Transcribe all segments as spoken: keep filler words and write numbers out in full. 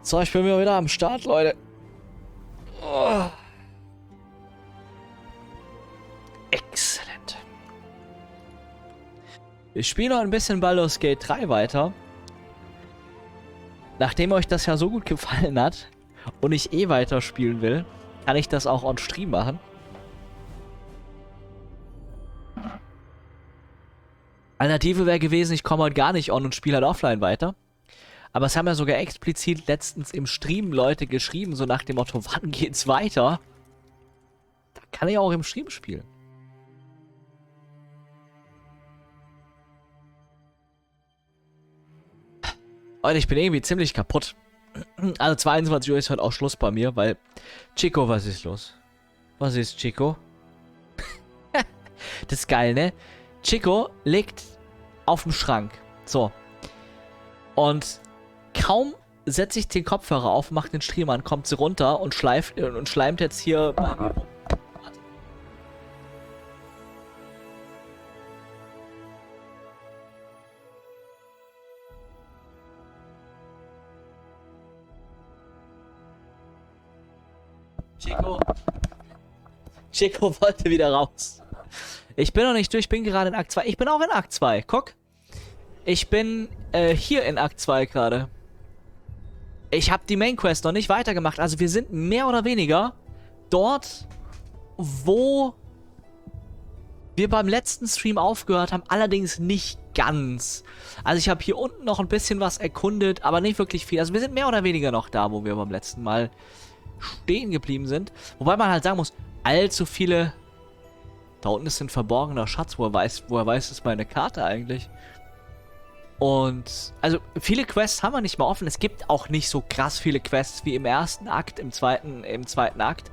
So, ich bin wieder wieder am Start, Leute. Oh. Exzellent. Ich spiele noch ein bisschen Baldur's Gate drei weiter. Nachdem euch das ja so gut gefallen hat und ich eh weiterspielen will, kann ich das auch on Stream machen. Alternative wäre gewesen, ich komme heute gar nicht on und spiele halt offline weiter. Aber es haben ja sogar explizit letztens im Stream Leute geschrieben, so nach dem Motto, wann geht's weiter? Da kann ich auch im Stream spielen. Leute, ich bin irgendwie ziemlich kaputt. Also zweiundzwanzig Uhr ist heute auch Schluss bei mir, weil... Chico, was ist los? Was ist Chico? Das ist geil, ne? Chico liegt auf dem Schrank. So. Und kaum setze ich den Kopfhörer auf, macht den Stream an, kommt sie runter und schleift und schleimt jetzt hier bei mir rum. Chico. Chico wollte wieder raus. Ich bin noch nicht durch, ich bin gerade in Akt zwei. Ich bin auch in Akt zwei, guck. Ich bin äh, hier in Akt zwei gerade. Ich habe die Main Quest noch nicht weitergemacht. Also wir sind mehr oder weniger dort, wo wir beim letzten Stream aufgehört haben. Allerdings nicht ganz. Also ich habe hier unten noch ein bisschen was erkundet, aber nicht wirklich viel. Also wir sind mehr oder weniger noch da, wo wir beim letzten Mal stehen geblieben sind. Wobei man halt sagen muss, allzu viele... Da unten ist ein verborgener Schatz. Woher weiß, woher weiß es meine Karte eigentlich? Und, also, viele Quests haben wir nicht mehr offen. Es gibt auch nicht so krass viele Quests wie im ersten Akt, im zweiten, im zweiten Akt.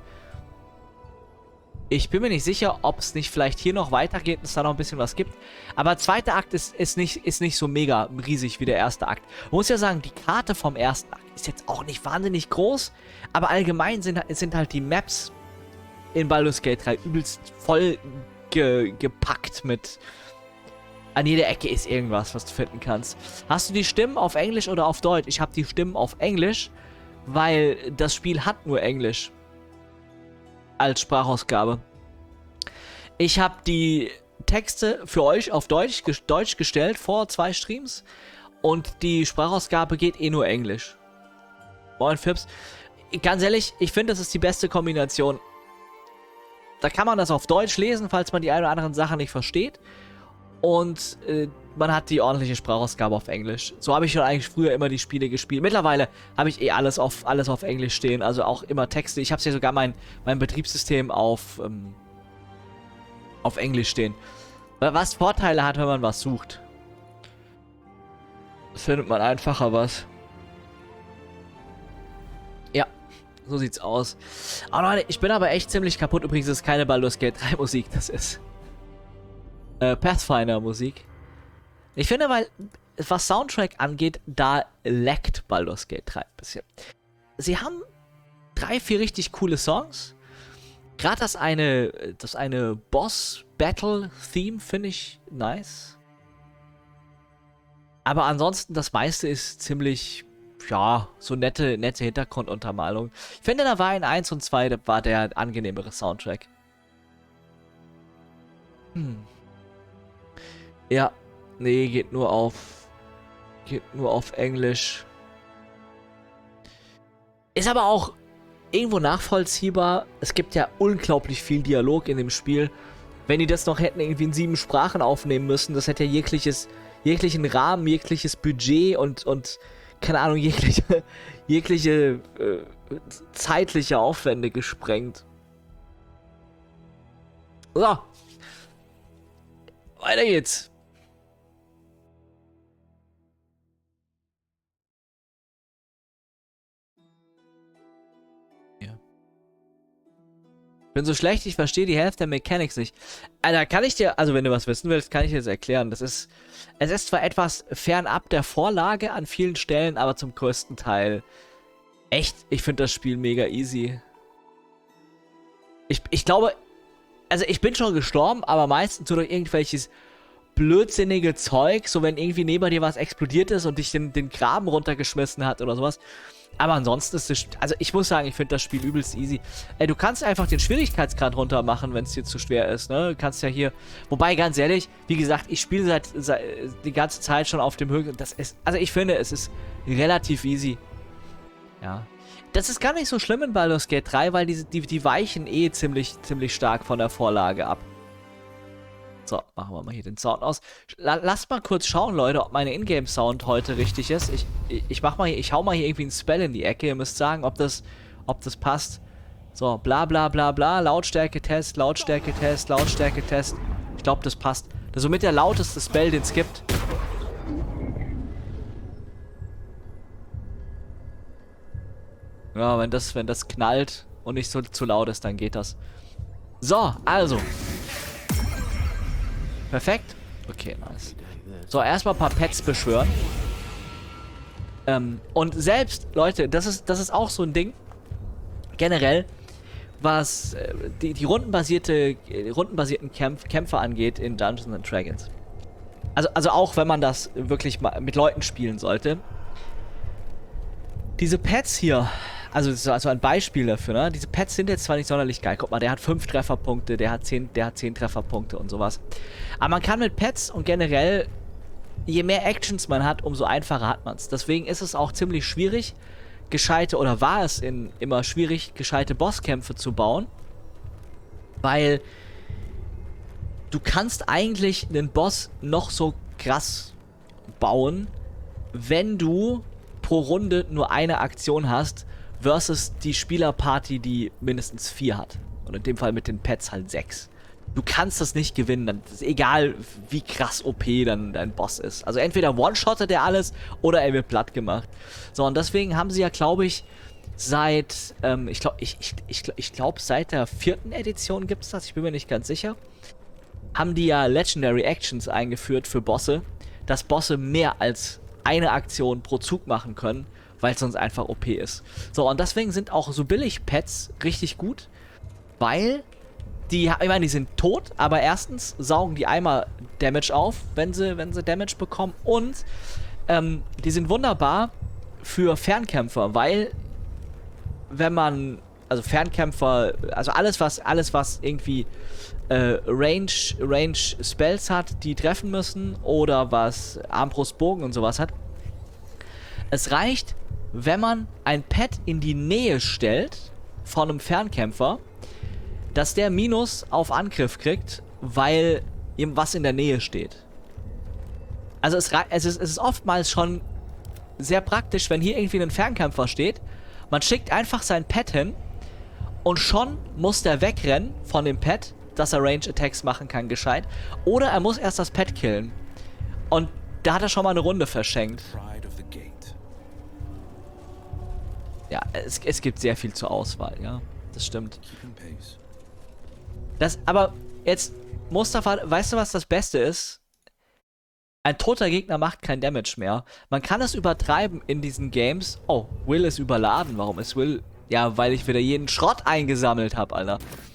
Ich bin mir nicht sicher, ob es nicht vielleicht hier noch weitergeht und es da noch ein bisschen was gibt. Aber der zweite Akt ist, ist, nicht, ist nicht so mega riesig wie der erste Akt. Man muss ja sagen, die Karte vom ersten Akt ist jetzt auch nicht wahnsinnig groß. Aber allgemein sind, sind halt die Maps in Baldur's Gate drei übelst voll ge gepackt mit... An jeder Ecke ist irgendwas, was du finden kannst. Hast du die Stimmen auf Englisch oder auf Deutsch? Ich habe die Stimmen auf Englisch, weil das Spiel hat nur Englisch als Sprachausgabe. Ich habe die Texte für euch auf Deutsch, Deutsch gestellt vor zwei Streams und die Sprachausgabe geht eh nur Englisch. Moin Fips. Ganz ehrlich, ich finde, das ist die beste Kombination. Da kann man das auf Deutsch lesen, falls man die ein oder anderen Sachen nicht versteht. Und äh, man hat die ordentliche Sprachausgabe auf Englisch. So habe ich schon eigentlich früher immer die Spiele gespielt. Mittlerweile habe ich eh alles auf, alles auf Englisch stehen. Also auch immer Texte. Ich habe ja sogar mein, mein Betriebssystem auf, ähm, auf Englisch stehen. Was Vorteile hat, wenn man was sucht. Findet man einfacher was. Ja, so sieht's aus. Oh Leute, ich bin aber echt ziemlich kaputt. Übrigens ist es keine Baldur's Gate drei Musik, das ist... Äh, Pathfinder-Musik. Ich finde, weil, was Soundtrack angeht, da leckt Baldur's Gate drei ein bisschen. Sie haben drei, vier richtig coole Songs. Gerade das eine, das eine Boss-Battle-Theme finde ich nice. Aber ansonsten, das meiste ist ziemlich, ja, so nette, nette Hintergrunduntermalung. Ich finde, da war in eins und zwei, da war der angenehmere Soundtrack. Hm. Ja, nee, geht nur auf, geht nur auf Englisch. Ist aber auch irgendwo nachvollziehbar. Es gibt ja unglaublich viel Dialog in dem Spiel. Wenn die das noch hätten irgendwie in sieben Sprachen aufnehmen müssen, das hätte ja jegliches, jeglichen Rahmen, jegliches Budget und, und keine Ahnung, jegliche, jegliche äh, zeitliche Aufwände gesprengt. So. Weiter geht's. Ich bin so schlecht, ich verstehe die Hälfte der Mechanics nicht. Alter, kann ich dir, also wenn du was wissen willst, kann ich dir das erklären. Das ist, es ist zwar etwas fernab der Vorlage an vielen Stellen, aber zum größten Teil echt, ich finde das Spiel mega easy. Ich, ich glaube, also ich bin schon gestorben, aber meistens so durch irgendwelches blödsinnige Zeug, so wenn irgendwie neben dir was explodiert ist und dich den, den Graben runtergeschmissen hat oder sowas. Aber ansonsten ist es, also ich muss sagen, ich finde das Spiel übelst easy. Äh, du kannst einfach den Schwierigkeitsgrad runter machen, wenn es dir zu schwer ist, ne? Du kannst ja hier, wobei ganz ehrlich, wie gesagt, ich spiele seit, seit die ganze Zeit schon auf dem höchsten, das ist, also ich finde, es ist relativ easy. Ja. Das ist gar nicht so schlimm in Baldur's Gate drei, weil die, die, die weichen eh ziemlich, ziemlich stark von der Vorlage ab. So, machen wir mal hier den Sound aus. Lasst mal kurz schauen, Leute, ob meine Ingame-Sound heute richtig ist. Ich, ich, ich mach mal hier, ich hau mal hier irgendwie ein Spell in die Ecke. Ihr müsst sagen, ob das, ob das passt. So, bla bla bla bla. Lautstärke-Test, Lautstärke-Test, Lautstärke-Test. Ich glaube, das passt. Das ist somit der lauteste Spell, den es gibt. Ja, wenn das, wenn das knallt und nicht so zu laut ist, dann geht das. So, also. Perfekt. Okay, nice. So, erstmal ein paar Pets beschwören. Ähm, und selbst, Leute, das ist, das ist auch so ein Ding. Generell, was äh, die, die rundenbasierte, die rundenbasierten Kämpf Kämpfe angeht in Dungeons and Dragons. Also, also auch, wenn man das wirklich mal mit Leuten spielen sollte. Diese Pets hier, also das ist also ein Beispiel dafür, ne? Diese Pets sind jetzt zwar nicht sonderlich geil. Guck mal, der hat fünf Trefferpunkte, der hat zehn, der hat zehn Trefferpunkte und sowas. Aber man kann mit Pets und generell, je mehr Actions man hat, umso einfacher hat man es. Deswegen ist es auch ziemlich schwierig, gescheite, oder war es in, immer schwierig, gescheite Bosskämpfe zu bauen. Weil du kannst eigentlich einen Boss noch so krass bauen, wenn du pro Runde nur eine Aktion hast, versus die Spielerparty, die mindestens vier hat. Und in dem Fall mit den Pets halt sechs. Du kannst das nicht gewinnen, dann ist egal, wie krass O P dann dein Boss ist. Also entweder one-shottet er alles oder er wird platt gemacht. So, und deswegen haben sie ja, glaube ich, seit, ähm, ich glaube, ich, ich, ich, ich glaube, seit der vierten Edition gibt es das, ich bin mir nicht ganz sicher, haben die ja Legendary Actions eingeführt für Bosse, dass Bosse mehr als eine Aktion pro Zug machen können, weil es sonst einfach O P ist. So, und deswegen sind auch so Billig-Pets richtig gut, weil die, ich meine, die sind tot, aber erstens saugen die einmal Damage auf, wenn sie, wenn sie Damage bekommen, und ähm, die sind wunderbar für Fernkämpfer, weil wenn man, also Fernkämpfer, also alles was, alles was irgendwie äh, Range, Range Spells hat, die treffen müssen, oder was Armbrust, Bogen und sowas hat, es reicht, wenn man ein Pet in die Nähe stellt von einem Fernkämpfer, dass der Minus auf Angriff kriegt, weil ihm was in der Nähe steht. Also es, es, ist, es ist oftmals schon sehr praktisch, wenn hier irgendwie ein Fernkämpfer steht, man schickt einfach sein Pet hin und schon muss der wegrennen von dem Pet, dass er Range Attacks machen kann, gescheit. Oder er muss erst das Pet killen. Und da hat er schon mal eine Runde verschenkt. Ja, es, es gibt sehr viel zur Auswahl, ja. Das stimmt. Das, aber jetzt, Mustafa, weißt du, was das Beste ist? Ein toter Gegner macht kein Damage mehr. Man kann es übertreiben in diesen Games. Oh, Will ist überladen. Warum ist Will? Ja, weil ich wieder jeden Schrott eingesammelt habe, Alter.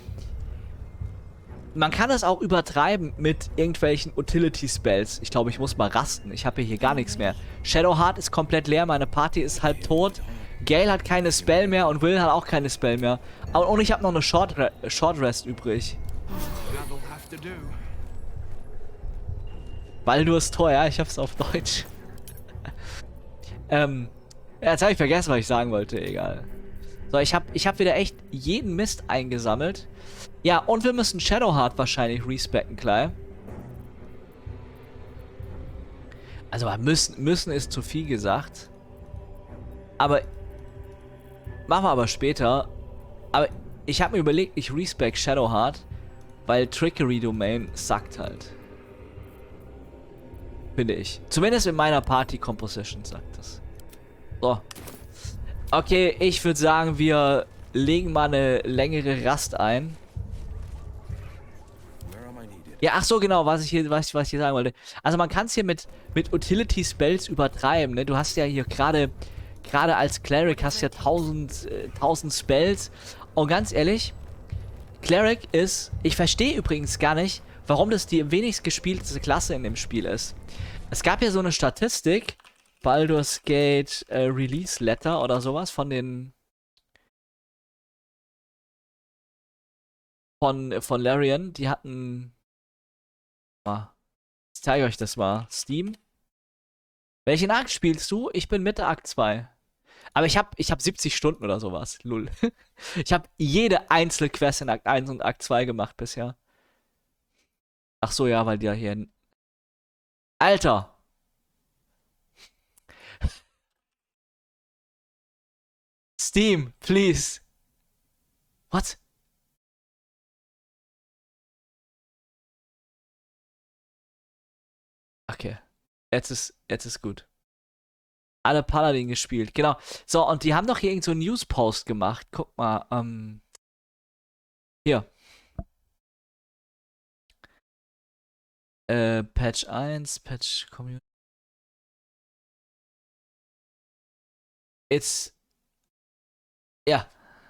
Man kann es auch übertreiben mit irgendwelchen Utility-Spells. Ich glaube, ich muss mal rasten. Ich habe hier gar nichts mehr. Shadowheart ist komplett leer. Meine Party ist halb tot. Gale hat keine Spell mehr und Will hat auch keine Spell mehr. Und ich habe noch eine Short, Re Short Rest übrig. Baldur's Tor, ja, ich hab's auf Deutsch. ähm, ja, jetzt habe ich vergessen, was ich sagen wollte, egal. So, ich habe ich hab wieder echt jeden Mist eingesammelt. Ja, und wir müssen Shadowheart wahrscheinlich respecken, gleich. Also, müssen, müssen ist zu viel gesagt. Aber, machen wir aber später. Aber ich habe mir überlegt, ich respect Shadowheart, weil Trickery Domain sackt halt. Finde ich. Zumindest in meiner Party Composition sagt das. So. Okay, ich würde sagen, wir legen mal eine längere Rast ein. Ja, ach so, genau, was ich hier, was ich, was ich hier sagen wollte. Also man kann es hier mit, mit Utility Spells übertreiben, ne? Du hast ja hier gerade, gerade als Cleric hast du ja tausend, äh, tausend Spells. Und ganz ehrlich, Cleric ist, ich verstehe übrigens gar nicht, warum das die wenigst gespielte Klasse in dem Spiel ist. Es gab ja so eine Statistik, Baldur's Gate äh, Release Letter oder sowas von den von, von Larian. Die hatten. Ah, ich zeige euch das mal. Steam. Welchen Akt spielst du? Ich bin Mitte Akt zwei. Aber ich habe ich hab siebzig Stunden oder sowas. Lull. Ich habe jede einzelne Quest in Akt eins und Akt zwei gemacht bisher. Ach so, ja, weil die ja hier. Alter! Steam, please. What? Okay. Jetzt ist, jetzt ist gut. Alle Paladin gespielt, genau. So, und die haben doch hier irgend so einen News-Post gemacht. Guck mal, ähm. Hier. Äh, Patch eins, Patch Community. It's. Ja.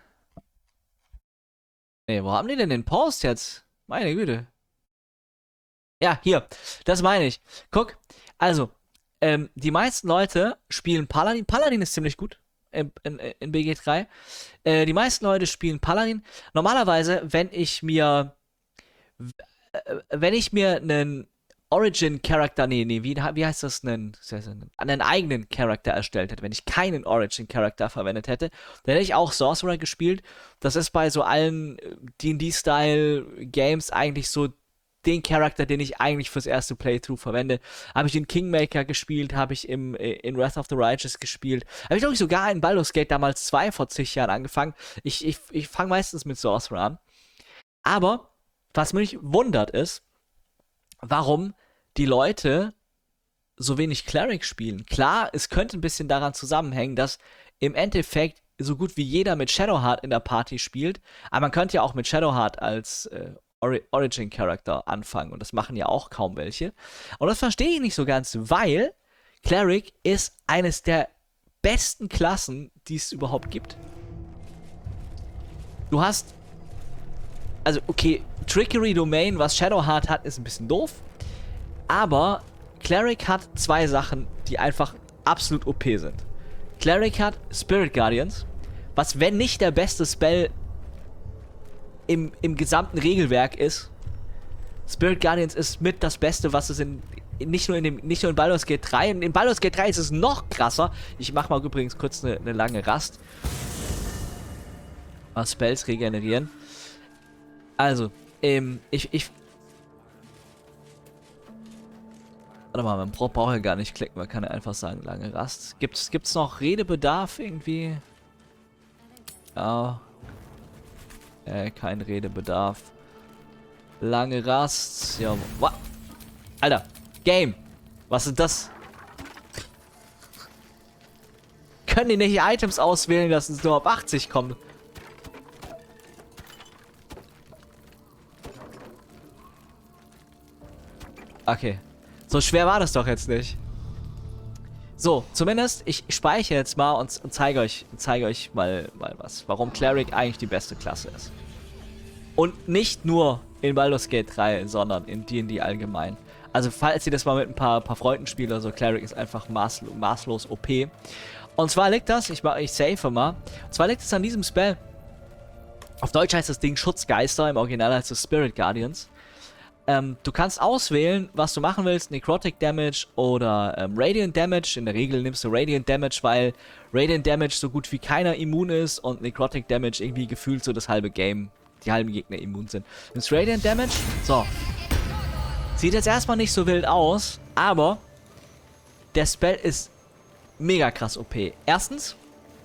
Nee, wo haben die denn den Post jetzt? Meine Güte. Ja, hier. Das meine ich. Guck. Also, ähm, die meisten Leute spielen Paladin. Paladin ist ziemlich gut in, in, in B G drei. Äh, die meisten Leute spielen Paladin. Normalerweise, wenn ich mir äh, wenn ich mir einen Origin-Charakter, nee, nee, wie, wie heißt das, einen, einen eigenen Charakter erstellt hätte, wenn ich keinen Origin-Charakter verwendet hätte, dann hätte ich auch Sorcerer gespielt. Das ist bei so allen D und D-Style-Games eigentlich so den Charakter, den ich eigentlich fürs erste Playthrough verwende. Habe ich in Kingmaker gespielt, habe ich im, in Wrath of the Righteous gespielt. Habe ich, glaube ich, sogar in Baldur's Gate damals zwei vor zig Jahren angefangen. Ich, ich, ich fange meistens mit Sorcerer an. Aber, was mich wundert ist, warum die Leute so wenig Cleric spielen. Klar, es könnte ein bisschen daran zusammenhängen, dass im Endeffekt so gut wie jeder mit Shadowheart in der Party spielt, aber man könnte ja auch mit Shadowheart als äh, Ori Origin-Charakter anfangen und das machen ja auch kaum welche. Und das verstehe ich nicht so ganz, weil Cleric ist eines der besten Klassen, die es überhaupt gibt. Du hast also okay, Trickery Domain, was Shadowheart hat, ist ein bisschen doof. Aber Cleric hat zwei Sachen, die einfach absolut O P sind. Cleric hat Spirit Guardians, was, wenn nicht der beste Spell im, im gesamten Regelwerk ist. Spirit Guardians ist mit das Beste, was es in, in nicht nur in dem, nicht nur in Baldur's Gate drei, in Baldur's Gate drei ist es noch krasser. Ich mach mal übrigens kurz eine, eine lange Rast. Mal Spells regenerieren. Also, ähm, ich, ich... Warte mal, man braucht ja gar nicht klicken, man kann ja einfach sagen, lange Rast. Gibt's, gibt's noch Redebedarf irgendwie? Ja. Äh, kein Redebedarf. Lange Rast, ja. What? Alter, Game! Was ist das? Können die nicht Items auswählen, dass es nur auf achtzig kommt? Okay. So schwer war das doch jetzt nicht. So, zumindest, ich speichere jetzt mal und, und zeige euch, zeige euch mal, mal was. Warum Cleric eigentlich die beste Klasse ist. Und nicht nur in Baldur's Gate drei, sondern in D und D allgemein. Also falls ihr das mal mit ein paar, paar Freunden spielt oder so, Cleric ist einfach maßlo maßlos O P. Und zwar liegt das, ich, ich safe mal, und zwar liegt es an diesem Spell. Auf Deutsch heißt das Ding Schutzgeister, im Original heißt es Spirit Guardians. Ähm, du kannst auswählen, was du machen willst, Necrotic Damage oder ähm, Radiant Damage. In der Regel nimmst du Radiant Damage, weil Radiant Damage so gut wie keiner immun ist und Necrotic Damage irgendwie gefühlt so das halbe Game, die halben Gegner immun sind. Nimmst Radiant Damage, so. Sieht jetzt erstmal nicht so wild aus, aber der Spell ist mega krass O P. Erstens,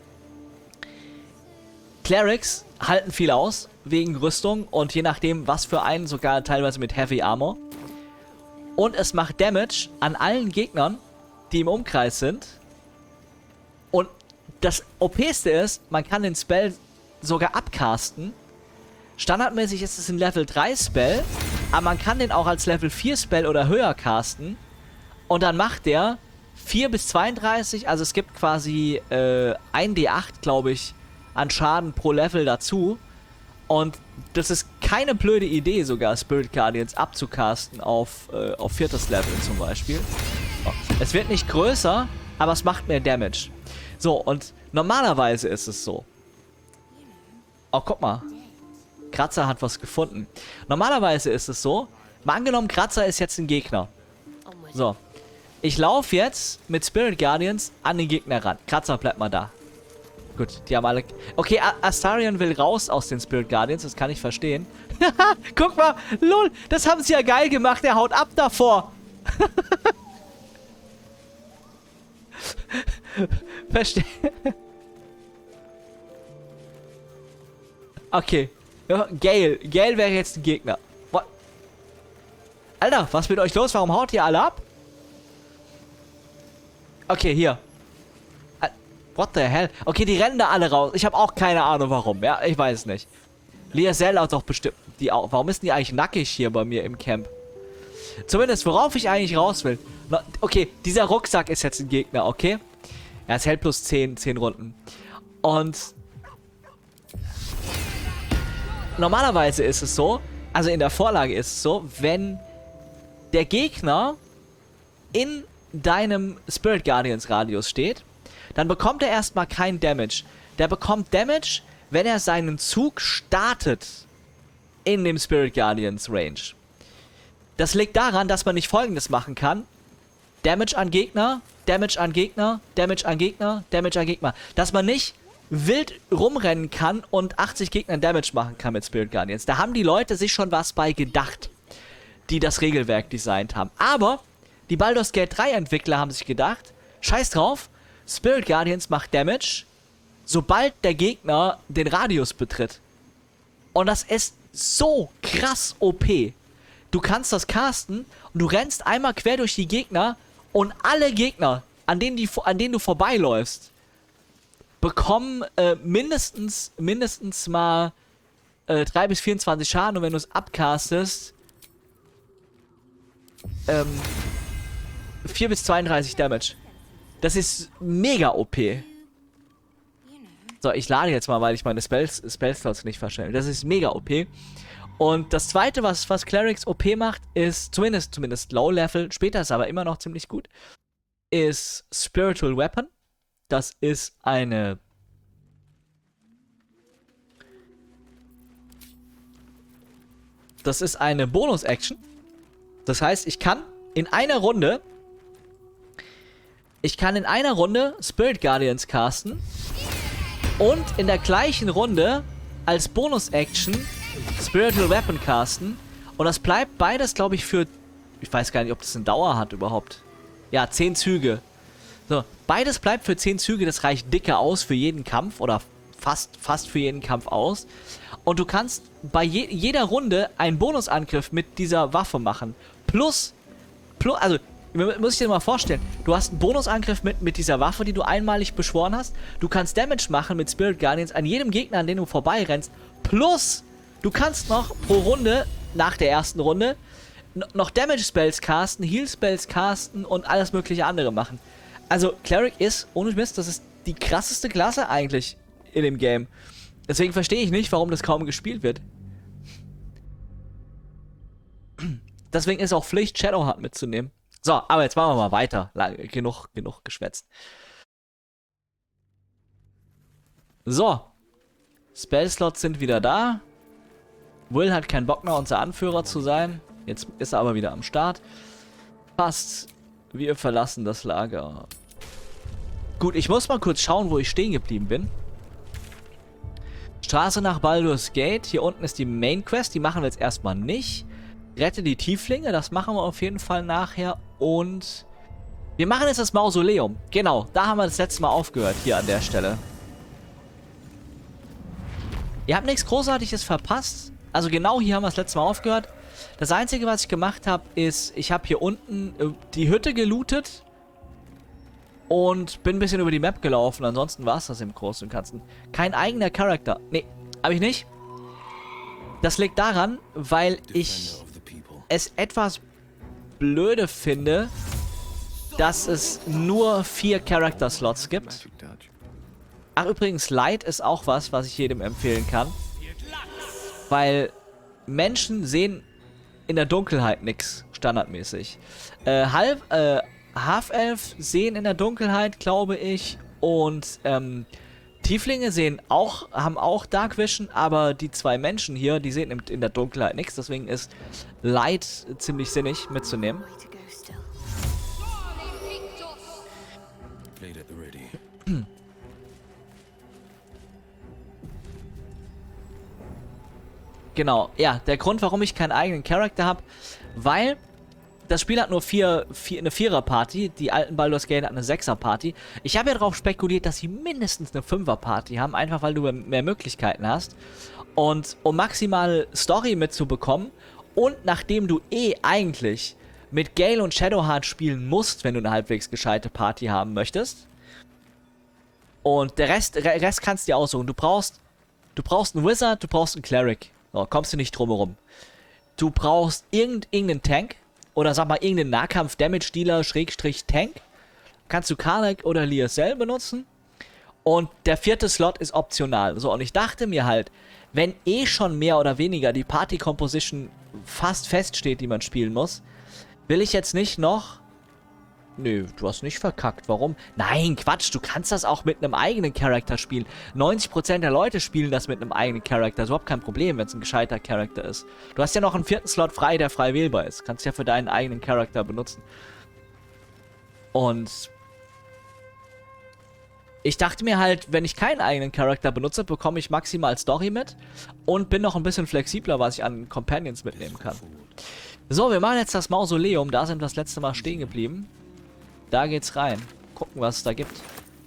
Clerics halten viel aus, wegen Rüstung und je nachdem, was für einen, sogar teilweise mit Heavy Armor. Und es macht Damage an allen Gegnern, die im Umkreis sind. Und das O P-ste ist, man kann den Spell sogar abcasten. Standardmäßig ist es ein Level drei Spell, aber man kann den auch als Level vier Spell oder höher casten. Und dann macht der vier bis zweiunddreißig, also es gibt quasi äh, ein D acht, glaube ich, an Schaden pro Level dazu. Und das ist keine blöde Idee, sogar Spirit Guardians abzucasten auf, äh, auf viertes Level zum Beispiel. Oh. Es wird nicht größer, aber es macht mehr Damage. So, und normalerweise ist es so. Oh, guck mal. Kratzer hat was gefunden. Normalerweise ist es so, mal angenommen, Kratzer ist jetzt ein Gegner. So. Ich laufe jetzt mit Spirit Guardians an den Gegner ran. Kratzer bleibt mal da. Gut, die haben alle... Okay, A Astarion will raus aus den Spirit Guardians, das kann ich verstehen. Guck mal, lol, das haben sie ja geil gemacht, der haut ab davor. Verstehe. Okay. Ja, Gale. Gale wäre jetzt ein Gegner. What? Alter, was ist mit euch los? Warum haut ihr alle ab? Okay, hier. What the hell? Okay, die rennen da alle raus. Ich habe auch keine Ahnung warum. Ja, ich weiß es nicht. Liazelle hat doch bestimmt die auch. Warum ist die eigentlich nackig hier bei mir im Camp? Zumindest, worauf ich eigentlich raus will. Okay, dieser Rucksack ist jetzt ein Gegner, okay? Ja, es hält plus zehn, zehn Runden. Und normalerweise ist es so, also in der Vorlage ist es so, wenn der Gegner in deinem Spirit Guardians Radius steht, dann bekommt er erstmal kein Damage. Der bekommt Damage, wenn er seinen Zug startet in dem Spirit Guardians Range. Das liegt daran, dass man nicht Folgendes machen kann. Damage an Gegner, Damage an Gegner, Damage an Gegner, Damage an Gegner. Dass man nicht wild rumrennen kann und achtzig Gegnern Damage machen kann mit Spirit Guardians. Da haben die Leute sich schon was bei gedacht, die das Regelwerk designt haben. Aber die Baldur's Gate drei Entwickler haben sich gedacht, scheiß drauf, Spirit Guardians macht Damage, sobald der Gegner den Radius betritt. Und das ist so krass O P. Du kannst das casten und du rennst einmal quer durch die Gegner und alle Gegner, an denen, die, an denen du vorbeiläufst, bekommen äh, mindestens, mindestens mal äh, drei bis vierundzwanzig Schaden und wenn du es abcastest, ähm, vier bis zweiunddreißig Damage. Das ist mega O P. So, ich lade jetzt mal, weil ich meine Spells, Spellslots nicht verstelle. Das ist mega O P. Und das zweite, was, was Clerics O P macht, ist zumindest, zumindest Low Level, später ist aber immer noch ziemlich gut, ist Spiritual Weapon. Das ist eine Das ist eine Bonus-Action. Das heißt, ich kann in einer Runde Ich kann in einer Runde Spirit Guardians casten und in der gleichen Runde als Bonus-Action Spiritual Weapon casten. Und das bleibt beides, glaube ich, für... Ich weiß gar nicht, ob das eine Dauer hat überhaupt. Ja, zehn Züge. So, beides bleibt für zehn Züge. Das reicht dicke aus für jeden Kampf oder fast, fast für jeden Kampf aus. Und du kannst bei je jeder Runde einen Bonusangriff mit dieser Waffe machen. Plus, plus, also... Muss ich dir mal vorstellen, du hast einen Bonusangriff mit, mit dieser Waffe, die du einmalig beschworen hast. Du kannst Damage machen mit Spirit Guardians an jedem Gegner, an den du vorbeirennst. Plus, du kannst noch pro Runde, nach der ersten Runde, noch Damage Spells casten, Heal Spells casten und alles mögliche andere machen. Also, Cleric ist, ohne Mist, das ist die krasseste Klasse eigentlich in dem Game. Deswegen verstehe ich nicht, warum das kaum gespielt wird. Deswegen ist auch Pflicht, Shadowheart mitzunehmen. So, aber jetzt machen wir mal weiter. Genug, genug geschwätzt. So. Spellslots sind wieder da. Will hat keinen Bock mehr, unser Anführer zu sein. Jetzt ist er aber wieder am Start. Passt. Wir verlassen das Lager. Gut, ich muss mal kurz schauen, wo ich stehen geblieben bin. Straße nach Baldur's Gate. Hier unten ist die Main Quest. Die machen wir jetzt erstmal nicht. Rette die Tieflinge. Das machen wir auf jeden Fall nachher. Und wir machen jetzt das Mausoleum. Genau, da haben wir das letzte Mal aufgehört. Hier an der Stelle. Ihr habt nichts Großartiges verpasst. Also genau hier haben wir das letzte Mal aufgehört. Das Einzige, was ich gemacht habe, ist, ich habe hier unten äh, die Hütte gelootet. Und bin ein bisschen über die Map gelaufen. Ansonsten war es das im Großen und Ganzen. Kein eigener Charakter. Nee, habe ich nicht. Das liegt daran, weil ich es etwas blöde finde, dass es nur vier Character-Slots gibt. Ach, übrigens, Light ist auch was, was ich jedem empfehlen kann. Weil Menschen sehen in der Dunkelheit nichts, standardmäßig. Äh, halb, äh, Half-Elf sehen in der Dunkelheit, glaube ich. Und ähm, Tieflinge sehen auch, haben auch Dark Vision, aber die zwei Menschen hier, die sehen in, in der Dunkelheit nichts. Deswegen ist Light ziemlich sinnig mitzunehmen. Genau, ja, der Grund, warum ich keinen eigenen Charakter habe, weil das Spiel hat nur vier, vier, eine Vierer-Party, die alten Baldur's Gate hat eine Sechser-Party. Ich habe ja darauf spekuliert, dass sie mindestens eine Fünfer-Party haben, einfach weil du mehr Möglichkeiten hast. Und um maximal Story mitzubekommen und nachdem du eh eigentlich mit Gale und Shadowheart spielen musst, wenn du eine halbwegs gescheite Party haben möchtest. Und der Rest, Rest kannst du dir aussuchen. Du brauchst, du brauchst einen Wizard, du brauchst einen Cleric. So, kommst du nicht drum herum. Du brauchst irgend, irgendeinen Tank. Oder sag mal, irgendeinen Nahkampf-Damage-Dealer, Schrägstrich Tank. Kannst du Karlach oder Lyocell benutzen. Und der vierte Slot ist optional. So, und ich dachte mir halt, wenn eh schon mehr oder weniger die Party-Composition fast feststeht, die man spielen muss, will ich jetzt nicht noch... Nö, du hast nicht verkackt. Warum? Nein, Quatsch, du kannst das auch mit einem eigenen Charakter spielen. neunzig Prozent der Leute spielen das mit einem eigenen Charakter. Das ist überhaupt kein Problem, wenn es ein gescheiter Charakter ist. Du hast ja noch einen vierten Slot frei, der frei wählbar ist. Kannst ja für deinen eigenen Charakter benutzen. Und ich dachte mir halt, wenn ich keinen eigenen Charakter benutze, bekomme ich maximal Story mit und bin noch ein bisschen flexibler, was ich an Companions mitnehmen kann. So, wir machen jetzt das Mausoleum. Da sind wir das letzte Mal stehen geblieben. Da geht's rein. Gucken, was es da gibt.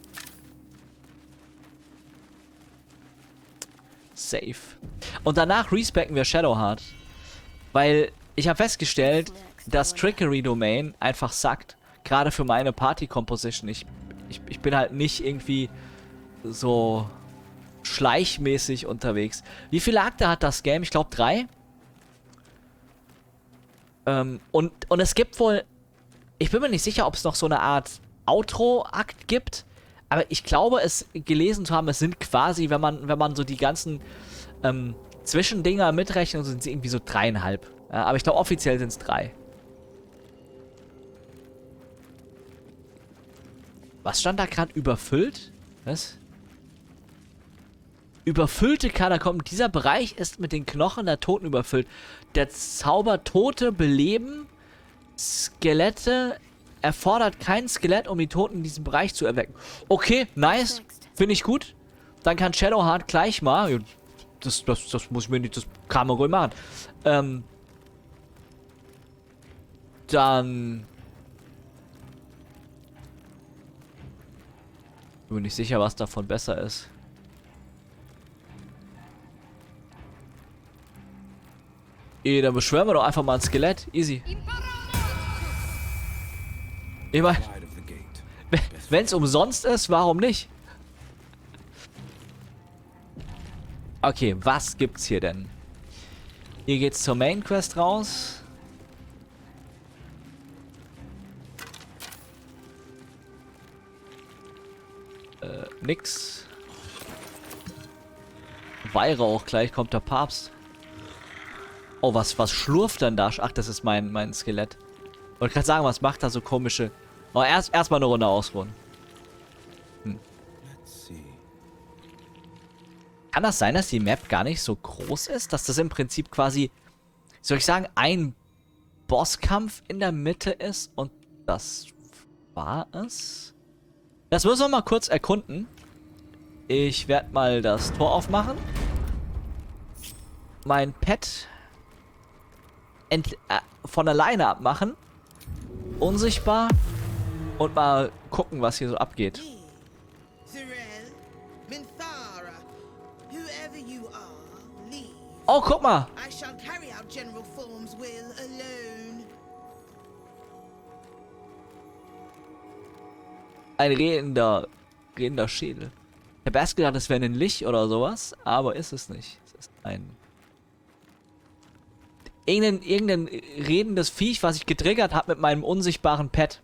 Safe. Und danach respecken wir Shadowheart. Weil ich habe festgestellt, dass Trickery Domain einfach sackt. Gerade für meine Party-Composition. Ich, ich, ich bin halt nicht irgendwie so schleichmäßig unterwegs. Wie viele Akte hat das Game? Ich glaube drei. Ähm, und, und es gibt wohl... Ich bin mir nicht sicher, ob es noch so eine Art Outro-Akt gibt, aber ich glaube, es gelesen zu haben, es sind quasi, wenn man, wenn man so die ganzen ähm, Zwischendinger mitrechnet, sind es irgendwie so dreieinhalb. Ja, aber ich glaube, offiziell sind es drei. Was stand da gerade? Überfüllt? Was? Überfüllte Katakomben. Dieser Bereich ist mit den Knochen der Toten überfüllt. Der Zauber Tote beleben... Skelette erfordert kein Skelett, um die Toten in diesem Bereich zu erwecken. Okay, nice. Finde ich gut. Dann kann Shadowheart gleich mal. Das, das, das muss ich mir nicht, das kann man ruhig machen. Ähm. Dann. Bin mir nicht sicher, was davon besser ist. Eh, dann beschwören wir doch einfach mal ein Skelett. Easy. Ich meine, wenn es umsonst ist, warum nicht? Okay, was gibt's hier denn? Hier geht's zur Main Quest raus. Äh, nix. Weihrauch, gleich kommt der Papst. Oh, was, was schlurft denn da? Ach, das ist mein, mein Skelett. Wollte gerade sagen, was macht da so komische... Oh, erst erstmal eine Runde ausruhen. Hm. Kann das sein, dass die Map gar nicht so groß ist? Dass das im Prinzip quasi, soll ich sagen, ein Bosskampf in der Mitte ist und das war es? Das müssen wir mal kurz erkunden. Ich werde mal das Tor aufmachen. Mein Pet ent äh, von alleine abmachen. Unsichtbar. Und mal gucken, was hier so abgeht. Oh, guck mal. Ein redender, redender Schädel. Ich habe erst gedacht, das wäre ein Lich oder sowas, aber ist es nicht. Es ist ein... Irgendein, irgendein redendes Viech, was ich getriggert habe mit meinem unsichtbaren Pet.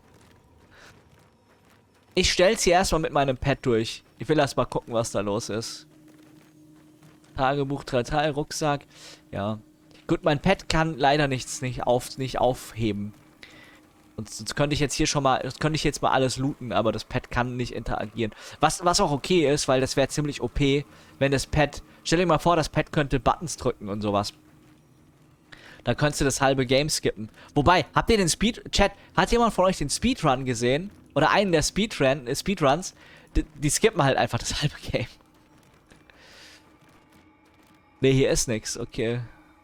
Ich stell's hier erstmal mit meinem Pet durch. Ich will erst mal gucken, was da los ist. Tagebuch, Tratal, Rucksack. Ja. Gut, mein Pet kann leider nichts nicht, auf, nicht aufheben. Und sonst könnte ich jetzt hier schon mal, das könnte ich jetzt mal alles looten, aber das Pad kann nicht interagieren. Was, was auch okay ist, weil das wäre ziemlich O P, wenn das Pad, stell dir mal vor, das Pad könnte Buttons drücken und sowas. Dann könntest du das halbe Game skippen. Wobei, habt ihr den Speed, Chat, hat jemand von euch den Speedrun gesehen? Oder einen der Speedrun, äh, Speedruns? Die, die skippen halt einfach das halbe Game. Ne, hier ist nix, okay.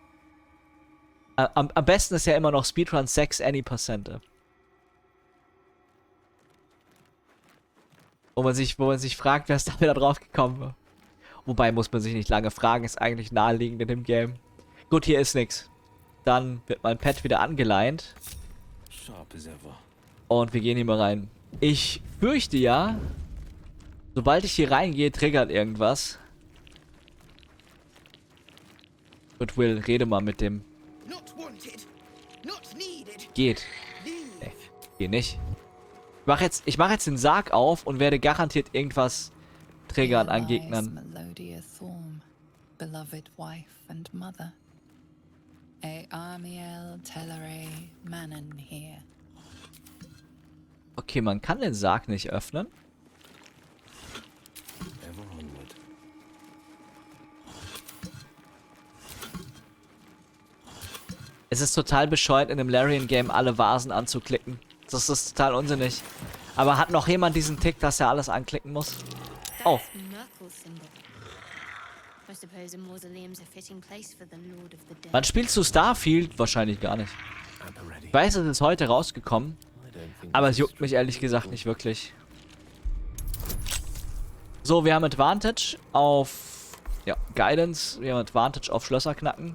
Am, am besten ist ja immer noch Speedrun sechs any percent. Wo man sich, wo man sich fragt, wer ist da wieder drauf gekommen. Wobei, muss man sich nicht lange fragen, ist eigentlich naheliegend in dem Game. Gut, hier ist nix. Dann wird mein Pad wieder angeleint. Und wir gehen hier mal rein. Ich fürchte ja, sobald ich hier reingehe, triggert irgendwas. Goodwill, rede mal mit dem. Geht. Nee, geht nicht. Ich mach jetzt, ich mach jetzt den Sarg auf und werde garantiert irgendwas triggern an Gegnern. Okay, man kann den Sarg nicht öffnen. Es ist total bescheuert, in einem Larian-Game alle Vasen anzuklicken. Das ist total unsinnig. Aber hat noch jemand diesen Tick, dass er alles anklicken muss? Oh. Wann spielst du Starfield? Wahrscheinlich gar nicht. Ich weiß, es ist heute rausgekommen. Aber es juckt mich ehrlich gesagt nicht wirklich. So, wir haben Advantage auf... Ja, Guidance. Wir haben Advantage auf Schlösser knacken.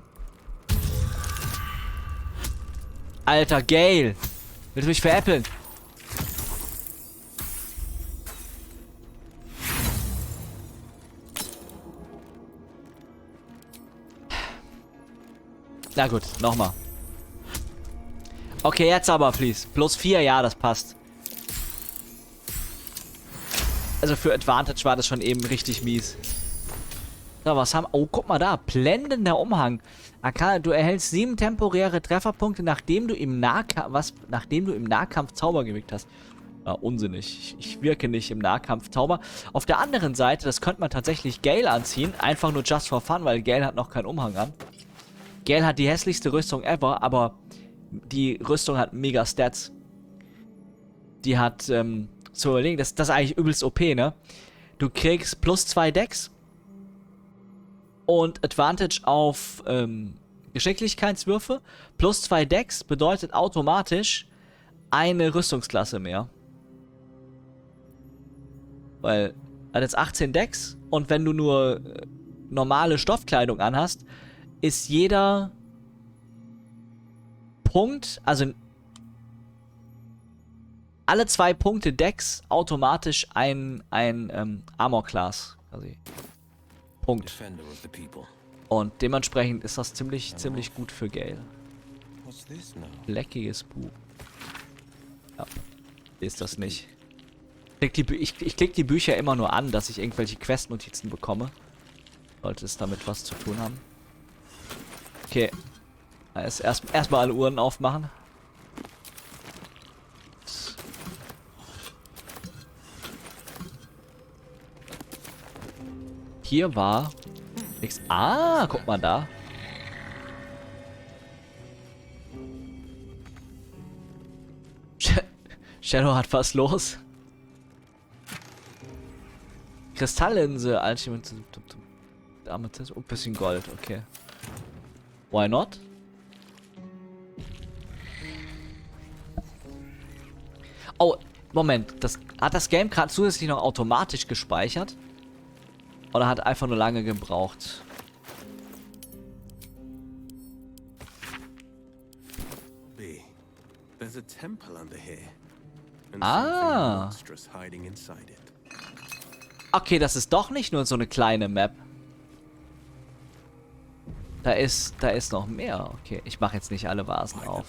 Alter, Gale. Willst du mich veräppeln? Na gut, nochmal. Okay, jetzt aber, please. Plus vier, ja, das passt. Also für Advantage war das schon eben richtig mies. So, was haben... Oh, guck mal da. Blendender Umhang. Akane, du erhältst sieben temporäre Trefferpunkte, nachdem du im Nahkampf... Was? Nachdem du im Nahkampf Zauber gewirkt hast. Ah, unsinnig. Ich, ich wirke nicht im Nahkampf Zauber. Auf der anderen Seite, das könnte man tatsächlich Gale anziehen. Einfach nur just for fun, weil Gale hat noch keinen Umhang an. Gale hat die hässlichste Rüstung ever, aber die Rüstung hat mega Stats. Die hat, ähm, zu überlegen, das, das ist eigentlich übelst O P, ne? Du kriegst plus zwei Dex und Advantage auf ähm, Geschicklichkeitswürfe. Plus zwei Dex bedeutet automatisch eine Rüstungsklasse mehr. Weil, er hat jetzt achtzehn Dex und wenn du nur äh, normale Stoffkleidung anhast, ist jeder Punkt, also alle zwei Punkte Dex automatisch ein, ein ähm, Armor-Class. Quasi. Punkt. Und dementsprechend ist das ziemlich, ziemlich gut für Gale. Leckiges Buch. Ja, ist das nicht. Ich klick, die, ich, ich klick die Bücher immer nur an, dass ich irgendwelche Quest-Notizen bekomme. Sollte es damit was zu tun haben. Okay. Erst erstmal erst alle Uhren aufmachen. Hier war nichts. Ah, guck mal da. Shadow hat was los. Kristallinsel, Alchemist, Amethyst und ein bisschen Gold, okay. Why not? Oh, Moment. Das, hat das Game gerade zusätzlich noch automatisch gespeichert? Oder hat einfach nur lange gebraucht? Ah. Okay, das ist doch nicht nur so eine kleine Map. Da ist, da ist noch mehr. Okay, ich mache jetzt nicht alle Vasen auf.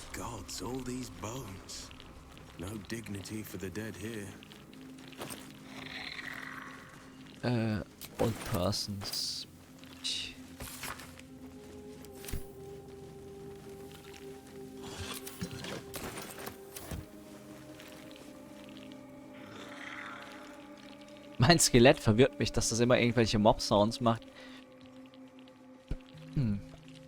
Äh, und Persons. Ich Mein Skelett verwirrt mich, dass das immer irgendwelche Mob-Sounds macht. Hm.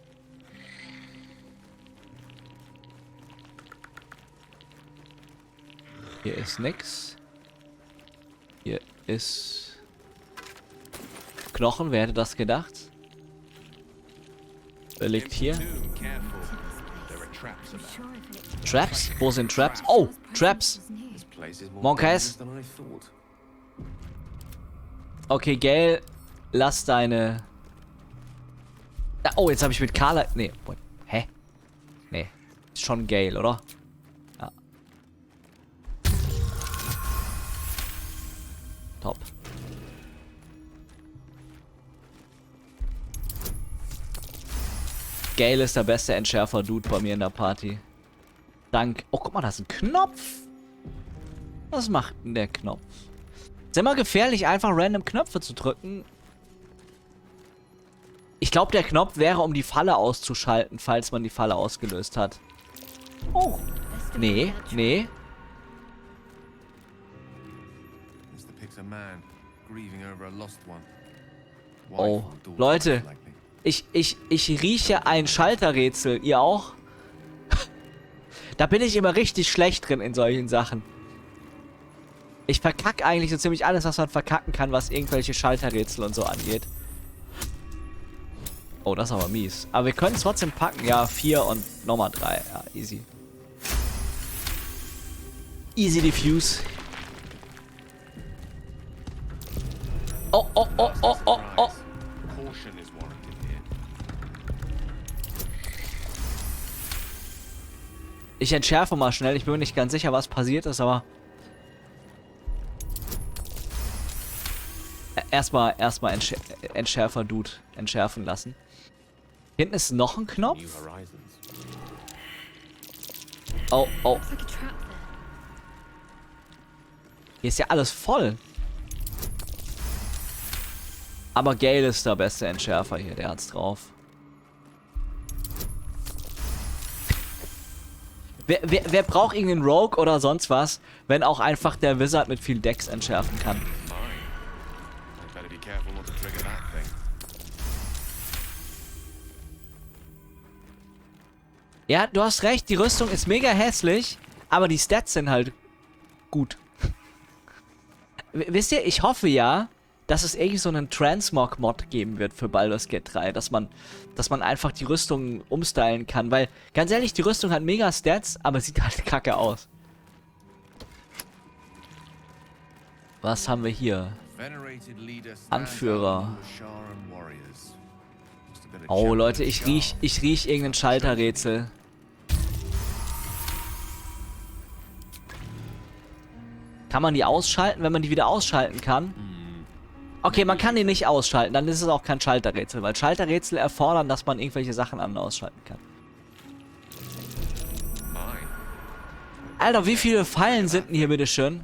Hier ist nix. Hier ist Knochen, wer hätte das gedacht? Wer liegt hier? Traps? Wo sind Traps? Oh, Traps! Monkeys? Okay, Gale, lass deine... Ah, oh, jetzt habe ich mit Carla... Nee, hä? Nee, ist schon Gale, oder? Ja. Top. Gale ist der beste Entschärfer-Dude bei mir in der Party. Dank... Oh, guck mal, da ist ein Knopf. Was macht denn der Knopf? Ist immer gefährlich, einfach random Knöpfe zu drücken. Ich glaube, der Knopf wäre, um die Falle auszuschalten, falls man die Falle ausgelöst hat. Oh. Nee, nee. Oh, Leute. Ich, ich, ich rieche ein Schalterrätsel. Ihr auch? Da bin ich immer richtig schlecht drin in solchen Sachen. Ich verkacke eigentlich so ziemlich alles, was man verkacken kann, was irgendwelche Schalterrätsel und so angeht. Oh, das ist aber mies. Aber wir können es trotzdem packen. Ja, vier und nochmal drei. Ja, easy. Easy diffuse. Oh, oh, oh, oh, oh, oh. Ich entschärfe mal schnell. Ich bin mir nicht ganz sicher, was passiert ist, aber... Erstmal, erstmal Entsch Entschärfer-Dude entschärfen lassen. Hinten ist noch ein Knopf. Oh, oh. Hier ist ja alles voll. Aber Gale ist der beste Entschärfer hier, der hat's drauf. Wer, wer, wer braucht irgendeinen Rogue oder sonst was, wenn auch einfach der Wizard mit viel Dex entschärfen kann? Ja, du hast recht, die Rüstung ist mega hässlich, aber die Stats sind halt gut. Wisst ihr, ich hoffe ja, dass es irgendwie so einen Transmog-Mod geben wird für Baldur's Gate drei, dass man, dass man einfach die Rüstung umstylen kann, weil, ganz ehrlich, die Rüstung hat mega Stats, aber sieht halt kacke aus. Was haben wir hier? Anführer. Oh, Leute, ich riech, ich riech irgendein Schalterrätsel. Kann man die ausschalten, wenn man die wieder ausschalten kann? Okay, man kann die nicht ausschalten, dann ist es auch kein Schalterrätsel, weil Schalterrätsel erfordern, dass man irgendwelche Sachen an- und ausschalten kann. Alter, wie viele Fallen sind denn hier, bitteschön?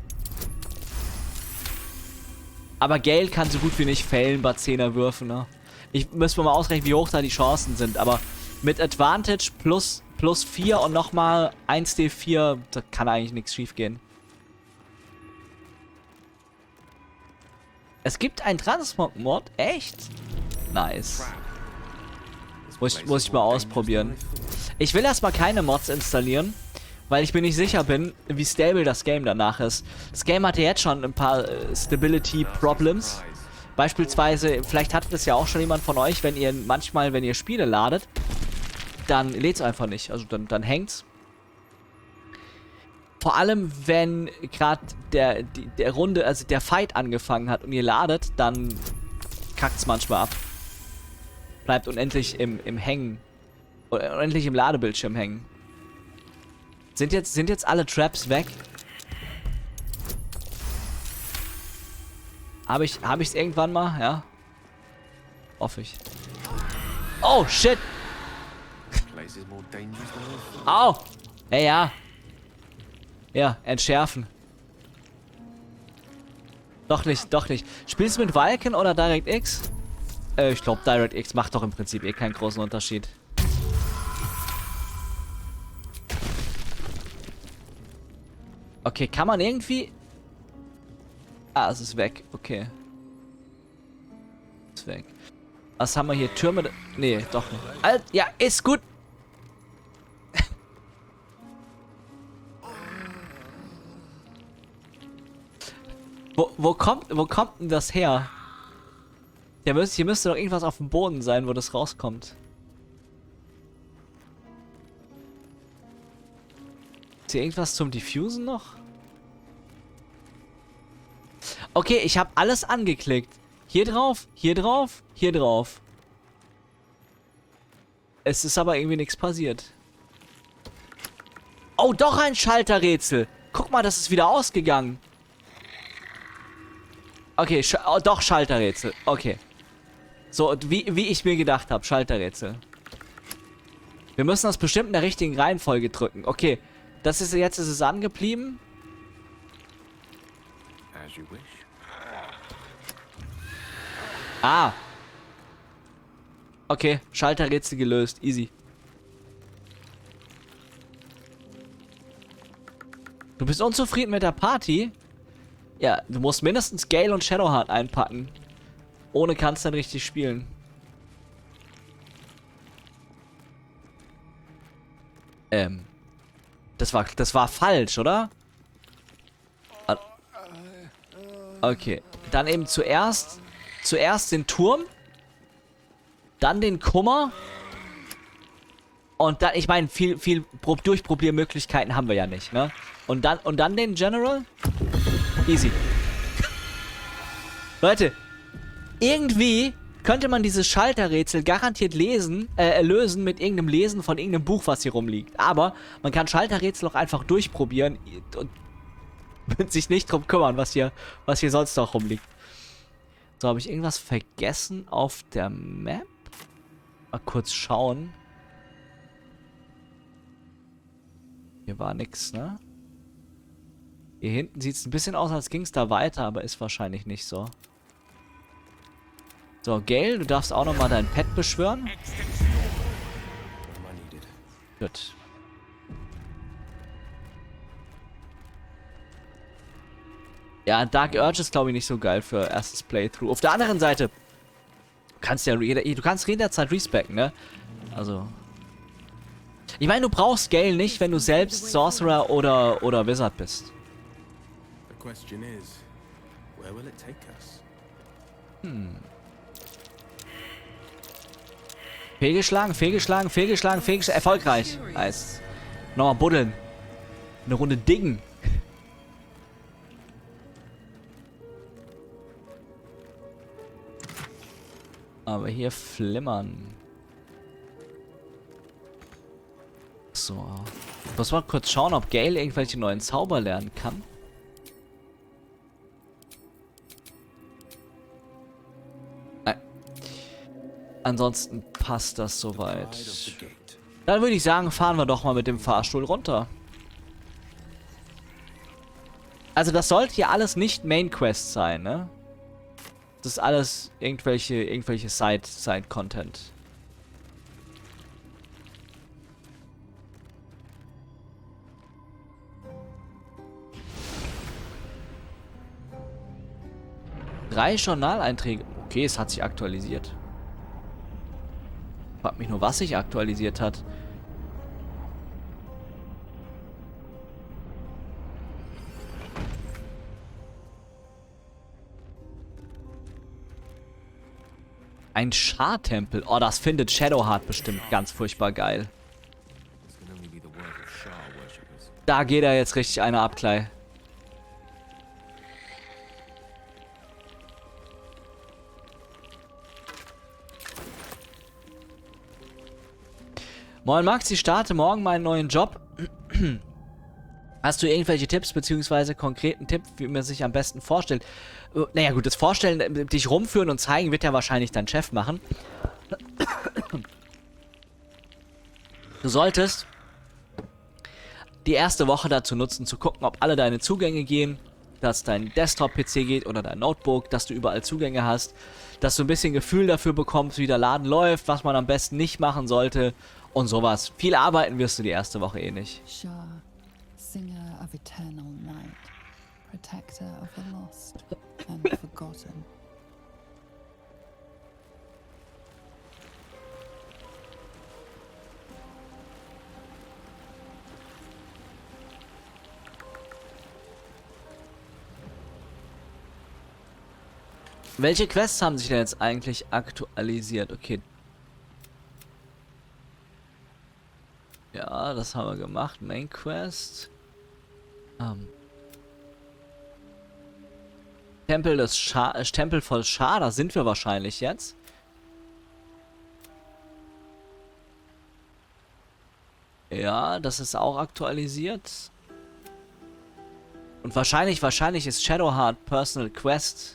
Aber Gale kann so gut wie nicht failen bei zehner Würfen, ne? Ich müsste mal ausrechnen, wie hoch da die Chancen sind, aber mit Advantage plus, plus vier und nochmal eins D vier, da kann eigentlich nichts schief gehen. Es gibt einen Transmog-Mod? Echt? Nice. Muss, ich- muss ich mal ausprobieren. Ich will erstmal keine Mods installieren, weil ich mir nicht sicher bin, wie stable das Game danach ist. Das Game hatte jetzt schon ein paar äh, Stability-Problems. Beispielsweise, vielleicht hat das ja auch schon jemand von euch, wenn ihr manchmal, wenn ihr Spiele ladet, dann lädt es einfach nicht. Also dann, dann hängt's. Vor allem, wenn gerade der, die, der Runde, also der Fight angefangen hat und ihr ladet, dann kackt's manchmal ab. Bleibt unendlich im, im Hängen. Oder unendlich im Ladebildschirm hängen. Sind jetzt, sind jetzt alle Traps weg? Habe ich, habe ich's irgendwann mal? Ja. Hoffe ich. Oh, shit! Au! Ja, ja. Ja, entschärfen. Doch nicht, doch nicht. Spielst du mit Vulcan oder DirectX? Äh, ich glaube DirectX macht doch im Prinzip eh keinen großen Unterschied. Okay, kann man irgendwie... Ah, es ist weg. Okay. Ist weg. Was haben wir hier? Türme? Nee, doch nicht. Alt, ja, ist gut. wo, wo kommt, wo kommt denn das her? Hier müsste, hier müsste doch irgendwas auf dem Boden sein, wo das rauskommt. Ist hier irgendwas zum Diffusen noch? Okay, ich habe alles angeklickt. Hier drauf, hier drauf, hier drauf. Es ist aber irgendwie nichts passiert. Oh, doch ein Schalterrätsel. Guck mal, das ist wieder ausgegangen. Okay, sch oh, doch Schalterrätsel. Okay. So, wie, wie ich mir gedacht habe, Schalterrätsel. Wir müssen das bestimmt in der richtigen Reihenfolge drücken. Okay, das ist jetzt ist es angeblieben. As you wish. Ah. Okay, Schalterrätsel gelöst. Easy. Du bist unzufrieden mit der Party? Ja, du musst mindestens Gale und Shadowheart einpacken. Ohne kannst du dann richtig spielen. Ähm. Das war, das war falsch, oder? Ah. Okay. Dann eben zuerst, zuerst den Turm. Dann den Kummer. Und dann, ich meine, viel, viel Pro Durchprobiermöglichkeiten haben wir ja nicht, ne? Und dann, und dann den General. Easy. Leute, irgendwie könnte man dieses Schalterrätsel garantiert lesen, äh, lösen mit irgendeinem Lesen von irgendeinem Buch, was hier rumliegt. Aber man kann Schalterrätsel auch einfach durchprobieren und sich nicht drum kümmern, was hier, was hier sonst noch rumliegt. So, habe ich irgendwas vergessen auf der Map? Mal kurz schauen. Hier war nix, ne? Hier hinten sieht es ein bisschen aus, als ging es da weiter, aber ist wahrscheinlich nicht so. So, Gale, du darfst auch nochmal dein Pet beschwören. Gut. Ja, Dark Urge ist, glaube ich, nicht so geil für erstes Playthrough. Auf der anderen Seite, du kannst ja du kannst jederzeit respecken, ne? Also. Ich meine, du brauchst Gale nicht, wenn du selbst Sorcerer oder, oder Wizard bist. Hm. Fehlgeschlagen, fehlgeschlagen, fehlgeschlagen, fehlgeschlagen. Erfolgreich. Nice. Nochmal buddeln. Eine Runde diggen. Aber hier flimmern. So. Ich muss mal kurz schauen, ob Gale irgendwelche neuen Zauber lernen kann. Nein. Ansonsten passt das soweit. Dann würde ich sagen, fahren wir doch mal mit dem Fahrstuhl runter. Also das sollte hier alles nicht Main Quest sein, ne? Das ist alles irgendwelche, irgendwelche Side, Side-Content. Drei Journaleinträge. Okay, es hat sich aktualisiert. Frag mich nur, was sich aktualisiert hat. Ein Schar-Tempel. Oh, das findet Shadowheart bestimmt ganz furchtbar geil. Da geht er jetzt richtig einer ab, Klei. Moin Max, ich starte morgen meinen neuen Job. Hast du irgendwelche Tipps, beziehungsweise konkreten Tipp, wie man sich am besten vorstellt? Naja gut, das Vorstellen, dich rumführen und zeigen, wird ja wahrscheinlich dein Chef machen. Du solltest die erste Woche dazu nutzen, zu gucken, ob alle deine Zugänge gehen, dass dein Desktop-P C geht oder dein Notebook, dass du überall Zugänge hast, dass du ein bisschen Gefühl dafür bekommst, wie der Laden läuft, was man am besten nicht machen sollte und sowas. Viel arbeiten wirst du die erste Woche eh nicht. Shar, Singer of Eternal Night. protector of the lost and forgotten. Welche Quests haben sich denn jetzt eigentlich aktualisiert? Okay. Ja, das haben wir gemacht. Main Quest. Ähm. Tempel des Scha äh, Tempel voll Schar, da sind wir wahrscheinlich jetzt. Ja, das ist auch aktualisiert. Und wahrscheinlich, wahrscheinlich ist Shadowheart Personal Quest.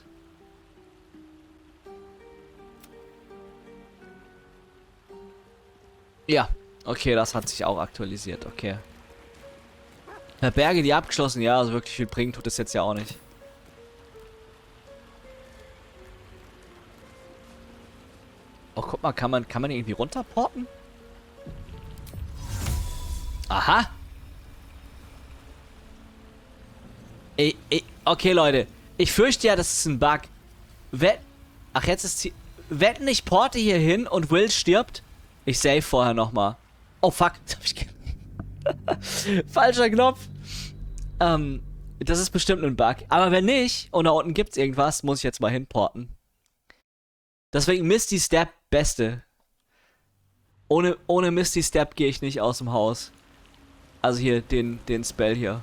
Ja, okay, das hat sich auch aktualisiert, okay. Ja, Berge, die abgeschlossen, ja, also wirklich viel bringen tut es jetzt ja auch nicht. Oh, guck mal, kann man, kann man irgendwie runterporten? Aha. Ey, ey, okay, Leute. Ich fürchte ja, das ist ein Bug. Wett... Ach, jetzt ist sie... Wetten, ich porte hier hin und Will stirbt? Ich save vorher nochmal. Oh, fuck. Falscher Knopf. Ähm, das ist bestimmt ein Bug. Aber wenn nicht, und da unten gibt's irgendwas, muss ich jetzt mal hinporten. Deswegen Misty Step beste. Ohne, ohne Misty Step gehe ich nicht aus dem Haus. Also hier, den, den Spell hier.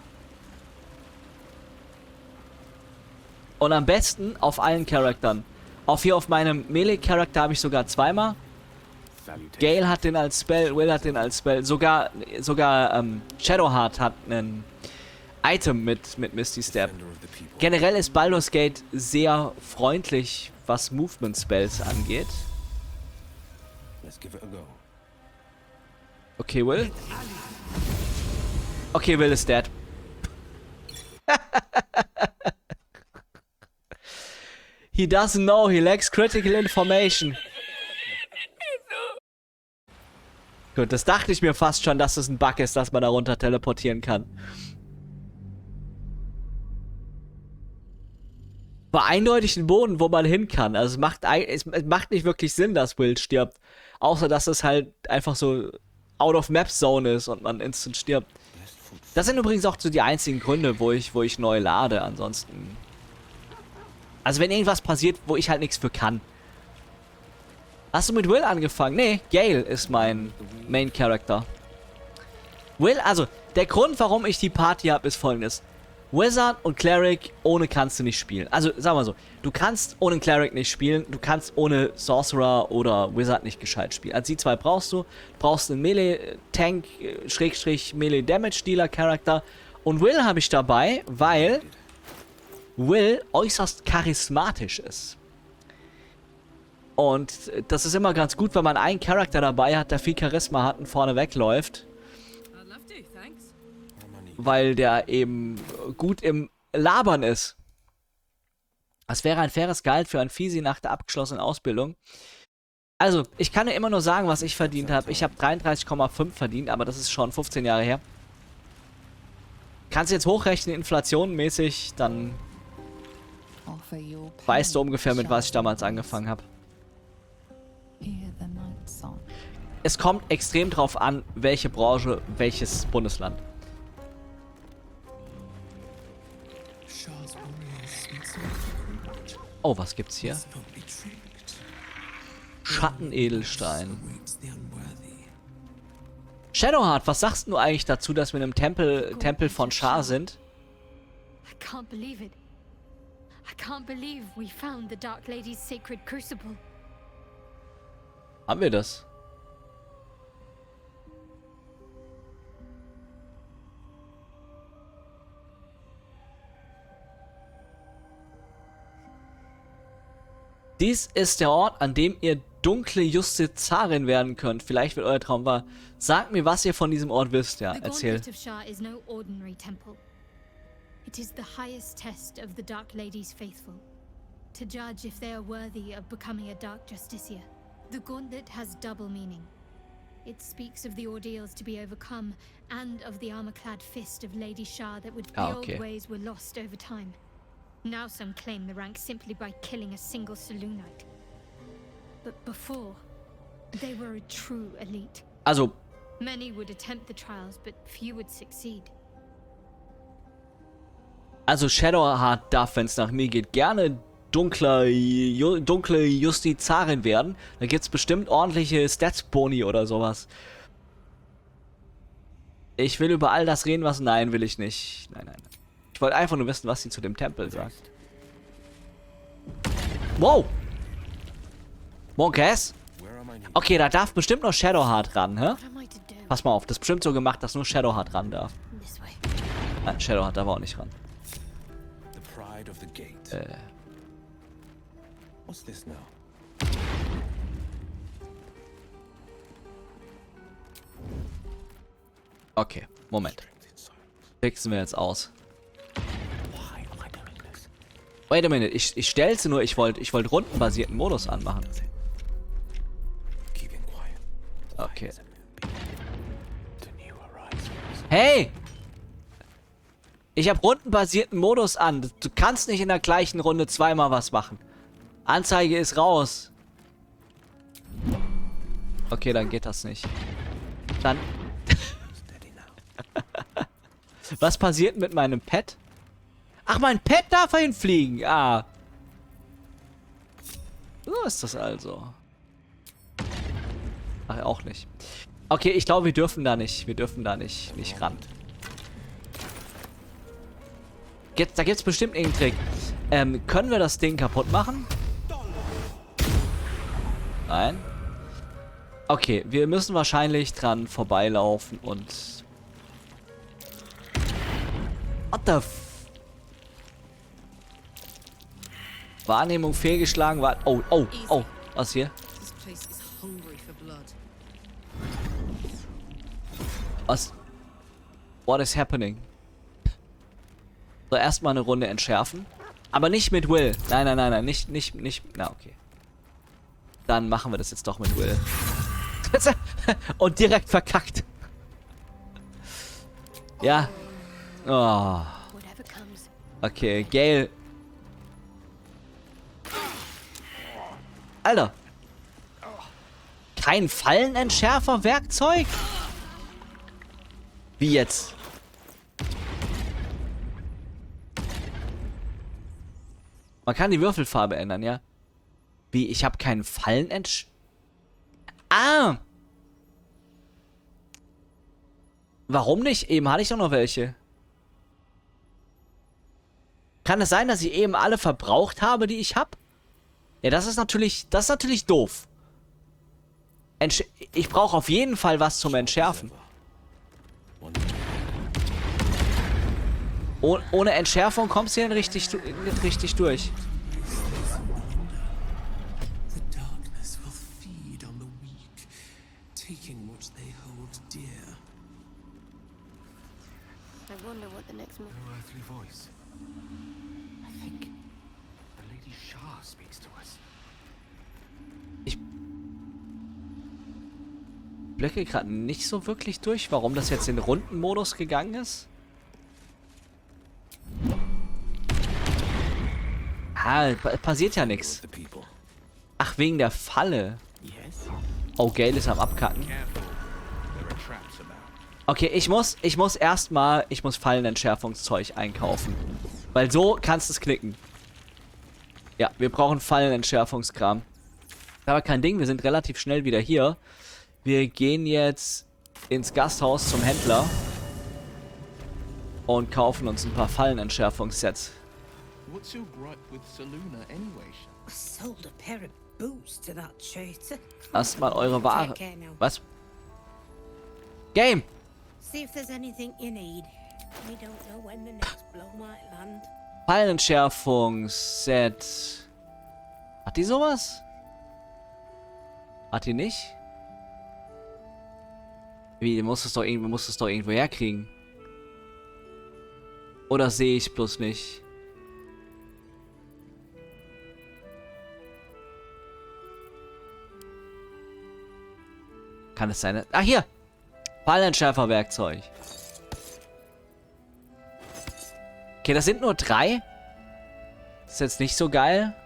Und am besten auf allen Charaktern. Auf hier auf meinem Melee-Charakter habe ich sogar zweimal. Gale hat den als Spell, Will hat den als Spell. Sogar, sogar ähm, Shadowheart hat ein Item mit, mit Misty Step. Generell ist Baldur's Gate sehr freundlich, was Movement Spells angeht. Okay, Will. Okay, Will ist dead. He doesn't know, he lacks critical information. Gut, das dachte ich mir fast schon, dass es ein Bug ist, dass man da runter teleportieren kann. War eindeutig ein Boden, wo man hin kann. Also es macht, es macht nicht wirklich Sinn, dass Will stirbt. Außer, dass es halt einfach so Out-of-Map-Zone ist und man instant stirbt. Das sind übrigens auch so die einzigen Gründe, wo ich, wo ich neu lade. Ansonsten... Also wenn irgendwas passiert, wo ich halt nichts für kann. Hast du mit Will angefangen? Nee, Gale ist mein Main Character. Will, also der Grund, warum ich die Party habe, ist folgendes. Wizard und Cleric ohne kannst du nicht spielen. Also sag mal so, du kannst ohne Cleric nicht spielen, du kannst ohne Sorcerer oder Wizard nicht gescheit spielen. Also die zwei brauchst du. Du brauchst einen Melee-Tank, Schrägstrich Melee-Damage-Dealer-Charakter. Und Will habe ich dabei, weil Will äußerst charismatisch ist. Und das ist immer ganz gut, wenn man einen Charakter dabei hat, der viel Charisma hat und vorne wegläuft. Weil der eben gut im Labern ist. Das wäre ein faires Gehalt für ein Fisi nach der abgeschlossenen Ausbildung. Also, ich kann ja immer nur sagen, was ich verdient habe. Ich habe dreiunddreißig Komma fünf verdient, aber das ist schon fünfzehn Jahre her. Kannst du jetzt hochrechnen, inflationenmäßig, dann weißt du ungefähr, mit was ich damals angefangen habe. Es kommt extrem drauf an, welche Branche, welches Bundesland. Oh, was gibt's hier? Schattenedelstein. Shadowheart, was sagst du eigentlich dazu, dass wir in einem Tempel, Tempel von Shar sind? I can't believe it. I can't believe we found the Dark Lady's sacred crucible. Haben wir das? Dies ist der Ort, an dem ihr dunkle Justizarin werden könnt. Vielleicht wird euer Traum wahr. Sagt mir, was ihr von diesem Ort wisst. Ja, erzähl. The Gauntlet of Shar is no ordinary temple. It is the highest test of the Dark Lady's faithful, to judge if they are worthy of becoming a Dark Justiciar. The Gauntlet has double meaning. It speaks of the ordeals to be overcome and of the armor-clad fist of Lady Shah that would Ah, the okay. old ways were lost over time. Now some claim the rank simply by killing a single Selûnite. But before, they were a true elite. Also, Many would attempt the trials, but few would succeed. also Shadowheart darf, wenn es nach mir geht, gerne dunkler, ju, dunkle Justizarin werden. Da gibt es bestimmt ordentliche Stats-Boni oder sowas. Ich will über all das reden, was... Nein, will ich nicht. Nein, nein, nein. Ich wollte einfach nur wissen, was sie zu dem Tempel sagt. Wow! Monkas? Okay, da darf bestimmt noch Shadowheart ran, hä? What am I to do? Pass mal auf, das ist bestimmt so gemacht, dass nur Shadowheart ran darf. This way. Nein, Shadowheart darf auch nicht ran. The pride of the gate. Äh, What's this now? okay, Moment. Fixen wir jetzt aus. Why am I doing this? Wait a minute, ich, ich stell's nur, ich wollte ich wollt rundenbasierten Modus anmachen. Keeping quiet. Okay. As a moonbeam to new horizons. Hey! Ich habe rundenbasierten Modus an. Du kannst nicht in der gleichen Runde zweimal was machen. Anzeige ist raus. Okay, dann geht das nicht. Dann... Steady now. Was passiert mit meinem Pet? Ach, mein Pet darf hinfliegen. Ah. So ist das also. Ach, auch nicht. Okay, ich glaube, wir dürfen da nicht. Wir dürfen da nicht, nicht ran. Jetzt, da gibt es bestimmt irgendeinen Trick. Ähm, können wir das Ding kaputt machen? Nein. Okay, wir müssen wahrscheinlich dran vorbeilaufen und... What the f... Wahrnehmung fehlgeschlagen war... Oh, oh, oh. Was hier? This place is hungry for blood. Was? What is happening? So, erstmal eine Runde entschärfen. Aber nicht mit Will. Nein, nein, nein, nein. Nicht, nicht, nicht... Na, okay. Dann machen wir das jetzt doch mit Will. Und direkt verkackt. Ja. Oh. Whatever comes. Okay, Gale. Alter. Kein Fallenentschärfer-Werkzeug? Wie jetzt? Man kann die Würfelfarbe ändern, ja? Wie, ich habe keinen Fallenentsch... Ah! Warum nicht? Eben hatte ich doch noch welche. Kann es sein, dass ich eben alle verbraucht habe, die ich habe? Ja, das ist natürlich, das ist natürlich doof. Entsch ich brauche auf jeden Fall was zum Entschärfen. Oh, ohne Entschärfung kommst du hier nicht richtig, nicht richtig durch. The darkness will feed on the weak, taking what they hold dear. I wonder what the next move. No earthly voice. I think the Lady Shah speaks to us. Ich blicke gerade nicht so wirklich durch, warum das jetzt in Rundenmodus gegangen ist. Ah, pa- passiert ja nichts. The people. Ach, wegen der Falle. Yes. Oh, Gale ist am Abkacken. Careful. There are traps about. Okay, ich muss, ich muss erstmal, ich muss Fallenentschärfungszeug einkaufen. Weil so kannst du es knicken. Ja, wir brauchen Fallenentschärfungskram. Aber kein Ding, wir sind relativ schnell wieder hier. Wir gehen jetzt ins Gasthaus zum Händler. Und kaufen uns ein paar Fallenentschärfungssets. What's your gripe with Selûne anyway? I sold a pair of boots to that traitor. Lasst mal eure Ware... Take care now. Was? Game! See if there's anything you need. We don't know when the next blow might land. Fallenentschärfungsset. Hat die sowas? Hat die nicht? Wie, du musst es doch irgendwo, musst es doch irgendwo herkriegen. Oder sehe ich bloß nicht? Kann es sein? Ah, hier! Fallenentschärfer-Werkzeug. Okay, das sind nur drei. Ist jetzt nicht so geil.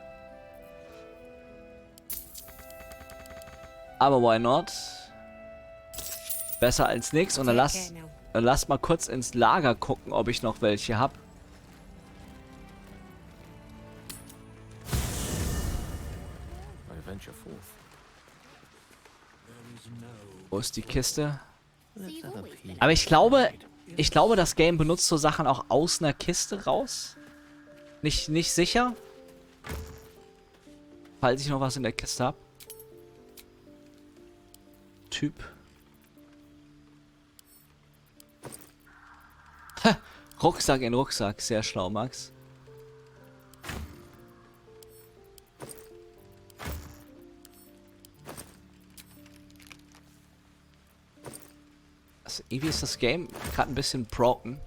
Aber why not? Besser als nix. Und dann lass, dann lass mal kurz ins Lager gucken, ob ich noch welche hab. Wo ist die Kiste? Aber ich glaube, ich glaube, das Game benutzt so Sachen auch aus einer Kiste raus. Nicht, nicht sicher. Falls ich noch was in der Kiste habe. Typ. Ha, Rucksack in Rucksack. Sehr schlau, Max. Also, irgendwie ist das Game gerade ein bisschen broken.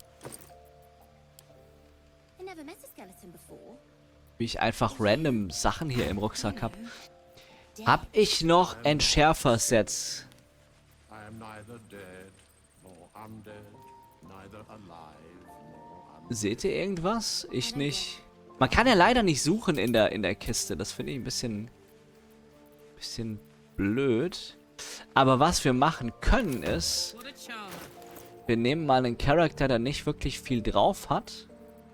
Wie ich einfach random Sachen hier im Rucksack habe. Hab ich noch Entschärfer-Sets? Seht ihr irgendwas? Ich nicht. Man kann ja leider nicht suchen in der, in der Kiste. Das finde ich ein bisschen, bisschen blöd. Aber was wir machen können ist, wir nehmen mal einen Charakter, der nicht wirklich viel drauf hat.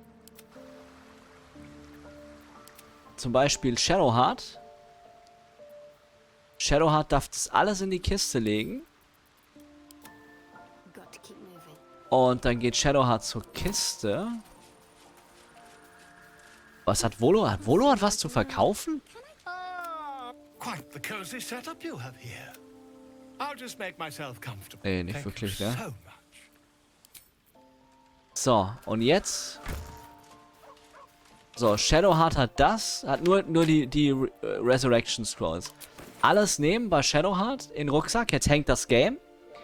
Zum Beispiel Shadowheart. Shadowheart darf das alles in die Kiste legen. Und dann geht Shadowheart zur Kiste. Was hat Volo? Hat Volo hat was zu verkaufen? Quite the cozy setup you have here. I'll just make myself comfortable. Nee, nicht Thank wirklich, you ne? so much. So, und jetzt... So, Shadowheart hat das, hat nur, nur die, die Re Resurrection Scrolls. Alles nehmen bei Shadowheart in den Rucksack. Jetzt hängt das Game.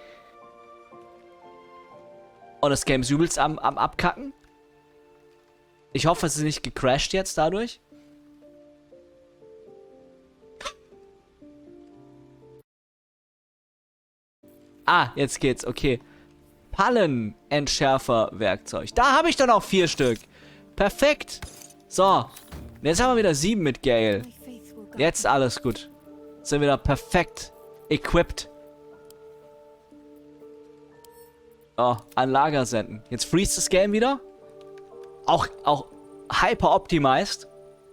Und das Game ist übelst am, am Abkacken. Ich hoffe, es ist nicht gecrashed jetzt dadurch. Ah, jetzt geht's, okay. Pallenentschärfer-Werkzeug. Da habe ich dann auch vier Stück. Perfekt. So. Jetzt haben wir wieder sieben mit Gale. Jetzt alles gut. Sind wir da perfekt equipped. Oh, an Lager senden. Jetzt freeze das Game wieder. Auch, auch hyper optimized.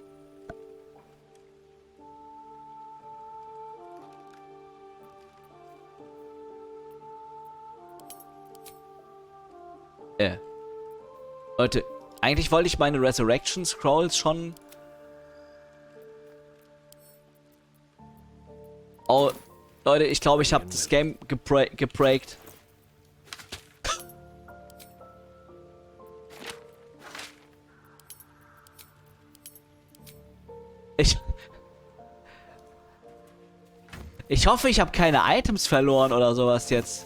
Äh. Leute, eigentlich wollte ich meine Resurrection Scrolls schon... Oh, Leute, ich glaube, ich habe das Game gebra gebreakt. Ich... Ich hoffe, ich habe keine Items verloren oder sowas jetzt.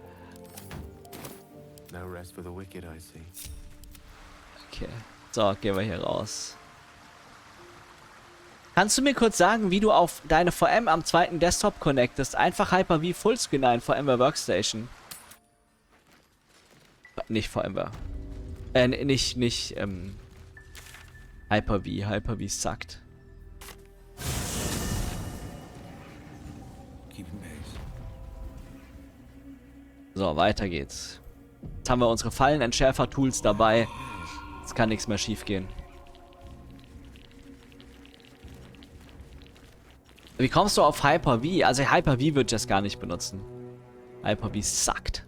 No rest for the wicked, I see. Okay. So, gehen wir hier raus. Kannst du mir kurz sagen, wie du auf deine V M am zweiten Desktop connectest? Einfach Hyper-V Fullscreen ein, VMware Workstation. Nicht VMware. Äh, nicht, nicht, ähm... Hyper-V. Hyper-V suckt. So, weiter geht's. Jetzt haben wir unsere Fallenentschärfer-Tools dabei. Jetzt kann nichts mehr schief gehen. Wie kommst du auf Hyper-V? Also Hyper-V würde ich das gar nicht benutzen. Hyper-V suckt.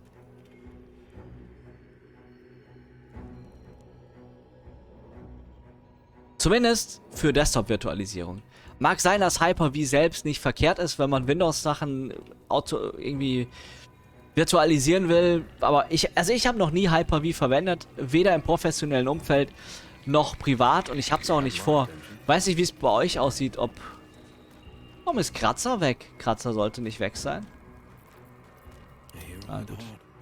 Zumindest für Desktop-Virtualisierung. Mag sein, dass Hyper-V selbst nicht verkehrt ist, wenn man Windows-Sachen auto irgendwie virtualisieren will. Aber ich, also ich habe noch nie Hyper-V verwendet. Weder im professionellen Umfeld noch privat. Und ich habe es auch nicht vor. Weiß nicht, wie es bei euch aussieht, ob... Warum ist Kratzer weg? Kratzer sollte nicht weg sein. Ah, gut.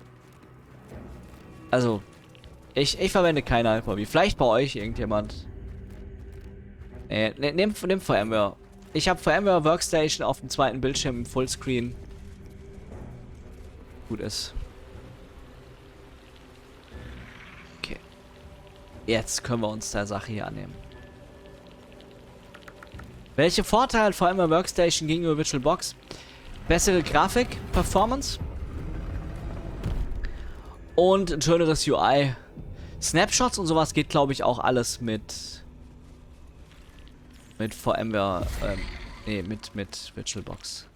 Also, ich, ich verwende keine Hyper-V. Vielleicht bei euch irgendjemand. Nee, ne, nimm, nimm VMware. Ich habe VMware Workstation auf dem zweiten Bildschirm im Fullscreen. gut ist. Okay. Jetzt können wir uns der Sache hier annehmen. Welche Vorteile hat vor allem eine Workstation gegenüber VirtualBox? Bessere Grafik, Performance und ein schöneres U I. Snapshots und sowas geht, glaube ich, auch alles mit mit VMware, ähm, nee, mit, mit VirtualBox.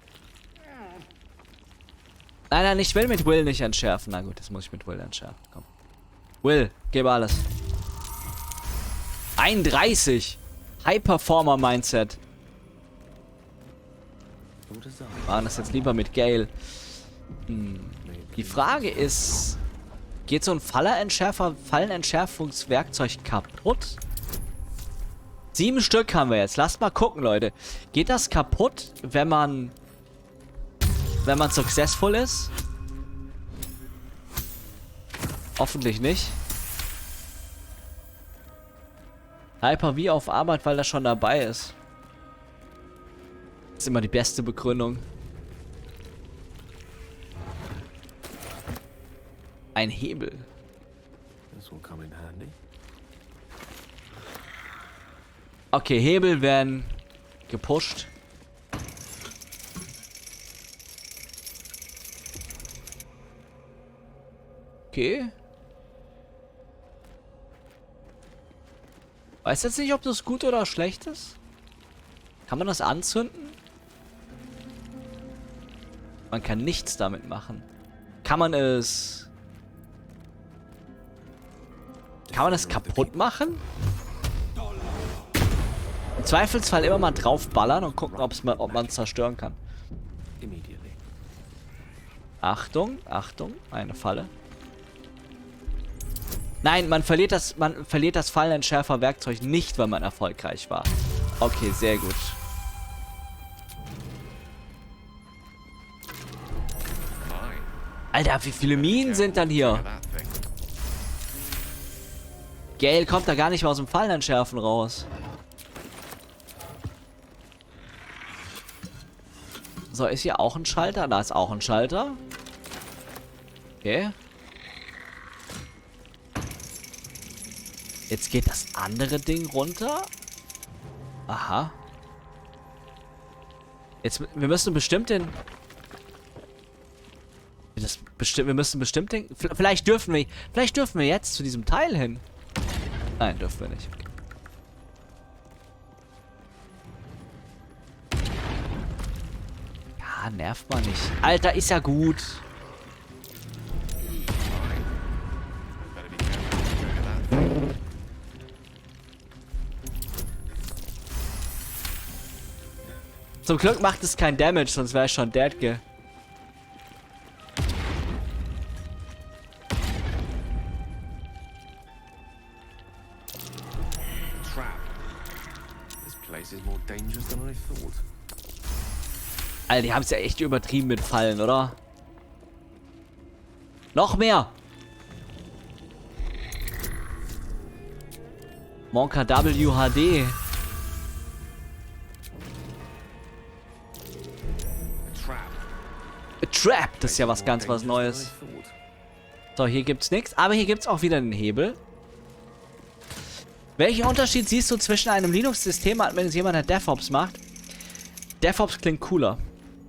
Nein, nein, ich will mit Will nicht entschärfen. Na gut, das muss ich mit Will entschärfen. Komm. Will, gebe alles. einunddreißig. High Performer Mindset. Machen das jetzt lieber mit Gale. Hm. Die Frage ist, geht so ein Fallenentschärfer, Fallenentschärfungswerkzeug kaputt? Sieben Stück haben wir jetzt. Lasst mal gucken, Leute. Geht das kaputt, wenn man wenn man successful ist? Hoffentlich nicht. Hyper-V auf Arbeit, weil das schon dabei ist. Das ist immer die beste Begründung. Ein Hebel. This will come in handy. Okay, Hebel werden gepusht. Okay. Weiß jetzt nicht, ob das gut oder schlecht ist. Kann man das anzünden? Man kann nichts damit machen. Kann man es... Kann man das kaputt machen? Im Zweifelsfall immer mal draufballern und gucken, ob's mal, ob man es zerstören kann. Achtung, Achtung, eine Falle. Nein, man verliert das, man verliert das Fallenentschärfer-Werkzeug nicht, wenn man erfolgreich war. Okay, sehr gut. Alter, wie viele Minen sind dann hier? Gale kommt da gar nicht mehr aus dem Fallenentschärfen raus. So, ist hier auch ein Schalter? Da ist auch ein Schalter. Okay. Jetzt geht das andere Ding runter. Aha. Jetzt, wir müssen bestimmt den... Das bestimmt, wir müssen bestimmt den... Vielleicht dürfen wir... Vielleicht dürfen wir jetzt zu diesem Teil hin. Nein, dürfen wir nicht. Ja, nervt man nicht. Alter, ist ja gut. Zum Glück macht es kein Damage, sonst wäre ich schon dead, gell. Alter, die haben es ja echt übertrieben mit Fallen, oder? Noch mehr! Monka W H D. A Trap, das ist ja was ganz was Neues. So, hier gibt's nichts, aber hier gibt's auch wieder den Hebel. Welchen Unterschied siehst du zwischen einem Linux-System, wenn es jemand der DevOps macht? DevOps klingt cooler.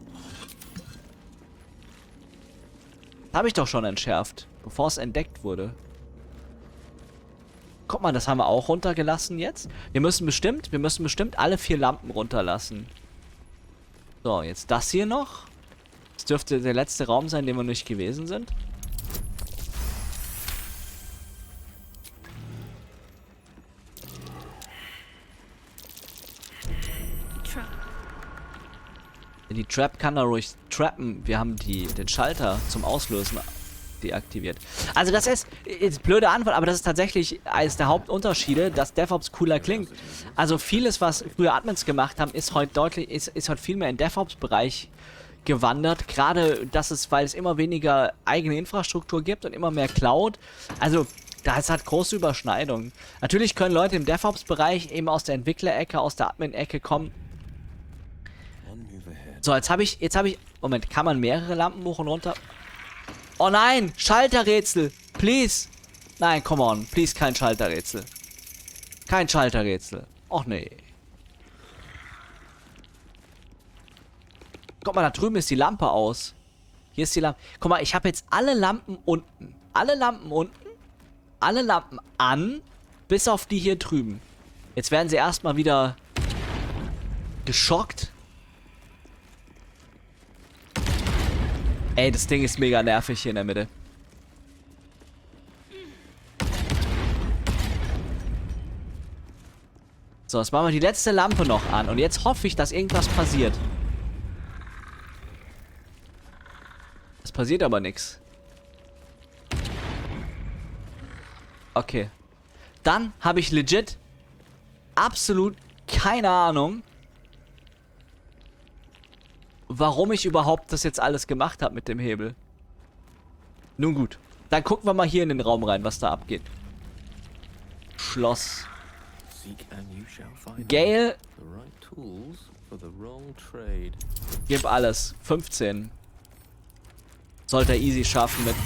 Habe ich doch schon entschärft, bevor es entdeckt wurde. Guck mal, das haben wir auch runtergelassen jetzt. Wir müssen bestimmt, wir müssen bestimmt alle vier Lampen runterlassen. So, jetzt das hier noch. Das dürfte der letzte Raum sein, den wir nicht gewesen sind. Die Trap kann da ruhig trappen. Wir haben die, den Schalter zum Auslösen deaktiviert. Also das ist, ist blöde Antwort, aber das ist tatsächlich eines der Hauptunterschiede, dass DevOps cooler klingt. Also vieles, was früher Admins gemacht haben, ist heute deutlich, ist, ist heute viel mehr in DevOps-Bereich gewandert. Gerade das ist, weil es immer weniger eigene Infrastruktur gibt und immer mehr Cloud. Also das hat große Überschneidungen. Natürlich können Leute im DevOps-Bereich eben aus der Entwicklerecke, aus der Admin-Ecke kommen. So, jetzt habe ich, jetzt habe ich, Moment, kann man mehrere Lampen hoch und runter? Oh nein, Schalterrätsel. Please. Nein, come on. Please, kein Schalterrätsel. Kein Schalterrätsel. Och nee. Guck mal, da drüben ist die Lampe aus. Hier ist die Lampe. Guck mal, ich habe jetzt alle Lampen unten. Alle Lampen unten. Alle Lampen an. Bis auf die hier drüben. Jetzt werden sie erstmal wieder geschockt. Ey, das Ding ist mega nervig hier in der Mitte. So, jetzt machen wir die letzte Lampe noch an. Und jetzt hoffe ich, dass irgendwas passiert. Es passiert aber nichts. Okay. Dann habe ich legit absolut keine Ahnung, warum ich überhaupt das jetzt alles gemacht habe mit dem Hebel. Nun gut. Dann gucken wir mal hier in den Raum rein, was da abgeht. Schloss. Gale. Gib alles. fünfzehn. Sollte er easy schaffen mit.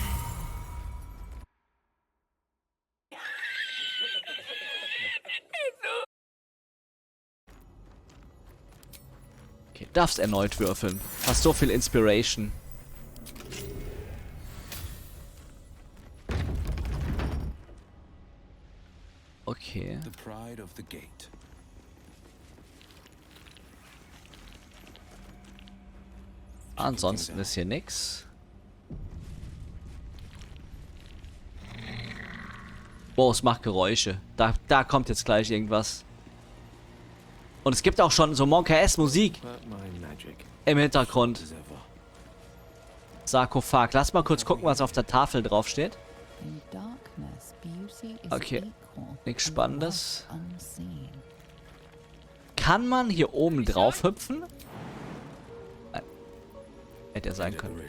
Okay, darfst erneut würfeln. Hast so viel Inspiration. Okay. The pride of the gate. Ansonsten ist hier nix. Boah, es macht Geräusche. Da, da kommt jetzt gleich irgendwas. Und es gibt auch schon so Monka S Musik im Hintergrund. Sarkophag. Lass mal kurz gucken, was auf der Tafel drauf steht. Okay. Nichts Spannendes. Kann man hier oben drauf hüpfen? Nein. Hätte er sein können.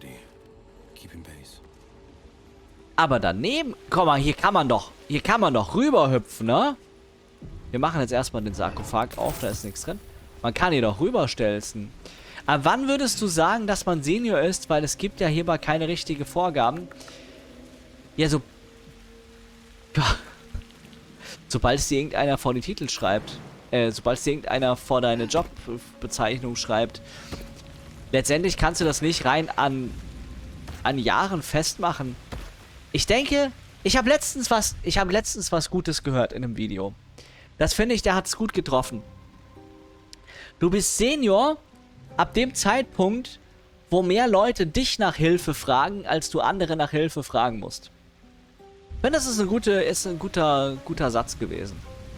Aber daneben, komm mal, hier kann man doch, hier kann man doch rüber hüpfen, ne? Wir machen jetzt erstmal den Sarkophag auf, da ist nichts drin. Man kann hier doch rüberstelzen. Aber wann würdest du sagen, dass man Senior ist? Weil es gibt ja hierbei keine richtigen Vorgaben. Ja, so... Ja. Sobald es dir irgendeiner vor die Titel schreibt. Äh, sobald es dir irgendeiner vor deine Jobbezeichnung schreibt. Letztendlich kannst du das nicht rein an, an Jahren festmachen. Ich denke, ich habe letztens was, ich habe letztens was Gutes gehört in einem Video. Das finde ich, der hat es gut getroffen. Du bist Senior ab dem Zeitpunkt, wo mehr Leute dich nach Hilfe fragen, als du andere nach Hilfe fragen musst. Ich finde, das ist eine gute, ist ein guter, guter Satz gewesen.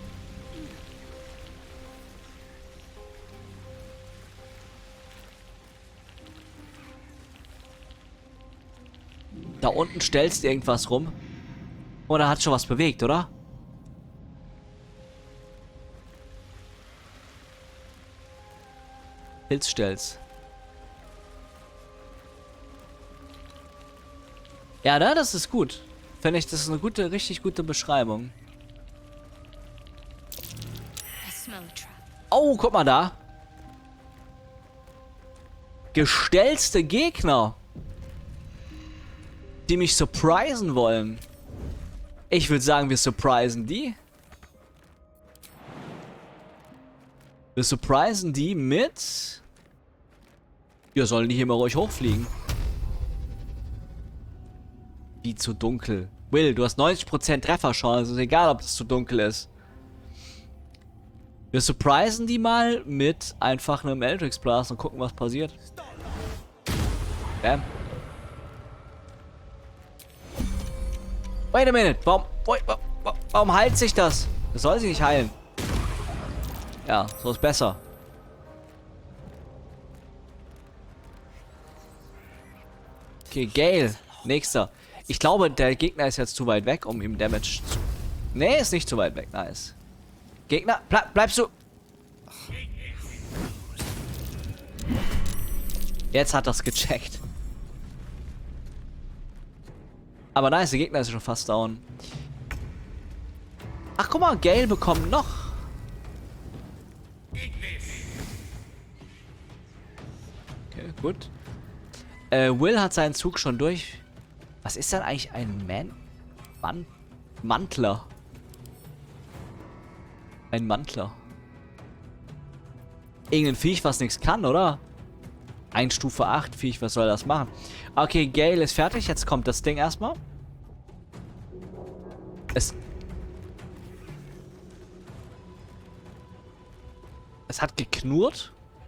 Da unten stellst du irgendwas rum. Oder hat schon was bewegt, oder? Pilzstellst. Ja, ne? Das ist gut. Finde ich, das ist eine gute, richtig gute Beschreibung. Oh, guck mal da. Gestellte Gegner, die mich surprisen wollen. Ich würde sagen, wir surprisen die. Wir surprisen die mit... Ja, sollen die hier mal ruhig hochfliegen? Wie zu dunkel. Will, du hast neunzig Prozent Trefferchance. Ist egal, ob es zu dunkel ist. Wir surprisen die mal mit einfach einem Eldritch Blast und gucken, was passiert. Bam. Wait a minute. Warum, warum, warum heilt sich das? Das soll sich nicht heilen. Ja, so ist besser. Okay, Gale. Nächster. Ich glaube, der Gegner ist jetzt zu weit weg, um ihm Damage zu... Nee, ist nicht zu weit weg. Nice. Gegner, bleib, bleibst du... Jetzt hat das gecheckt. Aber nice, der Gegner ist schon fast down. Ach, guck mal, Gale bekommt noch... Okay, gut. Äh, Will hat seinen Zug schon durch. Was ist denn eigentlich ein Man... Man... Mantler? Ein Mantler. Irgendein Viech, was nichts kann, oder? Ein Stufe acht Viech, was soll das machen? Okay, Gale ist fertig. Jetzt kommt das Ding erstmal. Es... Es hat geknurrt.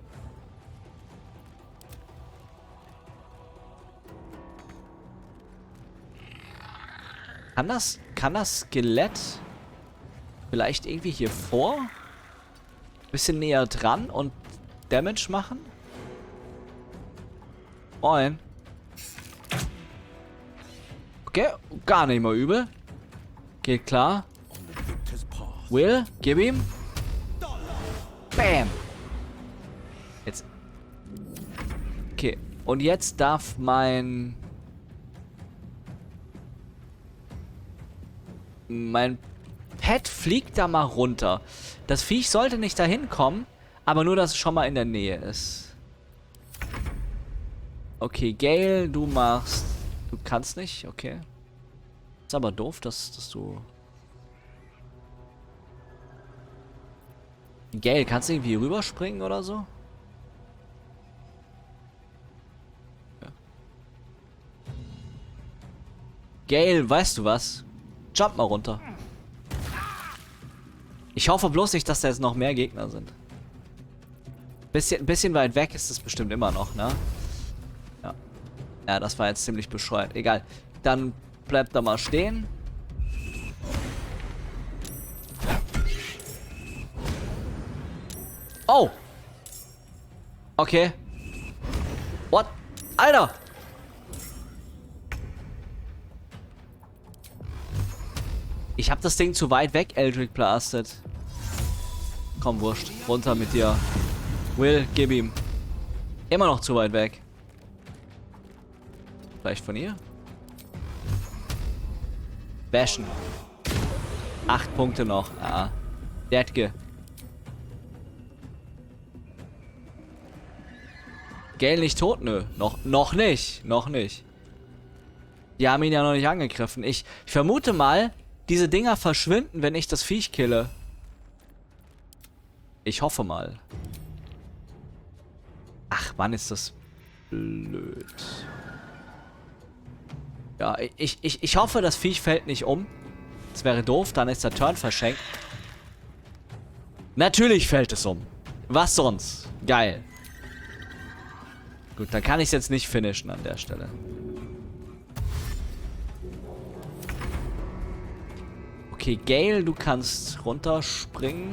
Kann das, kann das Skelett vielleicht irgendwie hier vor? Bisschen näher dran und Damage machen? Moin. Okay, gar nicht mal übel. Geht klar. Will, gib ihm. Bam. Jetzt. Okay, und jetzt darf mein... Mein Pet fliegt da mal runter. Das Viech sollte nicht dahin kommen, aber nur, dass es schon mal in der Nähe ist. Okay, Gale, du machst... Du kannst nicht, okay. Ist aber doof, dass, dass du... Gale, kannst du irgendwie rüberspringen oder so? Ja. Gale, weißt du was? Jump mal runter. Ich hoffe bloß nicht, dass da jetzt noch mehr Gegner sind. Bisschen, bisschen weit weg ist es bestimmt immer noch, ne? Ja. Ja, das war jetzt ziemlich bescheuert. Egal. Dann bleibt da mal stehen. Oh! Okay. What? Alter! Ich hab das Ding zu weit weg, Eldritch blastet. Komm, wurscht. Runter mit dir. Will, gib ihm. Immer noch zu weit weg. Vielleicht von ihr? Bashen. Acht Punkte noch. Ah. Detke. Gale nicht tot? Nö. Noch, noch nicht. Noch nicht. Die haben ihn ja noch nicht angegriffen. Ich, ich vermute mal, diese Dinger verschwinden, wenn ich das Viech kille. Ich hoffe mal. Ach, Mann, ist das blöd. Ja, ich, ich, ich hoffe, das Viech fällt nicht um. Das wäre doof, dann ist der Turn verschenkt. Natürlich fällt es um. Was sonst? Geil. Gut, dann kann ich es jetzt nicht finishen an der Stelle. Okay, Gale, du kannst runterspringen.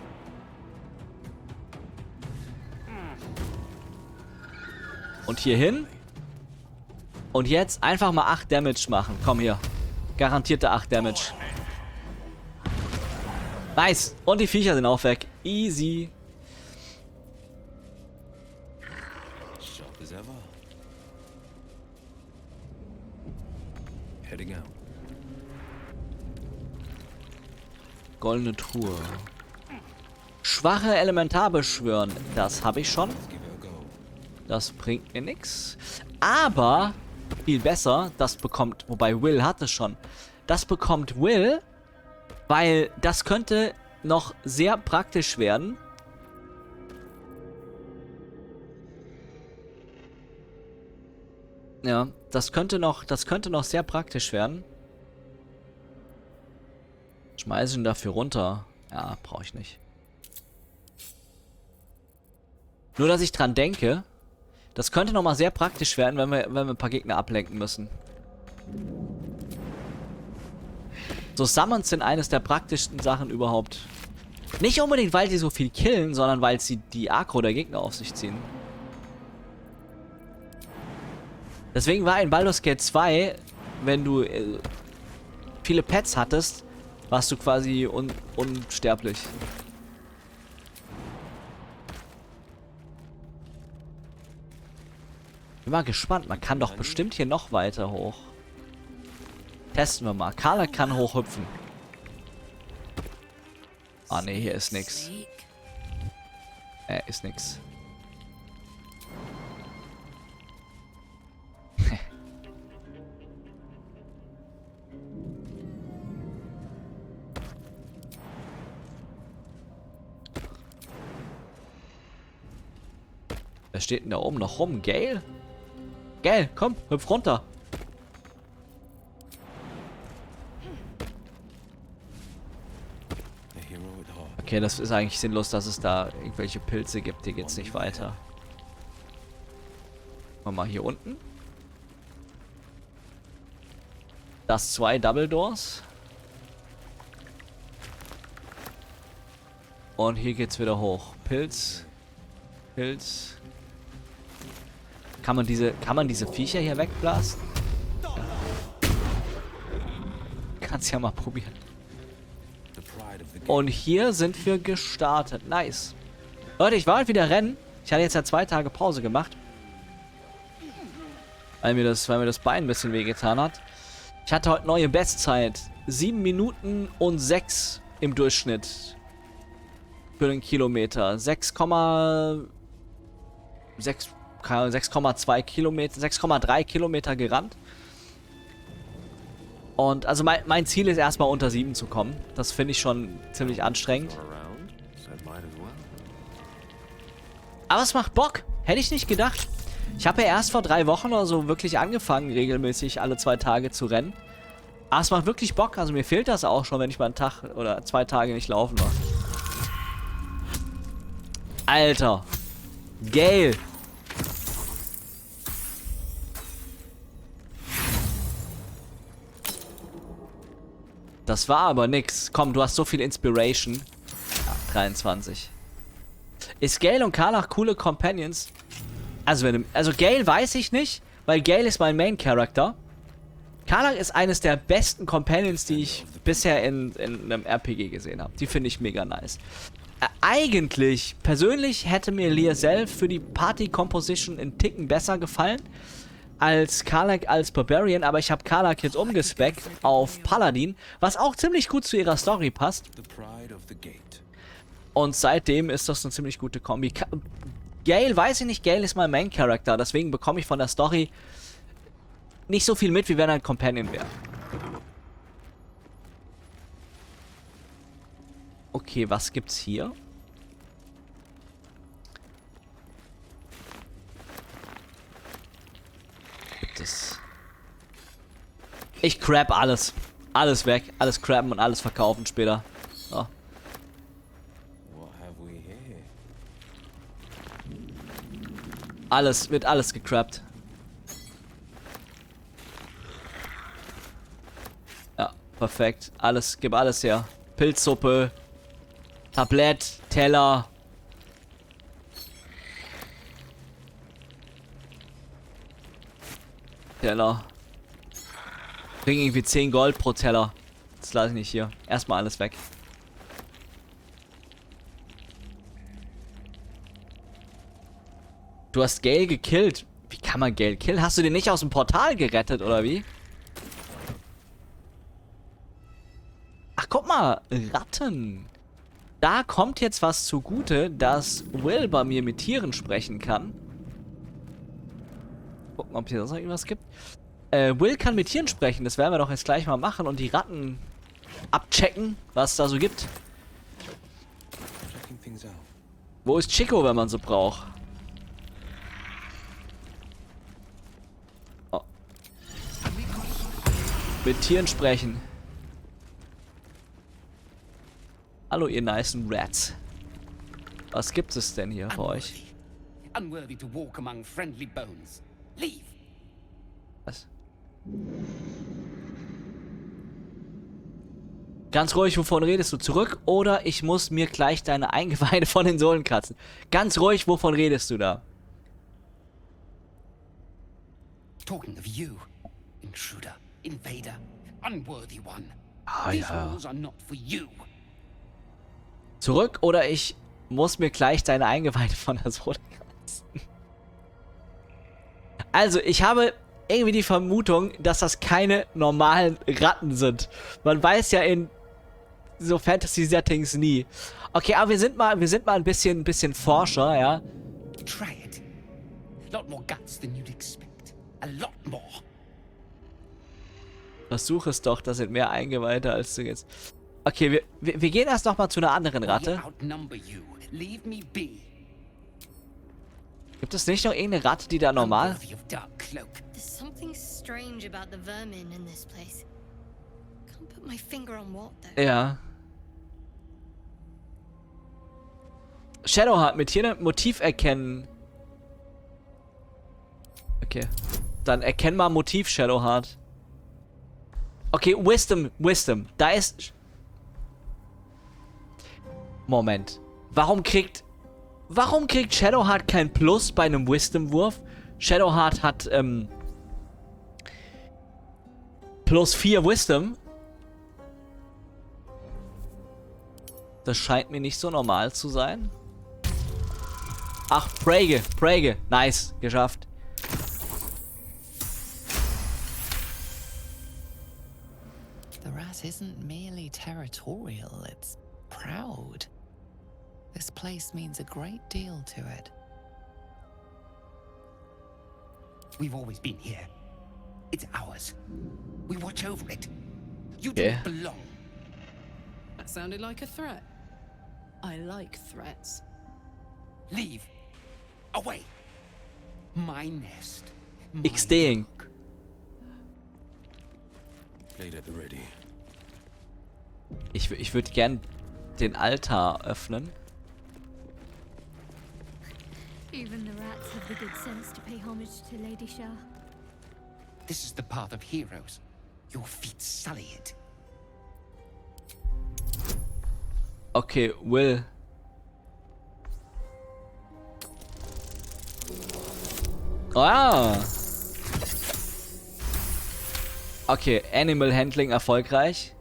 Und hier hin. Und jetzt einfach mal acht Damage machen. Komm hier. Garantierte acht Damage. Nice. Und die Viecher sind auch weg. Easy. Sharp as ever. Heading out. Goldene Truhe. Schwache Elementar beschwören. Das habe ich schon. Das bringt mir nichts. Aber viel besser, das bekommt, wobei Will hat es schon. Das bekommt Will, weil das könnte noch sehr praktisch werden. Ja, das könnte noch, das könnte noch sehr praktisch werden. Schmeiße ihn dafür runter. Ja, brauche ich nicht. Nur, dass ich dran denke, das könnte nochmal sehr praktisch werden, wenn wir, wenn wir ein paar Gegner ablenken müssen. So, Summons sind eines der praktischsten Sachen überhaupt. Nicht unbedingt, weil sie so viel killen, sondern weil sie die Aggro der Gegner auf sich ziehen. Deswegen war in Baldur's Gate zwei, wenn du äh, viele Pets hattest, warst du quasi un unsterblich. Bin mal gespannt. Man kann doch bestimmt hier noch weiter hoch. Testen wir mal. Carla kann hochhüpfen. Ah, ne, hier ist nix. Äh, ist nix. Wer steht denn da oben noch rum? Gale? Gale, komm, hüpf runter. A hero at heart. Okay, das ist eigentlich sinnlos, dass es da irgendwelche Pilze gibt. Hier geht's nicht weiter. Guck mal hier unten. Das zwei Double Doors. Und hier geht's wieder hoch. Pilz. Pilz. Kann man diese, kann man diese Viecher hier wegblasten? Ja. Kannst ja mal probieren. The pride of the game. Und hier sind wir gestartet. Nice. Leute, ich war halt wieder rennen. Ich hatte jetzt ja zwei Tage Pause gemacht. Weil mir das, weil mir das Bein ein bisschen wehgetan hat. Ich hatte heute neue Bestzeit. sieben Minuten und sechs im Durchschnitt. Für den Kilometer. sechs Komma zwei Kilometer. sechs Komma drei Kilometer gerannt. Und also mein, mein Ziel ist erstmal unter sieben zu kommen. Das finde ich schon ziemlich anstrengend. Are around, so might as well. Aber es macht Bock. Hätte ich nicht gedacht. Ich habe ja erst vor drei Wochen oder so wirklich angefangen, regelmäßig alle zwei Tage zu rennen. Aber es macht wirklich Bock. Also mir fehlt das auch schon, wenn ich mal einen Tag oder zwei Tage nicht laufen war. Alter. Gale. Das war aber nix. Komm, du hast so viel Inspiration. Ja, dreiundzwanzig. Ist Gale und Karlach coole Companions? Also, wenn, also Gale weiß ich nicht, weil Gale ist mein Main-Character. Karlach ist eines der besten Companions, die ich bisher in, in einem R P G gesehen habe. Die finde ich mega nice. Äh, eigentlich, persönlich hätte mir Lae'zel für die Party-Composition einen Ticken besser gefallen als Karlach als Barbarian, aber ich habe Karlach jetzt umgespeckt auf Paladin, was auch ziemlich gut zu ihrer Story passt. The pride of the gate. Und seitdem ist das eine ziemlich gute Kombi. Ka Gale, weiß ich nicht, Gale ist mein Main-Character, deswegen bekomme ich von der Story nicht so viel mit, wie wenn er ein Companion wäre. Okay, was gibt's hier? Gibt es... Ich crab alles. Alles weg, alles crabben und alles verkaufen später. So. What have we here? Alles, wird alles gecrabbt. Ja, perfekt. Alles, gib alles her. Pilzsuppe, Tablett, Teller. Teller. Bring irgendwie zehn Gold pro Teller. Das lasse ich nicht hier. Erstmal alles weg. Du hast Gale gekillt. Wie kann man Gale killen? Hast du den nicht aus dem Portal gerettet, oder wie? Ach, guck mal. Ratten. Da kommt jetzt was zugute, dass Will bei mir mit Tieren sprechen kann. Gucken, ob es hier sonst noch irgendwas gibt. Äh, Will kann mit Tieren sprechen. Das werden wir doch jetzt gleich mal machen und die Ratten abchecken, was es da so gibt. Checking things out. Wo ist Chico, wenn man so braucht? Oh. Mit Tieren sprechen. Hallo, ihr nicen Rats. Was gibt es denn hier für euch? Unworthy to walk among friendly bones. Leave. Was? Ganz ruhig, wovon redest du? Zurück oder ich muss mir gleich deine Eingeweide von den Sohlen kratzen. Ganz ruhig, wovon redest du da? Talking of you, intruder, invader, unworthy one. Ah, These ja. rules are not for you. Zurück oder ich muss mir gleich deine Eingeweide von der Sohle kratzen. Also, ich habe irgendwie die Vermutung, dass das keine normalen Ratten sind. Man weiß ja in so Fantasy-Settings nie. Okay, aber wir sind mal, wir sind mal ein bisschen, ein bisschen Forscher, ja. Try it. Lot more guts than you'd expect. A lot more. Versuch es doch, das sind mehr Eingeweide als du jetzt. Okay, wir, wir, wir gehen erst noch mal zu einer anderen Ratte. We outnumber you. Leave me be. Gibt es nicht noch irgendeine Ratte, die da normal... Unworthy of Dark Cloak. There's something strange about the vermin in this place. Can't put my finger on what though. Ja. Shadowheart mit hier ein Motiv erkennen. Okay. Dann erkenn mal Motiv, Shadowheart. Okay, Wisdom, Wisdom. Da ist... Moment. Warum kriegt... Warum kriegt Shadowheart kein Plus bei einem Wisdom-Wurf? Shadowheart hat, ähm... plus vier Wisdom. Das scheint mir nicht so normal zu sein. Ach, Praege, Praege. Nice, geschafft. The rat isn't merely territorial, it's proud. This place means a great deal to it. We've always been here. It's ours. We watch over it. You Yeah. don't belong. That sounded like a threat. I like threats. Leave. Away. My nest. My Ich staying. dog. Blade at the ready. Ich, ich würde gern den Altar öffnen. Even the rats have the good sense to pay homage to Lady Shah. This is the path of heroes. Your feet sully it. Okay, Will. Ah. Okay, Animal Handling erfolgreich.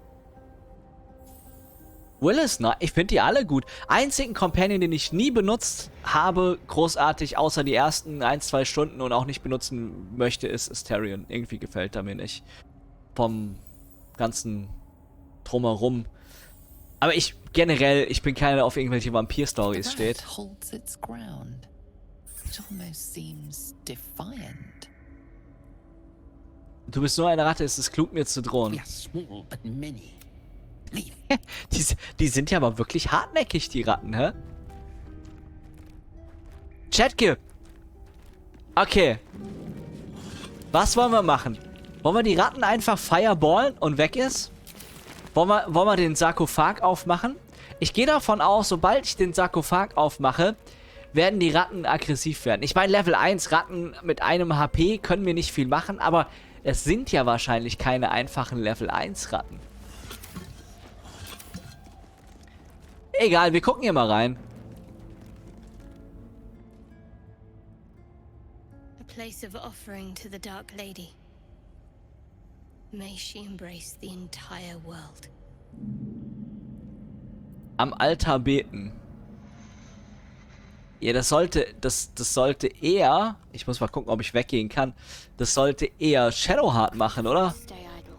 Will ist nice. Ich finde die alle gut. Einzigen Companion, den ich nie benutzt habe, großartig, außer die ersten ein, zwei Stunden und auch nicht benutzen möchte, ist Astarion. Irgendwie gefällt er mir nicht. Vom ganzen Drumherum. Aber ich, generell, ich bin keiner, der auf irgendwelche Vampir-Stories The steht. rat holds its ground. It almost seems defiant. Du bist nur eine Ratte, es ist klug, mir zu We drohen. are small but many. Leave. Die, die sind ja aber wirklich hartnäckig, die Ratten, hä? Chatke. Okay. Was wollen wir machen? Wollen wir die Ratten einfach fireballen und weg ist? Wollen wir, wollen wir den Sarkophag aufmachen? Ich gehe davon aus, sobald ich den Sarkophag aufmache, werden die Ratten aggressiv werden. Ich meine, Level eins Ratten mit einem H P können mir nicht viel machen, aber es sind ja wahrscheinlich keine einfachen Level eins Ratten. Egal, wir gucken hier mal rein. A place of offering to the Dark Lady. May she embrace the entire world. Am Altar beten. Ja, das sollte, das, das sollte eher, ich muss mal gucken, ob ich weggehen kann, das sollte eher Shadowheart machen, oder? Stay idle.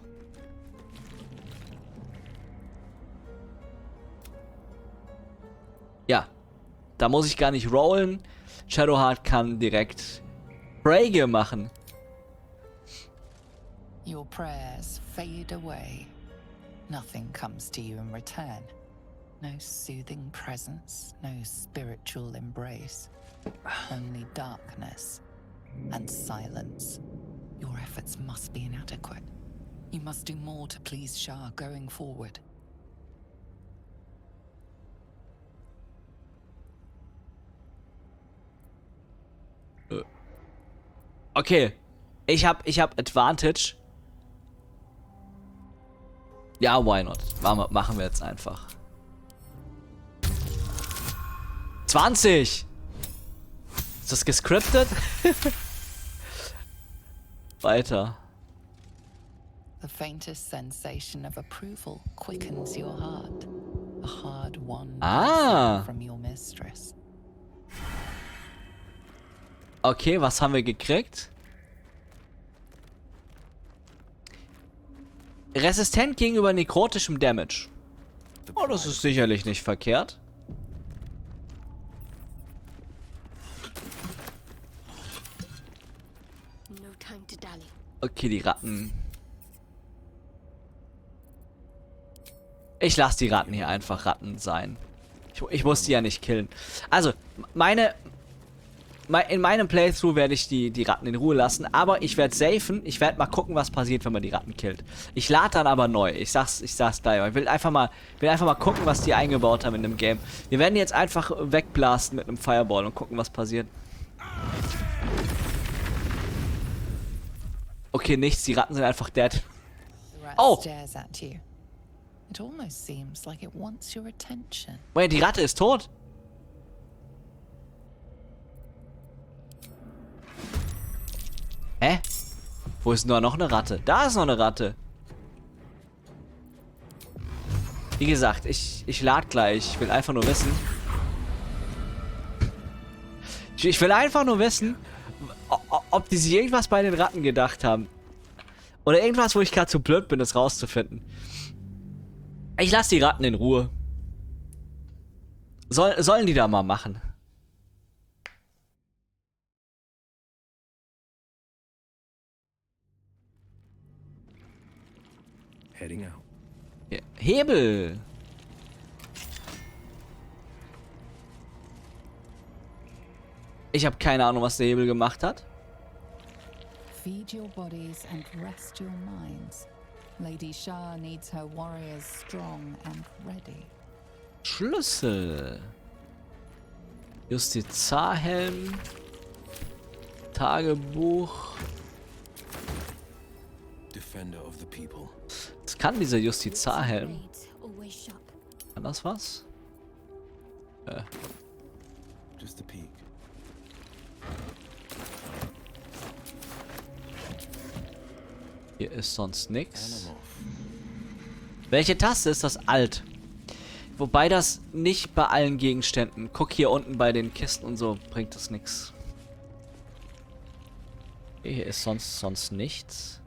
Ja, da muss ich gar nicht rollen. Shadowheart kann direkt Praege machen. Your prayers fade away. Nothing comes to you in return. No soothing presence, no spiritual embrace. Only darkness and silence. Your efforts must be inadequate. You must do more to please Shah going forward. Okay, ich hab, ich hab Advantage. Ja, why not? Machen wir jetzt einfach. zwanzig! Ist das gescriptet? Weiter. The faintest sensation of approval quickens your heart. A hard-won Ah. blessing from your mistress. Okay, was haben wir gekriegt? Resistent gegenüber nekrotischem Damage. Oh, das ist sicherlich nicht verkehrt. No time to dally. Okay, die Ratten. Ich lasse die Ratten hier einfach Ratten sein. Ich, ich muss die ja nicht killen. Also, meine... in meinem Playthrough werde ich die, die Ratten in Ruhe lassen, aber ich werde safen. Ich werde mal gucken, was passiert, wenn man die Ratten killt. Ich lade dann aber neu. Ich sag's, ich sag's da. Ich will einfach mal, will einfach mal gucken, was die eingebaut haben in dem Game. Wir werden jetzt einfach wegblasten mit einem Fireball und gucken, was passiert. Okay, nichts. Die Ratten sind einfach dead. The rat Oh! stares at you. It almost seems like it wants your attention. Wait, die Ratte ist tot? Hä? Wo ist denn da noch eine Ratte? Da ist noch eine Ratte. Wie gesagt, ich, ich lade gleich. Ich will einfach nur wissen. Ich, ich will einfach nur wissen, ob, ob die sich irgendwas bei den Ratten gedacht haben. Oder irgendwas, wo ich gerade zu blöd bin, das rauszufinden. Ich lasse die Ratten in Ruhe. Soll, sollen die da mal machen. Heading out. Ja, Hebel. Ich habe keine Ahnung, was der Hebel gemacht hat. Feed your bodies and rest your minds. Lady Shah needs her warriors strong and ready. Schlüssel. Justizarhelm. Tagebuch. Defender of the people. Was kann dieser Justizarhelm? Blades always sharp. Kann das was? Äh. Just a peek. Hier ist sonst And nichts. I'm off. Welche Taste ist das? Alt. Wobei das nicht bei allen Gegenständen. Guck hier unten bei den Kisten und so, bringt das nichts. Hier ist sonst sonst nichts.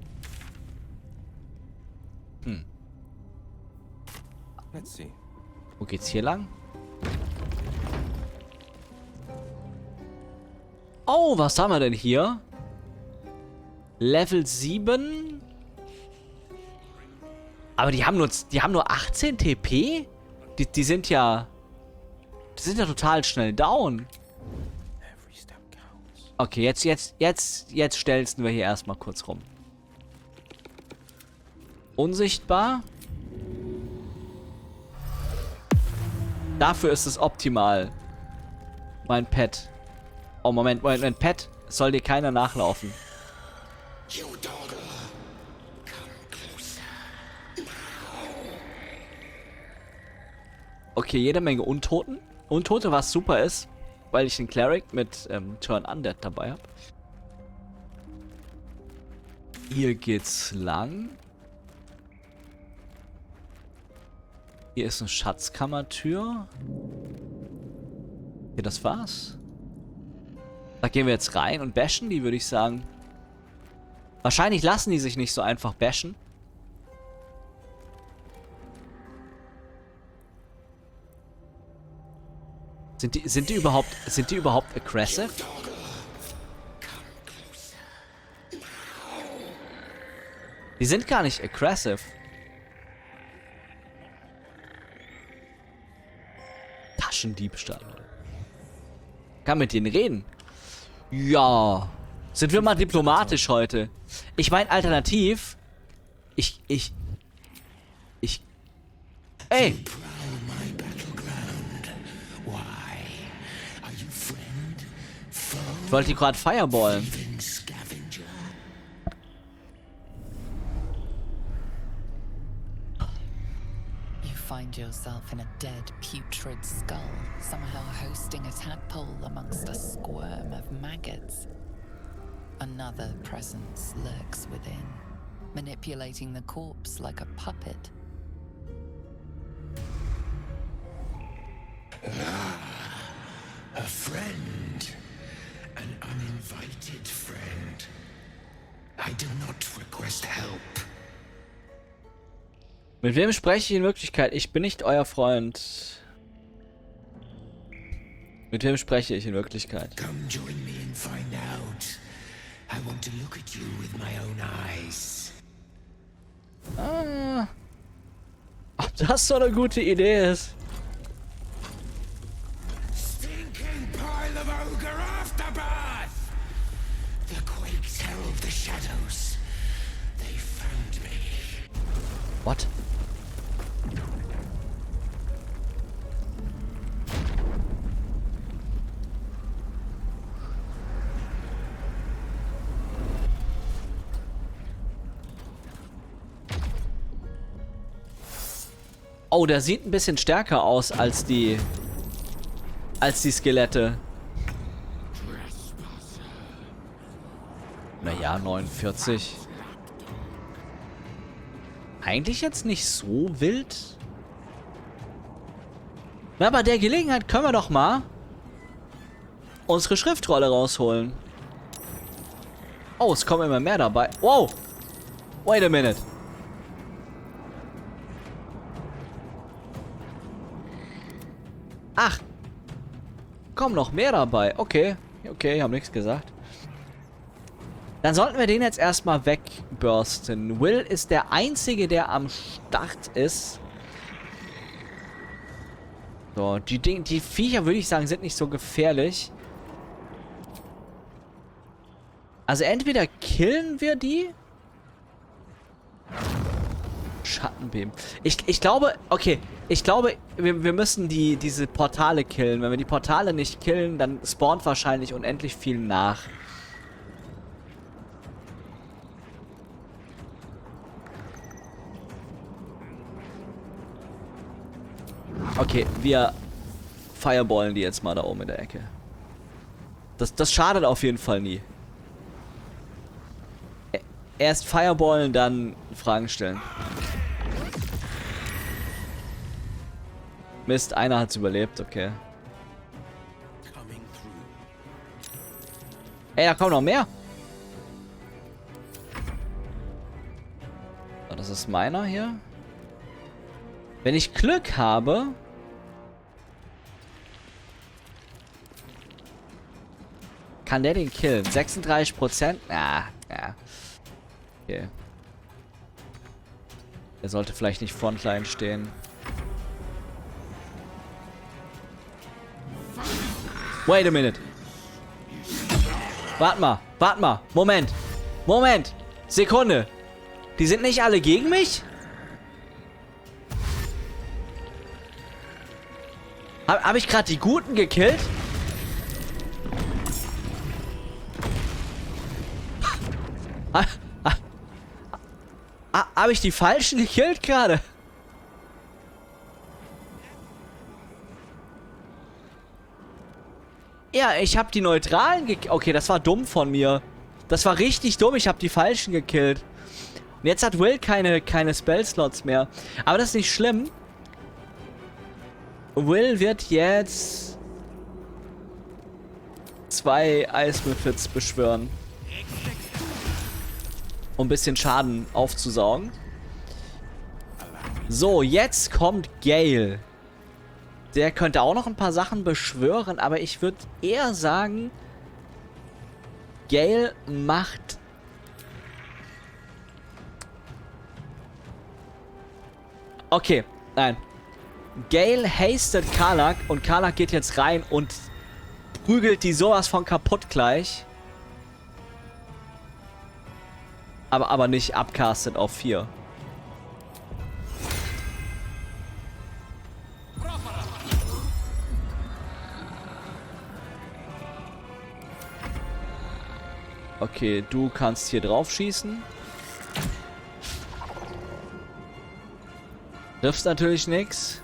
Hm. Let's see. Wo geht's hier lang? Oh, was haben wir denn hier? Level sieben. Aber die haben nur, die haben nur achtzehn T P? Die, die sind ja... Die sind ja total schnell down. Every step counts. Okay, jetzt, jetzt, jetzt, jetzt stelzen wir hier erstmal kurz rum. Unsichtbar. Dafür ist es optimal. Mein Pet. Oh, Moment, Moment, mein Pet. Soll dir keiner nachlaufen. Okay, jede Menge Untoten. Untote, was super ist, weil ich den Cleric mit ähm, Turn Undead dabei habe. Hier geht's lang. Hier ist eine Schatzkammertür. Okay, das war's. Da gehen wir jetzt rein und bashen die, würde ich sagen. Wahrscheinlich lassen die sich nicht so einfach bashen. Sind die, sind die überhaupt, sind die überhaupt aggressive? Die sind gar nicht aggressive. Taschendiebstahl. Kann mit denen reden. Ja. Sind wir mal diplomatisch heute? Ich meine, alternativ. Ich, ich. Ich. Ey! Ich wollte die gerade fireballen. You find yourself in a dead, putrid skull, somehow hosting a tadpole amongst a squirm of maggots. Another presence lurks within, manipulating the corpse like a puppet. A friend. An uninvited friend. I do not request help. Mit wem spreche ich in Wirklichkeit? Ich bin nicht euer Freund. Mit wem spreche ich in Wirklichkeit? Come join me and find out. I want to look at you with my own eyes. Ah. Ob das so eine gute Idee ist? Stinking pile of ogre after shadows. They found me. What? Oh, der sieht ein bisschen stärker aus als die... als die Skelette. Naja, neunundvierzig. Eigentlich jetzt nicht so wild. Na, bei der Gelegenheit können wir doch mal unsere Schriftrolle rausholen. Oh, es kommen immer mehr dabei. Wow! Wait a minute. Ach! Kommen noch mehr dabei. Okay. Okay, haben nichts gesagt. Dann sollten wir den jetzt erstmal wegbursten. Will ist der Einzige, der am Start ist. So, die, Ding, die Viecher, würde ich sagen, sind nicht so gefährlich. Also entweder killen wir die. Schattenbeam. Ich, ich glaube, okay, ich glaube, wir, wir müssen die, diese Portale killen. Wenn wir die Portale nicht killen, dann spawnt wahrscheinlich unendlich viel nach. Okay, wir fireballen die jetzt mal da oben in der Ecke. Das, das schadet auf jeden Fall nie. Erst fireballen, dann Fragen stellen. Mist, einer hat's überlebt, okay. Ey, da kommen noch mehr. Oh, das ist meiner hier. Wenn ich Glück habe... Kann der den killen? sechsunddreißig Prozent? Ah, ja. Okay. Der sollte vielleicht nicht frontline stehen. Wait a minute. Warte mal, warte mal. Moment. Moment. Sekunde. Die sind nicht alle gegen mich? Hab, hab ich gerade die Guten gekillt? Ha, ha, ha, hab ich die Falschen gekillt gerade? Ja, ich habe die Neutralen gekillt. Okay, das war dumm von mir. Das war richtig dumm. Ich habe die Falschen gekillt. Und jetzt hat Will keine, keine Spellslots mehr. Aber das ist nicht schlimm. Will wird jetzt zwei Eismüffels beschwören. Um ein bisschen Schaden aufzusaugen. So, jetzt kommt Gale. Der könnte auch noch ein paar Sachen beschwören, aber ich würde eher sagen, Gale macht... Okay, nein. Gale hastet Karlach und Karlach geht jetzt rein und prügelt die sowas von kaputt gleich. Aber, aber nicht upcastet auf vier. Okay, du kannst hier drauf schießen. Triffst natürlich nichts.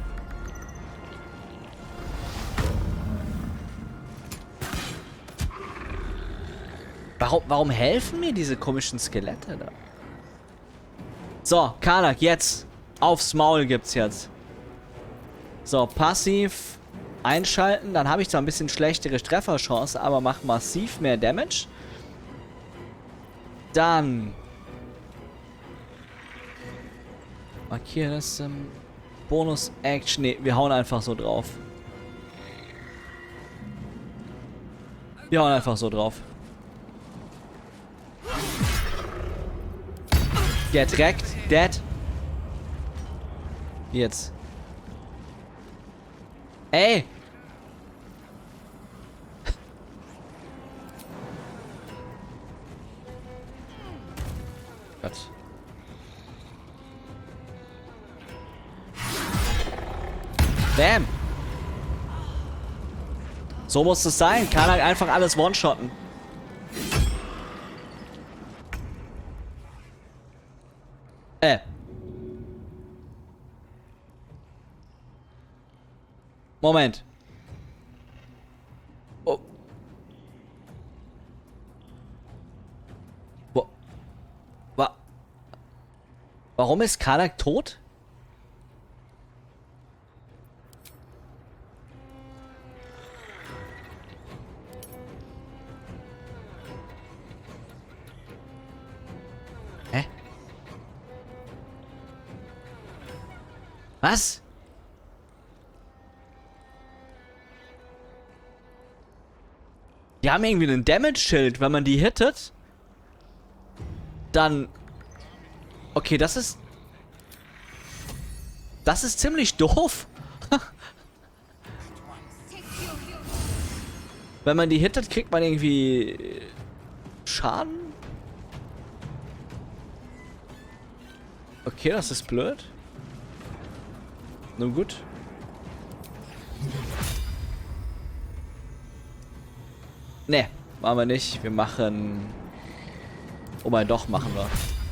Warum, warum helfen mir diese komischen Skelette da? So, Karlach, jetzt. Aufs Maul gibt's jetzt. So, passiv einschalten. Dann habe ich zwar ein bisschen schlechtere Trefferchance, aber mache massiv mehr Damage. Dann markieren das ähm, Bonus-Action. Ne, wir hauen einfach so drauf. Wir hauen einfach so drauf. Get wrecked. Dead. Jetzt. Ey! Gott. Bam! So muss es sein. Kann halt einfach alles one-shotten. Äh. Moment. Oh. Wo? Wa Warum ist Karnak tot? Hä? Was? Die haben irgendwie einen Damage-Schild. Wenn man die hittet, dann... Okay, das ist... Das ist ziemlich doof. Wenn man die hittet, kriegt man irgendwie... Schaden? Okay, das ist blöd. Nun gut. Ne, machen wir nicht. Wir machen... Oh mein, doch, machen wir.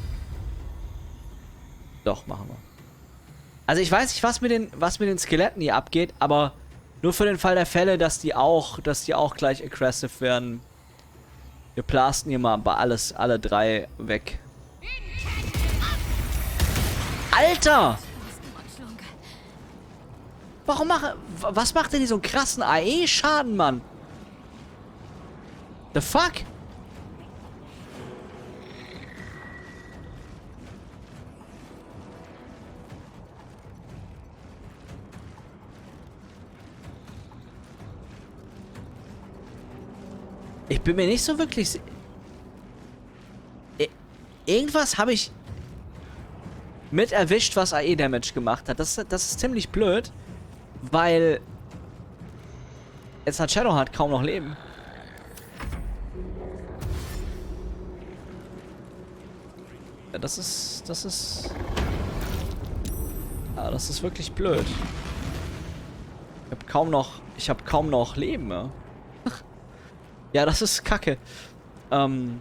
Doch, machen wir. Also ich weiß nicht, was mit den, was mit den Skeletten hier abgeht, aber nur für den Fall der Fälle, dass die auch, dass die auch gleich aggressive werden. Wir blasten hier mal bei alles, alle drei weg. Alter! Warum mache... Was macht denn die so einen krassen A E-Schaden, Mann? The fuck? Ich bin mir nicht so wirklich... si- I- Irgendwas habe ich mit erwischt, was A E-Damage gemacht hat. Das, das ist ziemlich blöd, weil jetzt hat Shadowheart kaum noch Leben. Ja, das ist... Das ist... Ja, das ist wirklich blöd. Ich habe kaum noch... Ich habe kaum noch Leben, ja. Ja, das ist kacke. Ähm...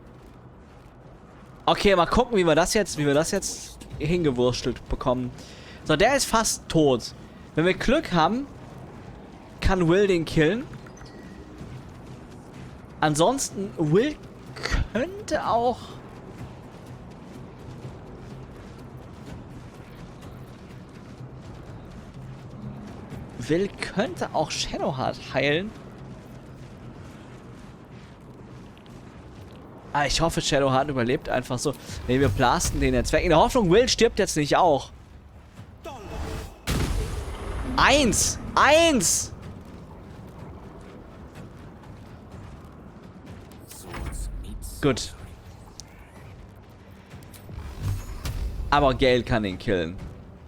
Okay, mal gucken, wie wir das jetzt... Wie wir das jetzt hingewurstelt bekommen. So, der ist fast tot. Wenn wir Glück haben, kann Will den killen. Ansonsten, Will könnte auch... Will könnte auch Shadowheart heilen. Ah, ich hoffe, Shadowheart überlebt einfach so. Ne, wir blasten den jetzt weg. In der Hoffnung, Will stirbt jetzt nicht auch. Eins! Eins! Gut. Aber Gale kann ihn killen.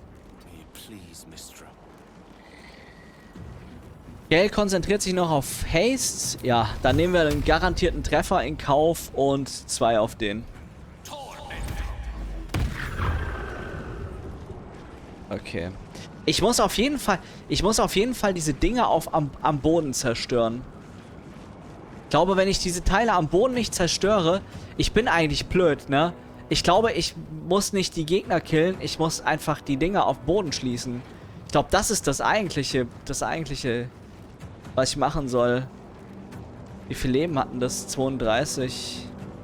Gale konzentriert sich noch auf Haste. Ja, dann nehmen wir einen garantierten Treffer in Kauf und zwei auf den. Okay. Ich muss auf jeden Fall, ich muss auf jeden Fall diese Dinger auf, am, am Boden zerstören. Ich glaube, wenn ich diese Teile am Boden nicht zerstöre, ich bin eigentlich blöd, ne? Ich glaube, ich muss nicht die Gegner killen, ich muss einfach die Dinger auf Boden schließen. Ich glaube, das ist das eigentliche, das eigentliche, was ich machen soll. Wie viel Leben hatten das? zweiunddreißig.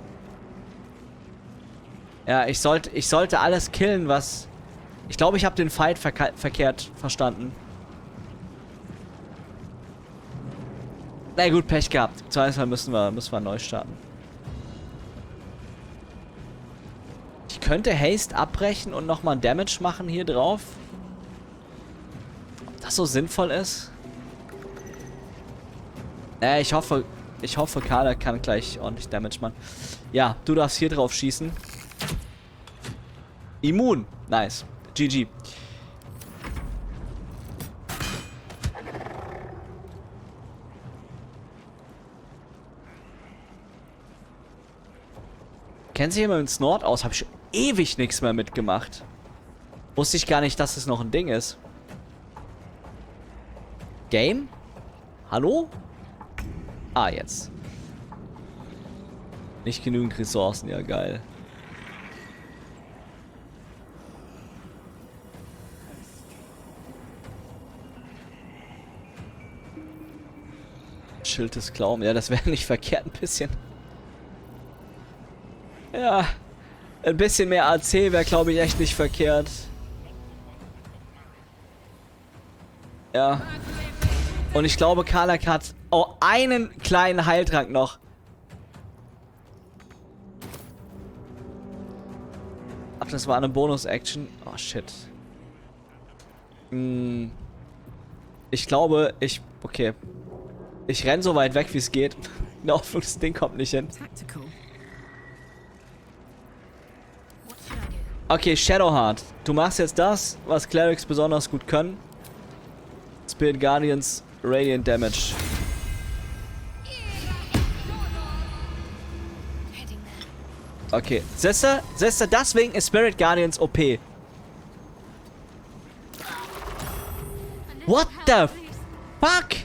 Ja, ich sollte, ich sollte alles killen, was... Ich glaube, ich habe den Fight verke verkehrt verstanden. Na gut, Pech gehabt. Im Zweifelsfall müssen wir, müssen wir neu starten. Ich könnte Haste abbrechen und nochmal Damage machen hier drauf. Ob das so sinnvoll ist? Äh, ich hoffe, ich hoffe, Kader kann gleich ordentlich Damage machen. Ja, du darfst hier drauf schießen. Immun. Nice. G G. Kennt sich jemand mit Snort aus? Habe ich schon ewig nichts mehr mitgemacht. Wusste ich gar nicht, dass es noch ein Ding ist. Game? Hallo? Ah, jetzt. Nicht genügend Ressourcen, ja geil. Schild des Glaubens. Ja, das wäre nicht verkehrt, ein bisschen. Ja, ein bisschen mehr A C wäre, glaube ich, echt nicht verkehrt. Ja. Und ich glaube, Karlach hat auch einen kleinen Heiltrank noch. Ach, das war eine Bonus-Action. Oh, shit. Hm. Ich glaube, ich... Okay. Ich renn so weit weg, wie es geht. In der Hoffnung, das Ding kommt nicht hin. Okay, Shadowheart. Du machst jetzt das, was Clerics besonders gut können. Spirit Guardians Radiant Damage. Okay, siehste, siehste, deswegen ist Spirit Guardians O P. What the fuck?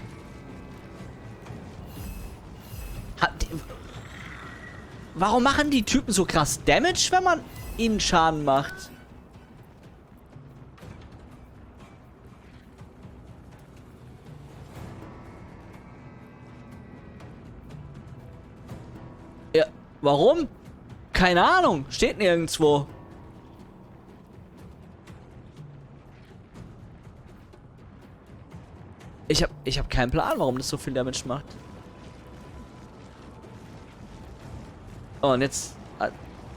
Hat die, warum machen die Typen so krass Damage, wenn man ihnen Schaden macht? Ja, warum? Keine Ahnung, steht nirgendwo. Ich hab, ich hab keinen Plan, warum das so viel Damage macht. Oh, und jetzt... Äh,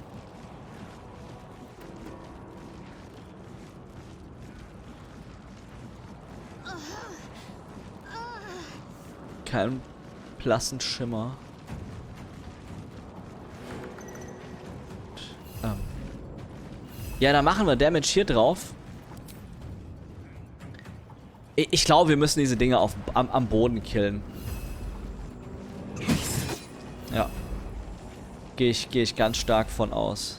kein blassen Schimmer. Ähm. Ja, dann machen wir Damage hier drauf. Ich, ich glaube, wir müssen diese Dinge auf, am, am Boden killen. Ja. Gehe ich, gehe ich ganz stark von aus.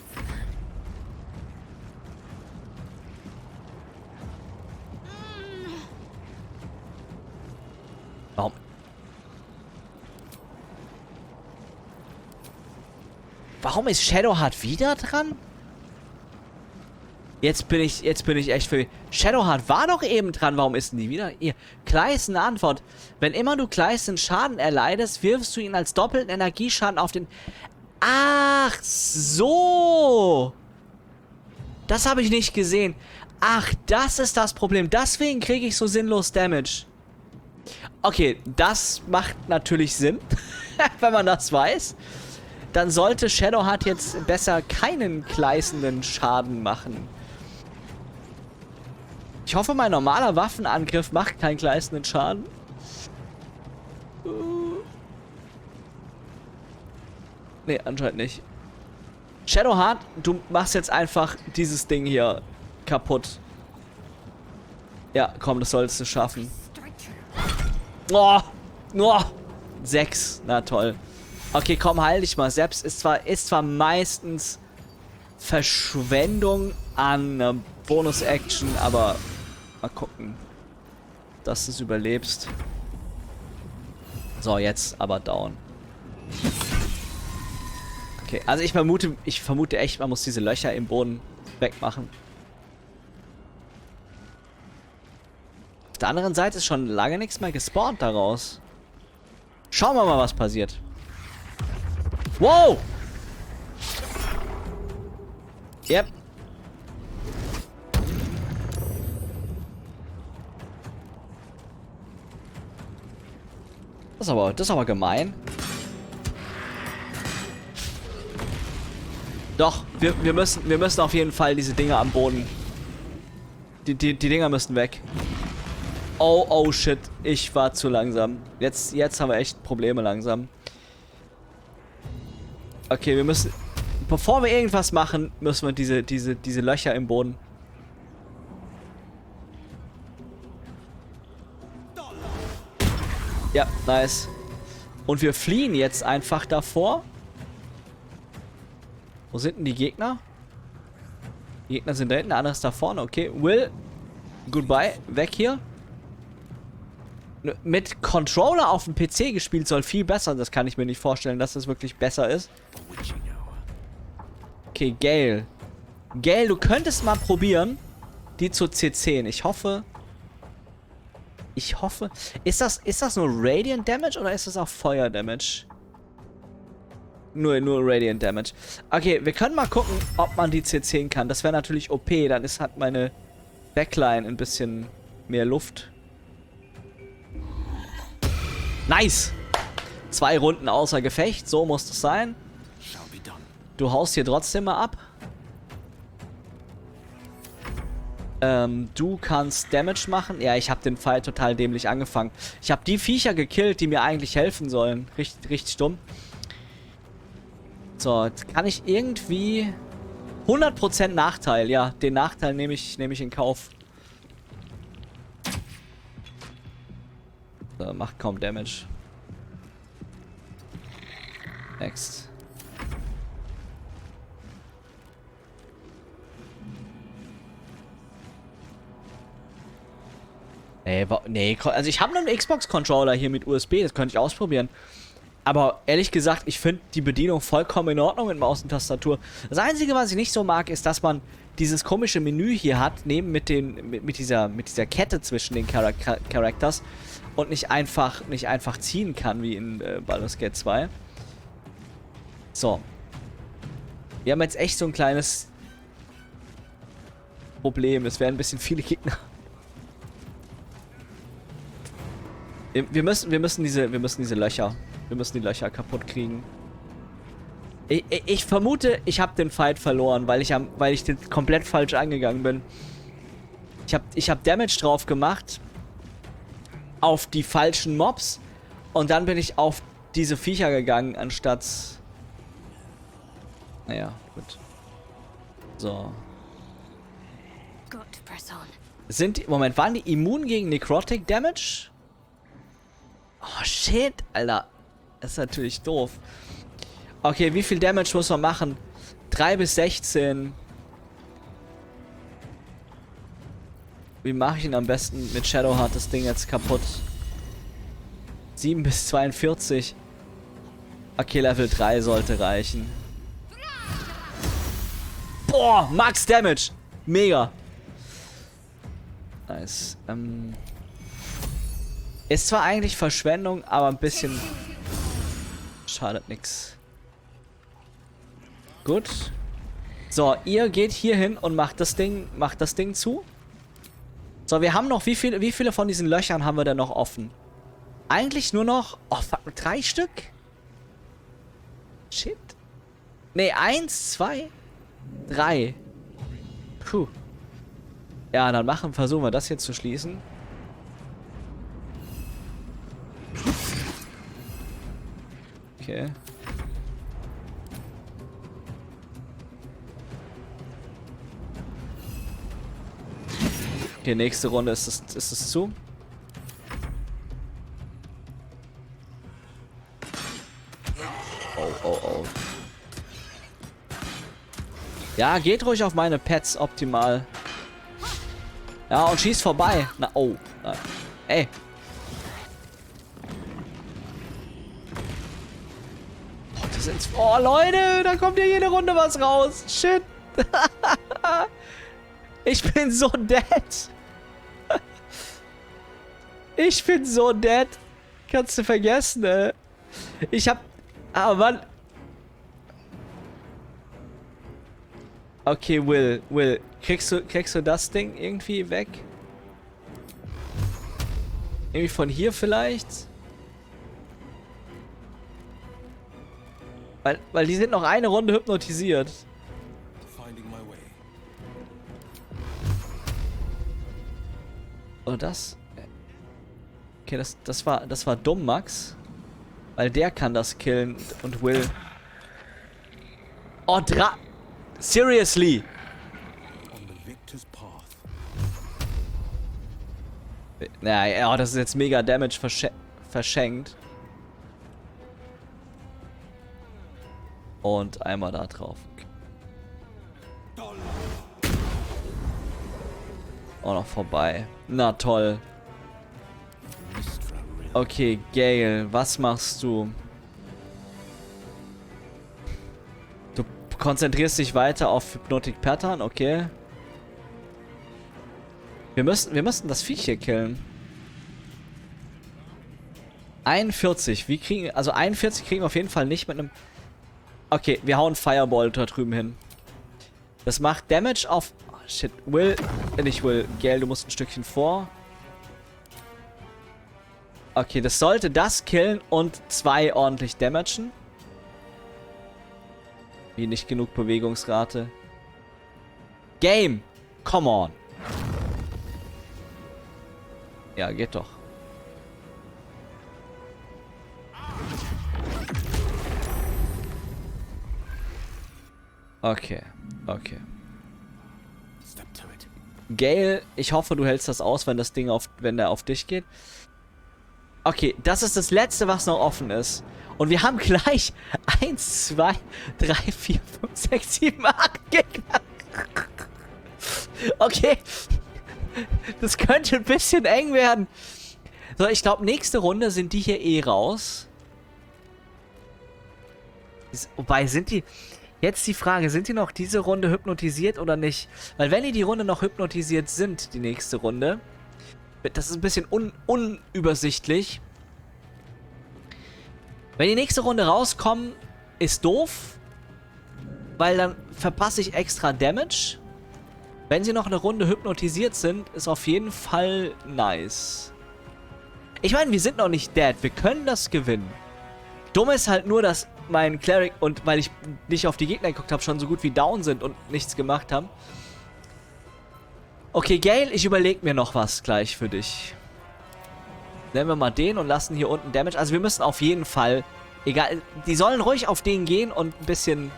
Warum? Warum ist Shadowheart wieder dran? Jetzt bin ich, jetzt bin ich echt für... Shadowheart war doch eben dran, warum ist denn die wieder? Ihr, Kleisten Antwort. Wenn immer du Kleisten Schaden erleidest, wirfst du ihn als doppelten Energieschaden auf den... Ach so! Das habe ich nicht gesehen. Ach, das ist das Problem. Deswegen kriege ich so sinnlos Damage. Okay, das macht natürlich Sinn, wenn man das weiß. Dann sollte Shadowheart jetzt besser keinen gleißenden Schaden machen. Ich hoffe, mein normaler Waffenangriff macht keinen gleißenden Schaden. Nee, anscheinend nicht. Shadowheart, du machst jetzt einfach dieses Ding hier kaputt. Ja, komm, das solltest du schaffen. Oh, oh, sechs, na toll. Okay, komm, heil dich mal selbst. Ist zwar, ist zwar meistens Verschwendung an äh, Bonus-Action, aber mal gucken, dass du es überlebst. So, jetzt aber down. Okay, also ich vermute, ich vermute echt, man muss diese Löcher im Boden wegmachen. Auf der anderen Seite ist schon lange nichts mehr gespawnt daraus. Schauen wir mal, was passiert. Wow! Yep. Das ist aber, das ist aber gemein. Doch, wir, wir müssen, wir müssen auf jeden Fall diese Dinger am Boden. Die, die, die Dinger müssen weg. Oh, oh shit, ich war zu langsam. Jetzt, jetzt haben wir echt Probleme langsam. Okay, wir müssen... Bevor wir irgendwas machen, müssen wir diese, diese, diese Löcher im Boden... Ja, nice. Und wir fliehen jetzt einfach davor. Wo sind denn die Gegner? Die Gegner sind da hinten, der andere ist da vorne. Okay, Will, goodbye, weg hier. Mit Controller auf dem P C gespielt soll viel besser. Das kann ich mir nicht vorstellen, dass das wirklich besser ist. Okay, Gale. Gale, du könntest mal probieren, die zu C zehn. Ich hoffe... Ich hoffe... Ist das, ist das nur Radiant Damage oder ist das auch Feuer Damage? Nur, nur Radiant Damage. Okay, wir können mal gucken, ob man die C zehn kann. Das wäre natürlich O P. Dann ist halt meine Backline ein bisschen mehr Luft. Nice! Zwei Runden außer Gefecht. So muss das sein. Du haust hier trotzdem mal ab. Ähm, du kannst Damage machen. Ja, ich habe den Fight total dämlich angefangen. Ich habe die Viecher gekillt, die mir eigentlich helfen sollen. Richtig, richtig dumm. So, jetzt kann ich irgendwie... hundert Prozent Nachteil. Ja, den Nachteil nehme ich, nehme ich in Kauf. So, macht kaum Damage. Next. Nee, nee, also ich habe einen Xbox-Controller hier mit U S B, das könnte ich ausprobieren. Aber ehrlich gesagt, ich finde die Bedienung vollkommen in Ordnung mit Maus und Tastatur. Das Einzige, was ich nicht so mag, ist, dass man dieses komische Menü hier hat, neben mit den mit, mit dieser mit dieser Kette zwischen den Char Char Characters und nicht einfach nicht einfach ziehen kann wie in äh, Baldur's Gate zwei. So. Wir haben jetzt echt so ein kleines Problem. Es werden ein bisschen viele Gegner. Wir müssen, wir müssen diese, wir müssen diese Löcher, wir müssen die Löcher kaputt kriegen. Ich, ich, ich vermute, ich habe den Fight verloren, weil ich am, weil ich den komplett falsch angegangen bin. Ich habe, ich habe Damage drauf gemacht auf die falschen Mobs und dann bin ich auf diese Viecher gegangen, anstatt. Naja, gut. So. Sind die, Moment, waren die immun gegen Necrotic Damage? Oh, shit, Alter. Das ist natürlich doof. Okay, wie viel Damage muss man machen? drei bis sechzehn. Wie mache ich ihn am besten mit Shadowheart das Ding jetzt kaputt? sieben bis zweiundvierzig. Okay, Level drei sollte reichen. Boah, Max Damage. Mega. Nice. Ähm... Ist zwar eigentlich Verschwendung, aber ein bisschen schadet nix. Gut. So, ihr geht hier hin und macht das Ding, macht das Ding zu. So, wir haben noch, wie viele, wie viele von diesen Löchern haben wir denn noch offen? Eigentlich nur noch, oh fuck, drei Stück? Shit. Ne, eins, zwei, drei. Puh. Ja, dann machen, versuchen wir das jetzt zu schließen. Okay. Okay, nächste Runde ist es, ist es zu. Oh, oh, oh. Ja, geht ruhig auf meine Pets optimal. Ja, und schießt vorbei. Na, oh. Na, ey. Oh, Leute, da kommt ja jede Runde was raus. Shit. Ich bin so dead. Ich bin so dead. Kannst du vergessen, ey. Ich hab... Ah, Mann. Okay, Will, Will. Kriegst du, kriegst du das Ding irgendwie weg? Irgendwie von hier vielleicht? Weil, weil die sind noch eine Runde hypnotisiert. Oh, das? Okay, das, das war, das war dumm, Max. Weil der kann das killen und Will. Oh, dra... Seriously? Naja, oh, das ist jetzt mega Damage versch verschenkt. Und einmal da drauf. auch noch vorbei. Na toll. Okay, Gale, was machst du? Du konzentrierst dich weiter auf Hypnotic Pattern, okay. Wir müssen, wir müssen das Viech hier killen. einundvierzig, wie kriegen, also einundvierzig kriegen wir auf jeden Fall nicht mit einem... Okay, wir hauen Fireball da drüben hin. Das macht Damage auf... Oh, shit, Will, nicht Will, Gale, du musst ein Stückchen vor. Okay, das sollte das killen und zwei ordentlich damagen. Wie nicht genug Bewegungsrate. Game! Come on! Ja, geht doch. Okay, okay. Gale, ich hoffe, du hältst das aus, wenn das Ding auf, wenn der auf dich geht. Okay, das ist das Letzte, was noch offen ist. Und wir haben gleich eins, zwei, drei, vier, fünf, sechs, sieben, acht Gegner. Okay. Das könnte ein bisschen eng werden. So, ich glaube, nächste Runde sind die hier eh raus. Ist, wobei, sind die... Jetzt die Frage, sind die noch diese Runde hypnotisiert oder nicht? Weil wenn die die Runde noch hypnotisiert sind, die nächste Runde... Das ist ein bisschen un unübersichtlich. Wenn die nächste Runde rauskommen, ist doof. Weil dann verpasse ich extra Damage. Wenn sie noch eine Runde hypnotisiert sind, ist auf jeden Fall nice. Ich meine, wir sind noch nicht dead. Wir können das gewinnen. Dumm ist halt nur, dass mein Cleric und weil ich nicht auf die Gegner geguckt habe, schon so gut wie down sind und nichts gemacht haben. Okay, Gale, ich überlege mir noch was gleich für dich. Nehmen wir mal den und lassen hier unten Damage. Also wir müssen auf jeden Fall, egal, die sollen ruhig auf den gehen und ein bisschen...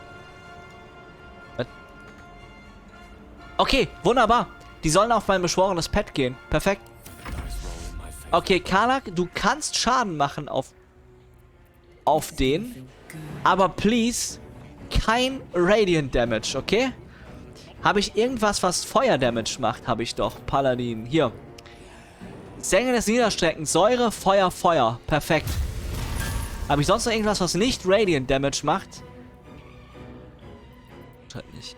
Okay, wunderbar. Die sollen auf mein beschworenes Pet gehen. Perfekt. Okay, Karlach, du kannst Schaden machen auf, auf den. Aber please, kein Radiant Damage, okay? Habe ich irgendwas, was Feuer-Damage macht? Habe ich doch. Paladin. Hier. Sänger des Niederstreckens. Säure, Feuer, Feuer. Perfekt. Habe ich sonst noch irgendwas, was nicht Radiant Damage macht? Halt nicht.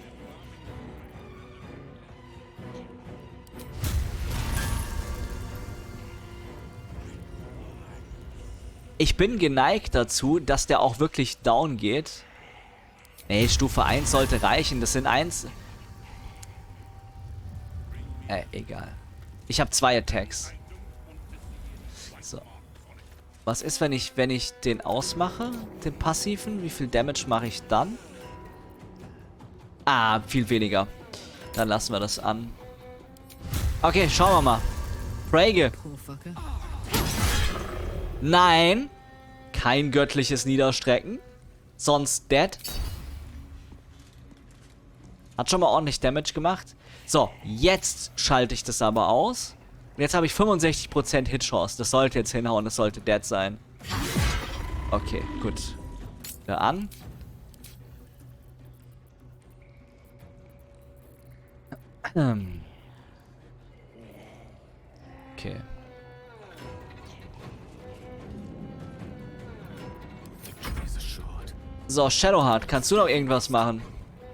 Ich bin geneigt dazu, dass der auch wirklich down geht. Nee, Stufe eins sollte reichen. Das sind eins. Äh, egal. Ich habe zwei Attacks. So. Was ist, wenn ich, wenn ich den ausmache? Den passiven? Wie viel Damage mache ich dann? Ah, viel weniger. Dann lassen wir das an. Okay, schauen wir mal. Frage. Nein. Kein göttliches Niederstrecken. Sonst dead. Hat schon mal ordentlich Damage gemacht. So, jetzt schalte ich das aber aus. Und jetzt habe ich fünfundsechzig Prozent Hitchance. Das sollte jetzt hinhauen, das sollte dead sein. Okay, gut. Wieder an. Okay. So, Shadowheart, kannst du noch irgendwas machen?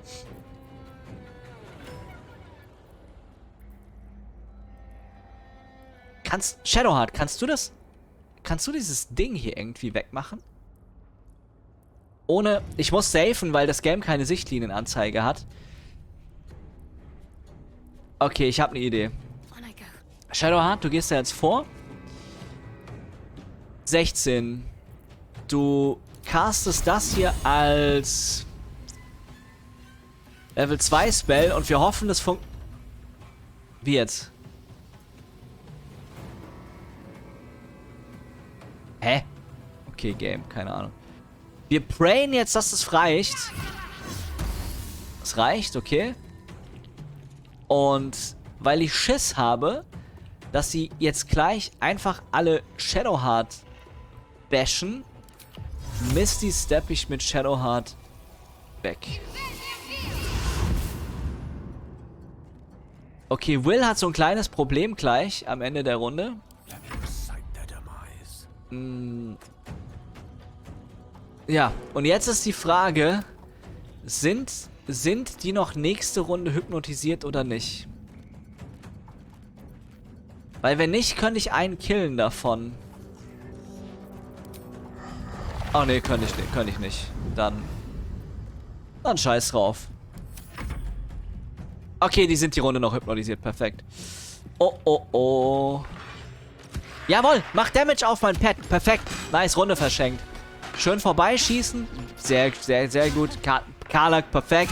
Kannst, Shadowheart, kannst du das, kannst du dieses Ding hier irgendwie wegmachen? Ohne, ich muss safen, weil das Game keine Sichtlinienanzeige hat. Okay, ich habe eine Idee. Shadowheart, du gehst da jetzt vor. sechzehn. Du castest das hier als Level zwei Spell und wir hoffen, das funkt... Wie jetzt? Hä? Okay, Game, keine Ahnung. Wir prayen jetzt, dass es reicht. Es reicht, okay. Und weil ich Schiss habe, dass sie jetzt gleich einfach alle Shadowheart bashen, Misty step ich mit Okay, Will hat so ein kleines Problem gleich am Ende der Runde. Hm. Ja, und jetzt ist die Frage, sind, sind die noch nächste Runde hypnotisiert oder nicht? Weil wenn nicht, könnte ich einen killen davon. Oh ne, könnte ich nicht, könnte ich nicht. Dann, dann scheiß drauf. Okay, die sind die Runde noch hypnotisiert. Perfekt. Oh, oh, oh. Jawohl, mach Damage auf mein Pet. Perfekt. Nice, Runde verschenkt. Schön vorbeischießen. Sehr, sehr, sehr gut. Ka Karlach, perfekt.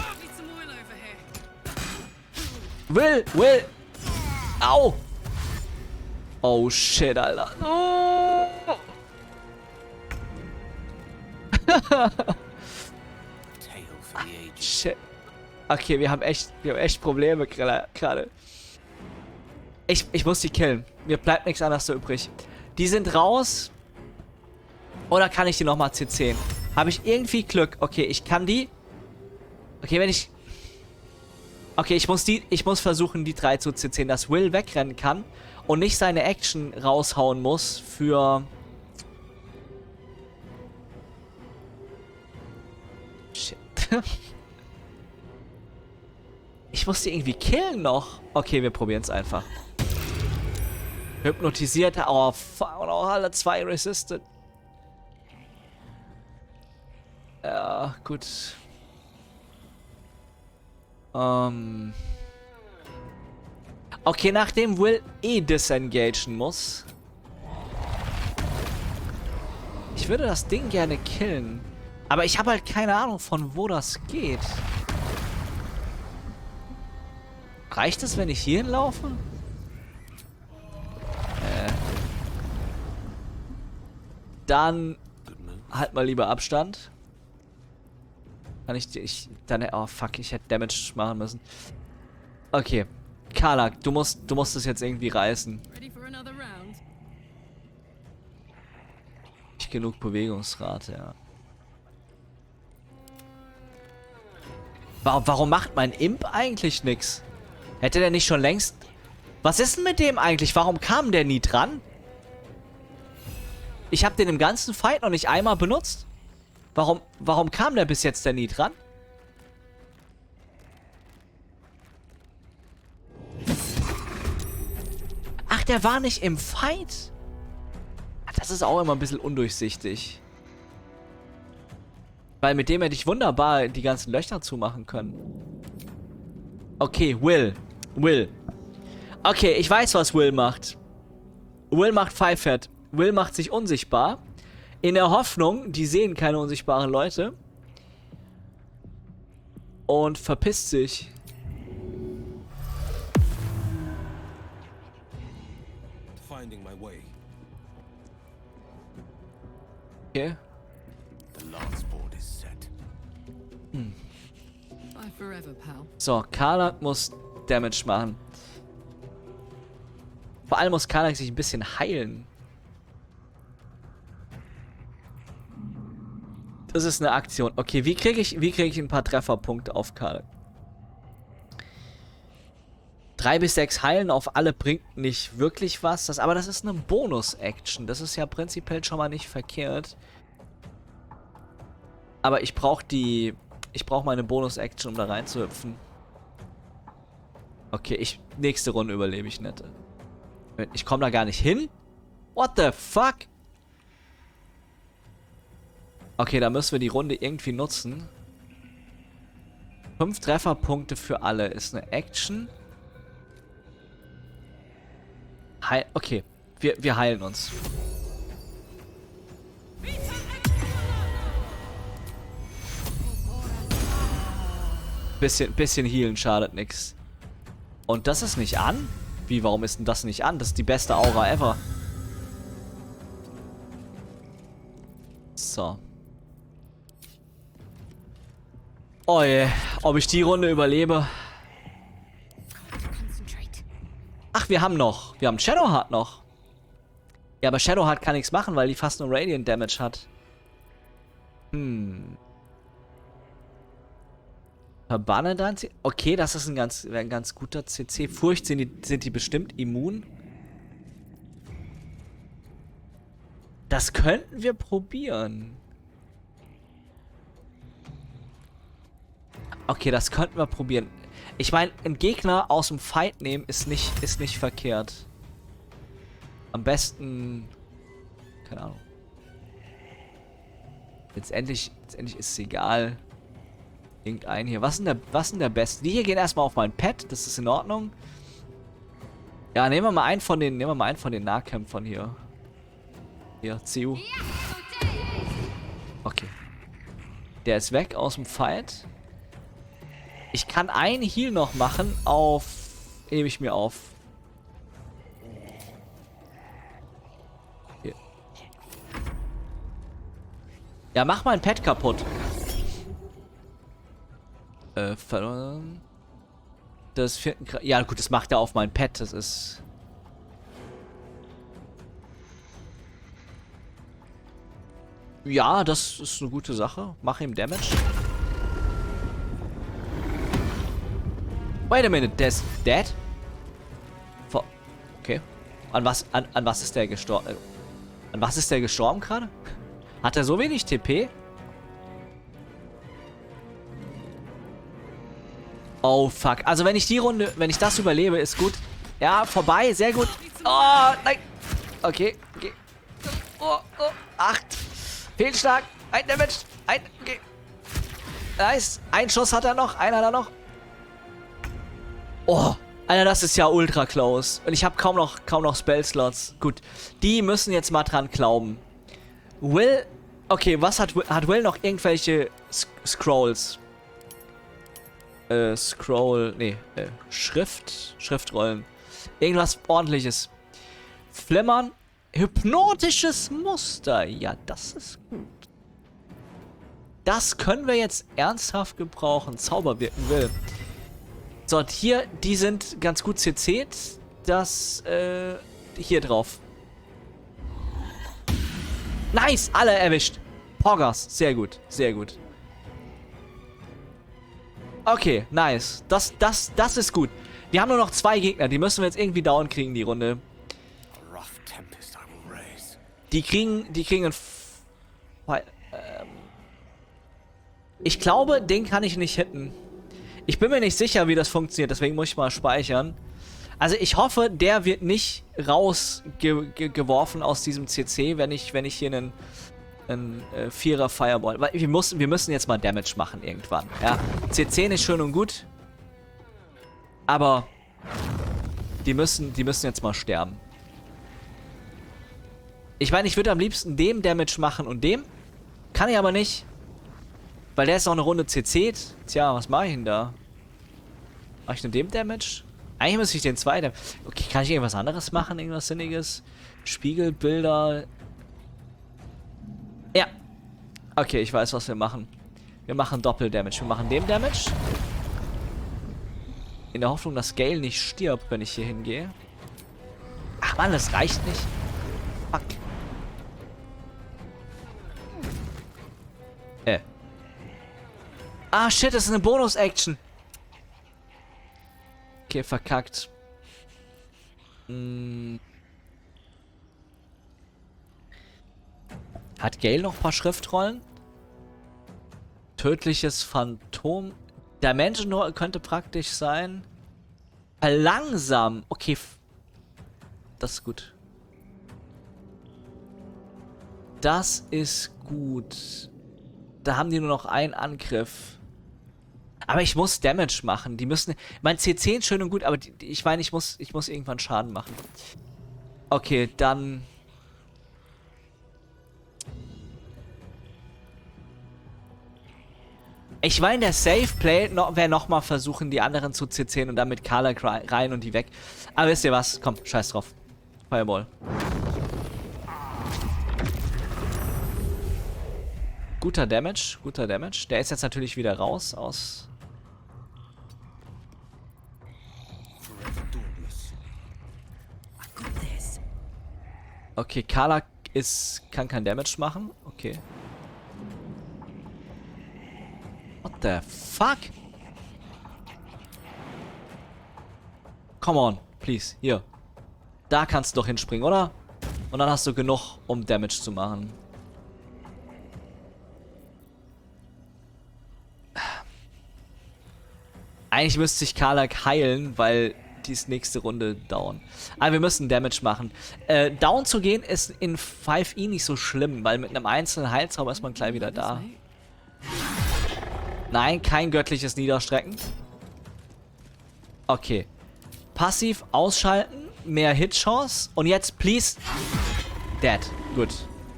Will, Will. Au. Oh, shit, Alter. Oh. Shit. Okay, wir haben echt, wir haben echt Probleme gerade. Ich, ich muss die killen. Mir bleibt nichts anderes so übrig. Die sind raus. Oder kann ich die nochmal C zehn? Habe ich irgendwie Glück? Okay, ich kann die. Okay, wenn ich... Okay, ich muss die, ich muss versuchen, die drei zu C zehn, dass Will wegrennen kann und nicht seine Action raushauen muss für... Shit. Ich muss die irgendwie killen noch. Okay, wir probieren es einfach. Hypnotisiert. Oh, fuck. Oh, alle zwei resisted. Ja, gut. Ähm. Okay, nachdem Will eh disengagen muss. Ich würde das Ding gerne killen. Aber ich habe halt keine Ahnung, von wo das geht. Reicht es, wenn ich hier hinlaufe? Äh. Dann halt mal lieber Abstand. Kann ich... ich dann, oh, fuck, ich hätte Damage machen müssen. Okay. Karlach, du musst, du musst es jetzt irgendwie reißen. Nicht genug Bewegungsrate, ja. Warum, warum macht mein Imp eigentlich nichts? Hätte der nicht schon längst... Was ist denn mit dem eigentlich? Warum kam der nie dran? Ich habe den im ganzen Fight noch nicht einmal benutzt. Warum, warum kam der bis jetzt denn nie dran? Ach, der war nicht im Fight? Das ist auch immer ein bisschen undurchsichtig. Weil mit dem hätte ich wunderbar die ganzen Löcher zumachen können. Okay, Will. Will. Okay, ich weiß, was Will macht. Will macht Pfeifert. Will macht sich unsichtbar. In der Hoffnung, die sehen keine unsichtbaren Leute. Und verpisst sich. Finding my way. Okay. The last board is set. Hm. Bye forever, pal. So, Karlach muss Damage machen. Vor allem muss Karlach sich ein bisschen heilen. Das ist eine Aktion. Okay, wie kriege ich, wie kriege ich ein paar Trefferpunkte auf Karlach? Drei bis sechs heilen auf alle bringt nicht wirklich was. Das, aber das ist eine Bonus-Action. Das ist ja prinzipiell schon mal nicht verkehrt. Aber ich brauche die... Ich brauche meine Bonus-Action, um da reinzuhüpfen. Okay, ich... Nächste Runde überlebe ich nicht. Ich komme da gar nicht hin? What the fuck? Okay, da müssen wir die Runde irgendwie nutzen. Fünf Trefferpunkte für alle ist eine Action. Heil... Okay, wir, wir heilen uns. Bisschen, bisschen healen schadet nix. Und das ist nicht an? Wie, warum ist denn das nicht an? Das ist die beste Aura ever. So. Oh je, ob ich die Runde überlebe. Ach, wir haben noch. Wir haben Shadowheart noch. Ja, aber Shadowheart kann nichts machen, weil die fast nur Radiant Damage hat. Hm. Verbanne dann. Okay, das ist ein ganz, ein ganz guter C C. Furcht sind die, sind die bestimmt immun. Das könnten wir probieren. Okay, das könnten wir probieren. Ich meine, einen Gegner aus dem Fight nehmen ist nicht, ist nicht verkehrt. Am besten... Keine Ahnung. Letztendlich, letztendlich ist es egal. Irgendein hier. Was ist denn der, was ist denn der Beste? Die hier gehen erstmal auf mein Pet. Das ist in Ordnung. Ja, nehmen wir mal einen von den, nehmen wir mal einen von den Nahkämpfern hier. Hier, C U. Okay. Der ist weg aus dem Fight. Ich kann einen Heal noch machen auf... Hebe ich mir auf. Hier. Ja, mach mein Pet kaputt. Äh, verloren. Das vierten Gra Ja, gut, das macht er auf mein Pet. Das ist... Ja, das ist eine gute Sache. Mach ihm Damage. Wait a minute, der ist dead? Vor okay. An was, an, an was ist der gestorben? Äh, an was ist der gestorben gerade? Hat er so wenig T P? Oh, fuck. Also wenn ich die Runde, wenn ich das überlebe, ist gut. Ja, vorbei, sehr gut. Oh, nein. Okay, okay. Oh, oh, acht. Fehlschlag. Ein Damage. Ein, okay. Nice. Ein Schuss hat er noch. Einen hat er noch. Oh, Alter, das ist ja ultra close. Und ich habe kaum noch, kaum noch Spell-Slots. Gut. Die müssen jetzt mal dran glauben. Will... Okay, was hat Will... Hat Will noch irgendwelche Sk Scrolls? Äh, Scroll... Nee, äh, Schrift... Schriftrollen. Irgendwas Ordentliches. Flimmern. Hypnotisches Muster. Ja, das ist gut. Das können wir jetzt ernsthaft gebrauchen. Zauberwirken Will. So, und hier, die sind ganz gut C C'd. Das, äh, hier drauf. Nice, alle erwischt. Poggers, sehr gut, sehr gut. Okay, nice. Das, das, das ist gut. Wir haben nur noch zwei Gegner, die müssen wir jetzt irgendwie down kriegen, die Runde. Die kriegen, die kriegen ein... F ähm ich glaube, den kann ich nicht hitten. Ich bin mir nicht sicher, wie das funktioniert, deswegen muss ich mal speichern. Also ich hoffe, der wird nicht rausgeworfen aus diesem C C, wenn ich, wenn ich hier einen, einen äh, Vierer Fireball... Weil wir müssen, wir müssen jetzt mal Damage machen irgendwann. Ja, C C ist schön und gut. Aber die müssen, die müssen jetzt mal sterben. Ich meine, ich würde am liebsten dem Damage machen und dem. Kann ich aber nicht. Weil der ist noch eine Runde C C'd. Tja, was mache ich denn da? Mache ich nur dem Damage? Eigentlich müsste ich den zweiten... Okay, kann ich irgendwas anderes machen? Irgendwas Sinniges? Spiegelbilder... Ja. Okay, ich weiß, was wir machen. Wir machen Doppel-Damage. Wir machen dem Damage. In der Hoffnung, dass Gale nicht stirbt, wenn ich hier hingehe. Ach man, das reicht nicht. Fuck. Äh. Ah, shit, das ist eine Bonus-Action. Okay, verkackt. Hm. Hat Gale noch ein paar Schriftrollen? Tödliches Phantom. Dimension könnte praktisch sein. Langsam. Okay. Das ist gut. Das ist gut. Da haben die nur noch einen Angriff. Aber ich muss Damage machen. Die müssen... Mein C C ist schön und gut, aber die, ich meine, ich muss, ich muss irgendwann Schaden machen. Okay, dann... Ich meine, der Safe Play no, wäre nochmal versuchen, die anderen zu C C'en und dann mit Karla rein und die weg. Aber wisst ihr was? Komm, scheiß drauf. Fireball. Guter Damage, guter Damage. Der ist jetzt natürlich wieder raus aus... Okay, Karla ist, kann kein Damage machen. Okay. What the fuck? Come on, please. Hier. Da kannst du doch hinspringen, oder? Und dann hast du genug, um Damage zu machen. Eigentlich müsste sich Karlach heilen, weil die ist nächste Runde down. Aber wir müssen Damage machen. Äh, down zu gehen ist in fünf E nicht so schlimm, weil mit einem einzelnen Heilzauber ist man gleich wieder da. Nein, kein göttliches Niederstrecken. Okay. Passiv ausschalten, mehr Hitchance. Und jetzt, please. Dead. Gut.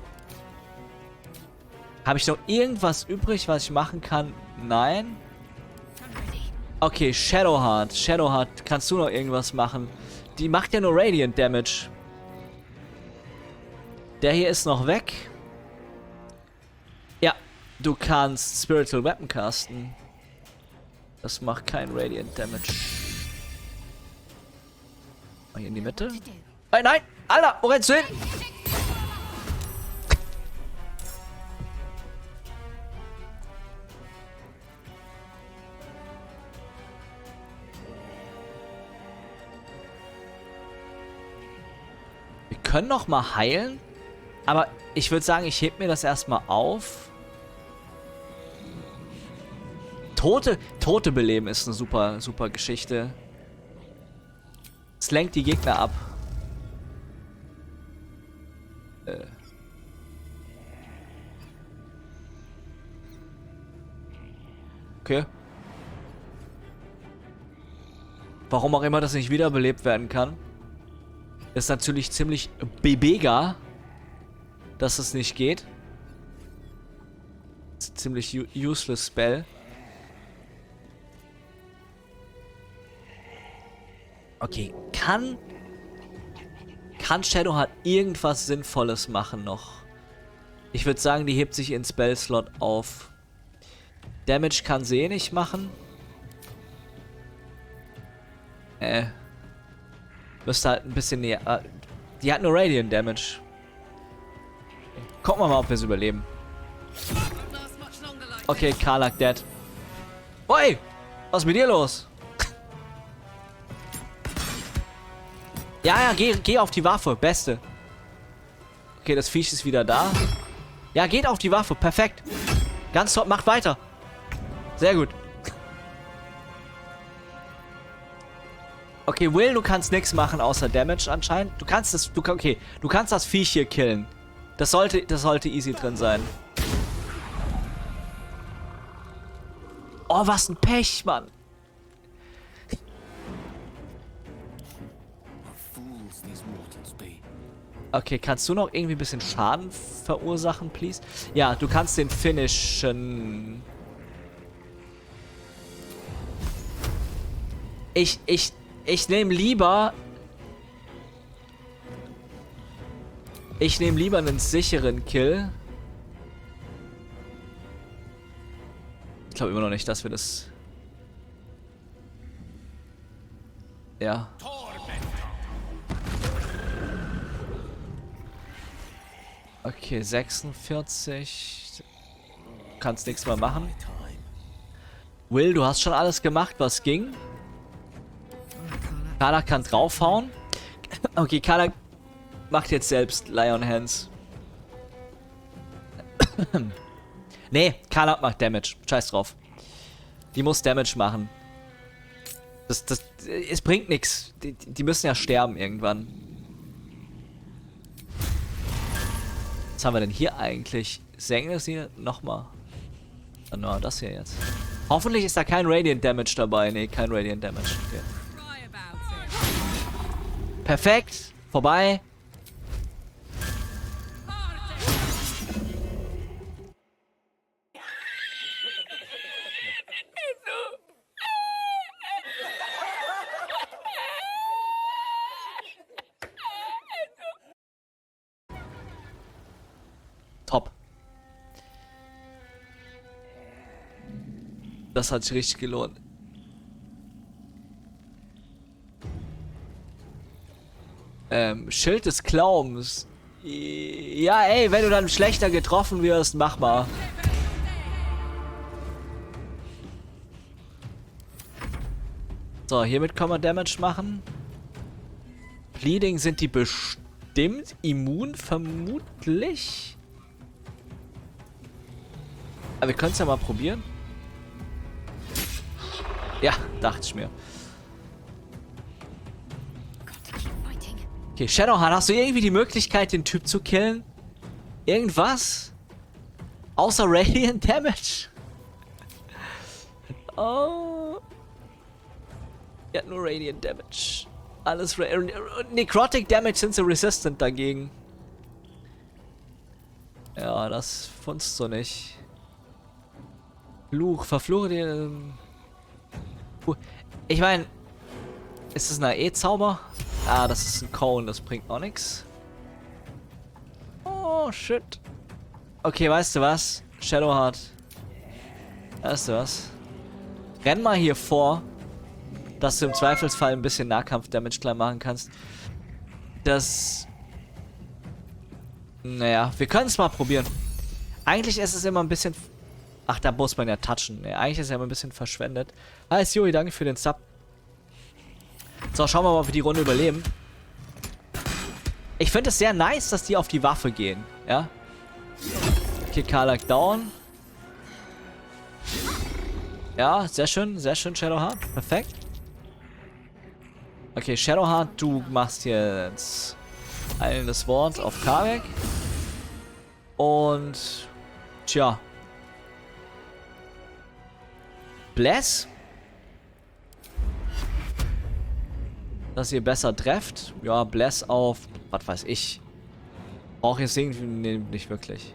Habe ich noch irgendwas übrig, was ich machen kann? Nein. Okay, Shadowheart. Shadowheart, kannst du noch irgendwas machen? Die macht ja nur Radiant Damage. Der hier ist noch weg. Ja, du kannst Spiritual Weapon casten. Das macht kein Radiant Damage. Mal hier in die Mitte. Nein, nein! Alter, wo rennst du hin? Wir können noch mal heilen, aber ich würde sagen, ich heb mir das erstmal auf. Tote, Tote beleben ist eine super, super Geschichte. Es lenkt die Gegner ab. Äh. Okay. Warum auch immer das nicht wiederbelebt werden kann. Ist natürlich ziemlich bebega, dass es nicht geht. Ist ziemlich useless Spell. Okay, kann... Kann Shadowheart irgendwas Sinnvolles machen noch? Ich würde sagen, die hebt sich in Spell-Slot auf. Damage kann sie eh nicht machen. Äh... Müsste halt ein bisschen näher... Äh, die hat nur Radiant Damage. Gucken wir mal, ob wir es überleben. Okay, Karlach dead. Oi! Was ist mit dir los? Ja, ja, geh, geh auf die Waffe. Beste. Okay, das Viech ist wieder da. Ja, geht auf die Waffe. Perfekt. Ganz top. Macht weiter. Sehr gut. Okay, Will, du kannst nichts machen außer Damage anscheinend. Du kannst das, du, okay, du kannst das Viech hier killen. Das sollte, das sollte easy drin sein. Oh, was ein Pech, Mann. Okay, kannst du noch irgendwie ein bisschen Schaden verursachen, please? Ja, du kannst den finishen. Ich, ich, ich nehme lieber... Ich nehme lieber einen sicheren Kill. Ich glaube immer noch nicht, dass wir das... Ja. Okay, sechsundvierzig. Kannst nichts mehr machen. Will, du hast schon alles gemacht, was ging. Karlach kann draufhauen. Okay, Karlach macht jetzt selbst Lion Hands. Nee, Karlach macht Damage. Scheiß drauf. Die muss Damage machen. Das, das, es bringt nichts. Die, die müssen ja sterben irgendwann. Was haben wir denn hier eigentlich? Senken das hier nochmal. Ah, no, das hier jetzt. Hoffentlich ist da kein Radiant Damage dabei. Nee, kein Radiant Damage. Okay. Perfekt. Vorbei. Top. Das hat sich richtig gelohnt. Ähm, Schild des Glaubens. Ja, ey, wenn du dann schlechter getroffen wirst, mach mal. So, hiermit kann man Damage machen. Bleeding sind die bestimmt immun, vermutlich. Aber wir können es ja mal probieren. Ja, dachte ich mir. Okay, Shadowheart, hast du irgendwie die Möglichkeit, den Typ zu killen? Irgendwas? Außer Radiant Damage? Oh. Er hat nur Radiant Damage. Alles Ra Necrotic Damage sind sie resistant dagegen. Ja, das funzt so nicht. Fluch, verfluche den. Ich meine, ist es ein A E-Zauber? Ah, das ist ein Cone, das bringt auch nichts. Oh, shit. Okay, weißt du was? Shadowheart. Weißt du was? Renn mal hier vor, dass du im Zweifelsfall ein bisschen Nahkampf-Damage klein machen kannst. Das... Naja, wir können es mal probieren. Eigentlich ist es immer ein bisschen... Ach, da muss man ja touchen. Nee, eigentlich ist es ja immer ein bisschen verschwendet. Hi, Joey, danke für den Sub. So, schauen wir mal, ob wir die Runde überleben. Ich finde es sehr nice, dass die auf die Waffe gehen. Ja? Okay, Karlach down. Ja, sehr schön, sehr schön, Shadowheart. Perfekt. Okay, Shadowheart, du machst jetzt heilendes Wort auf Karlach. Und... Tja. Bless. Dass ihr besser trefft. Ja, Bless auf... Was weiß ich. Brauche ich jetzt irgendwie... Nee, nicht wirklich.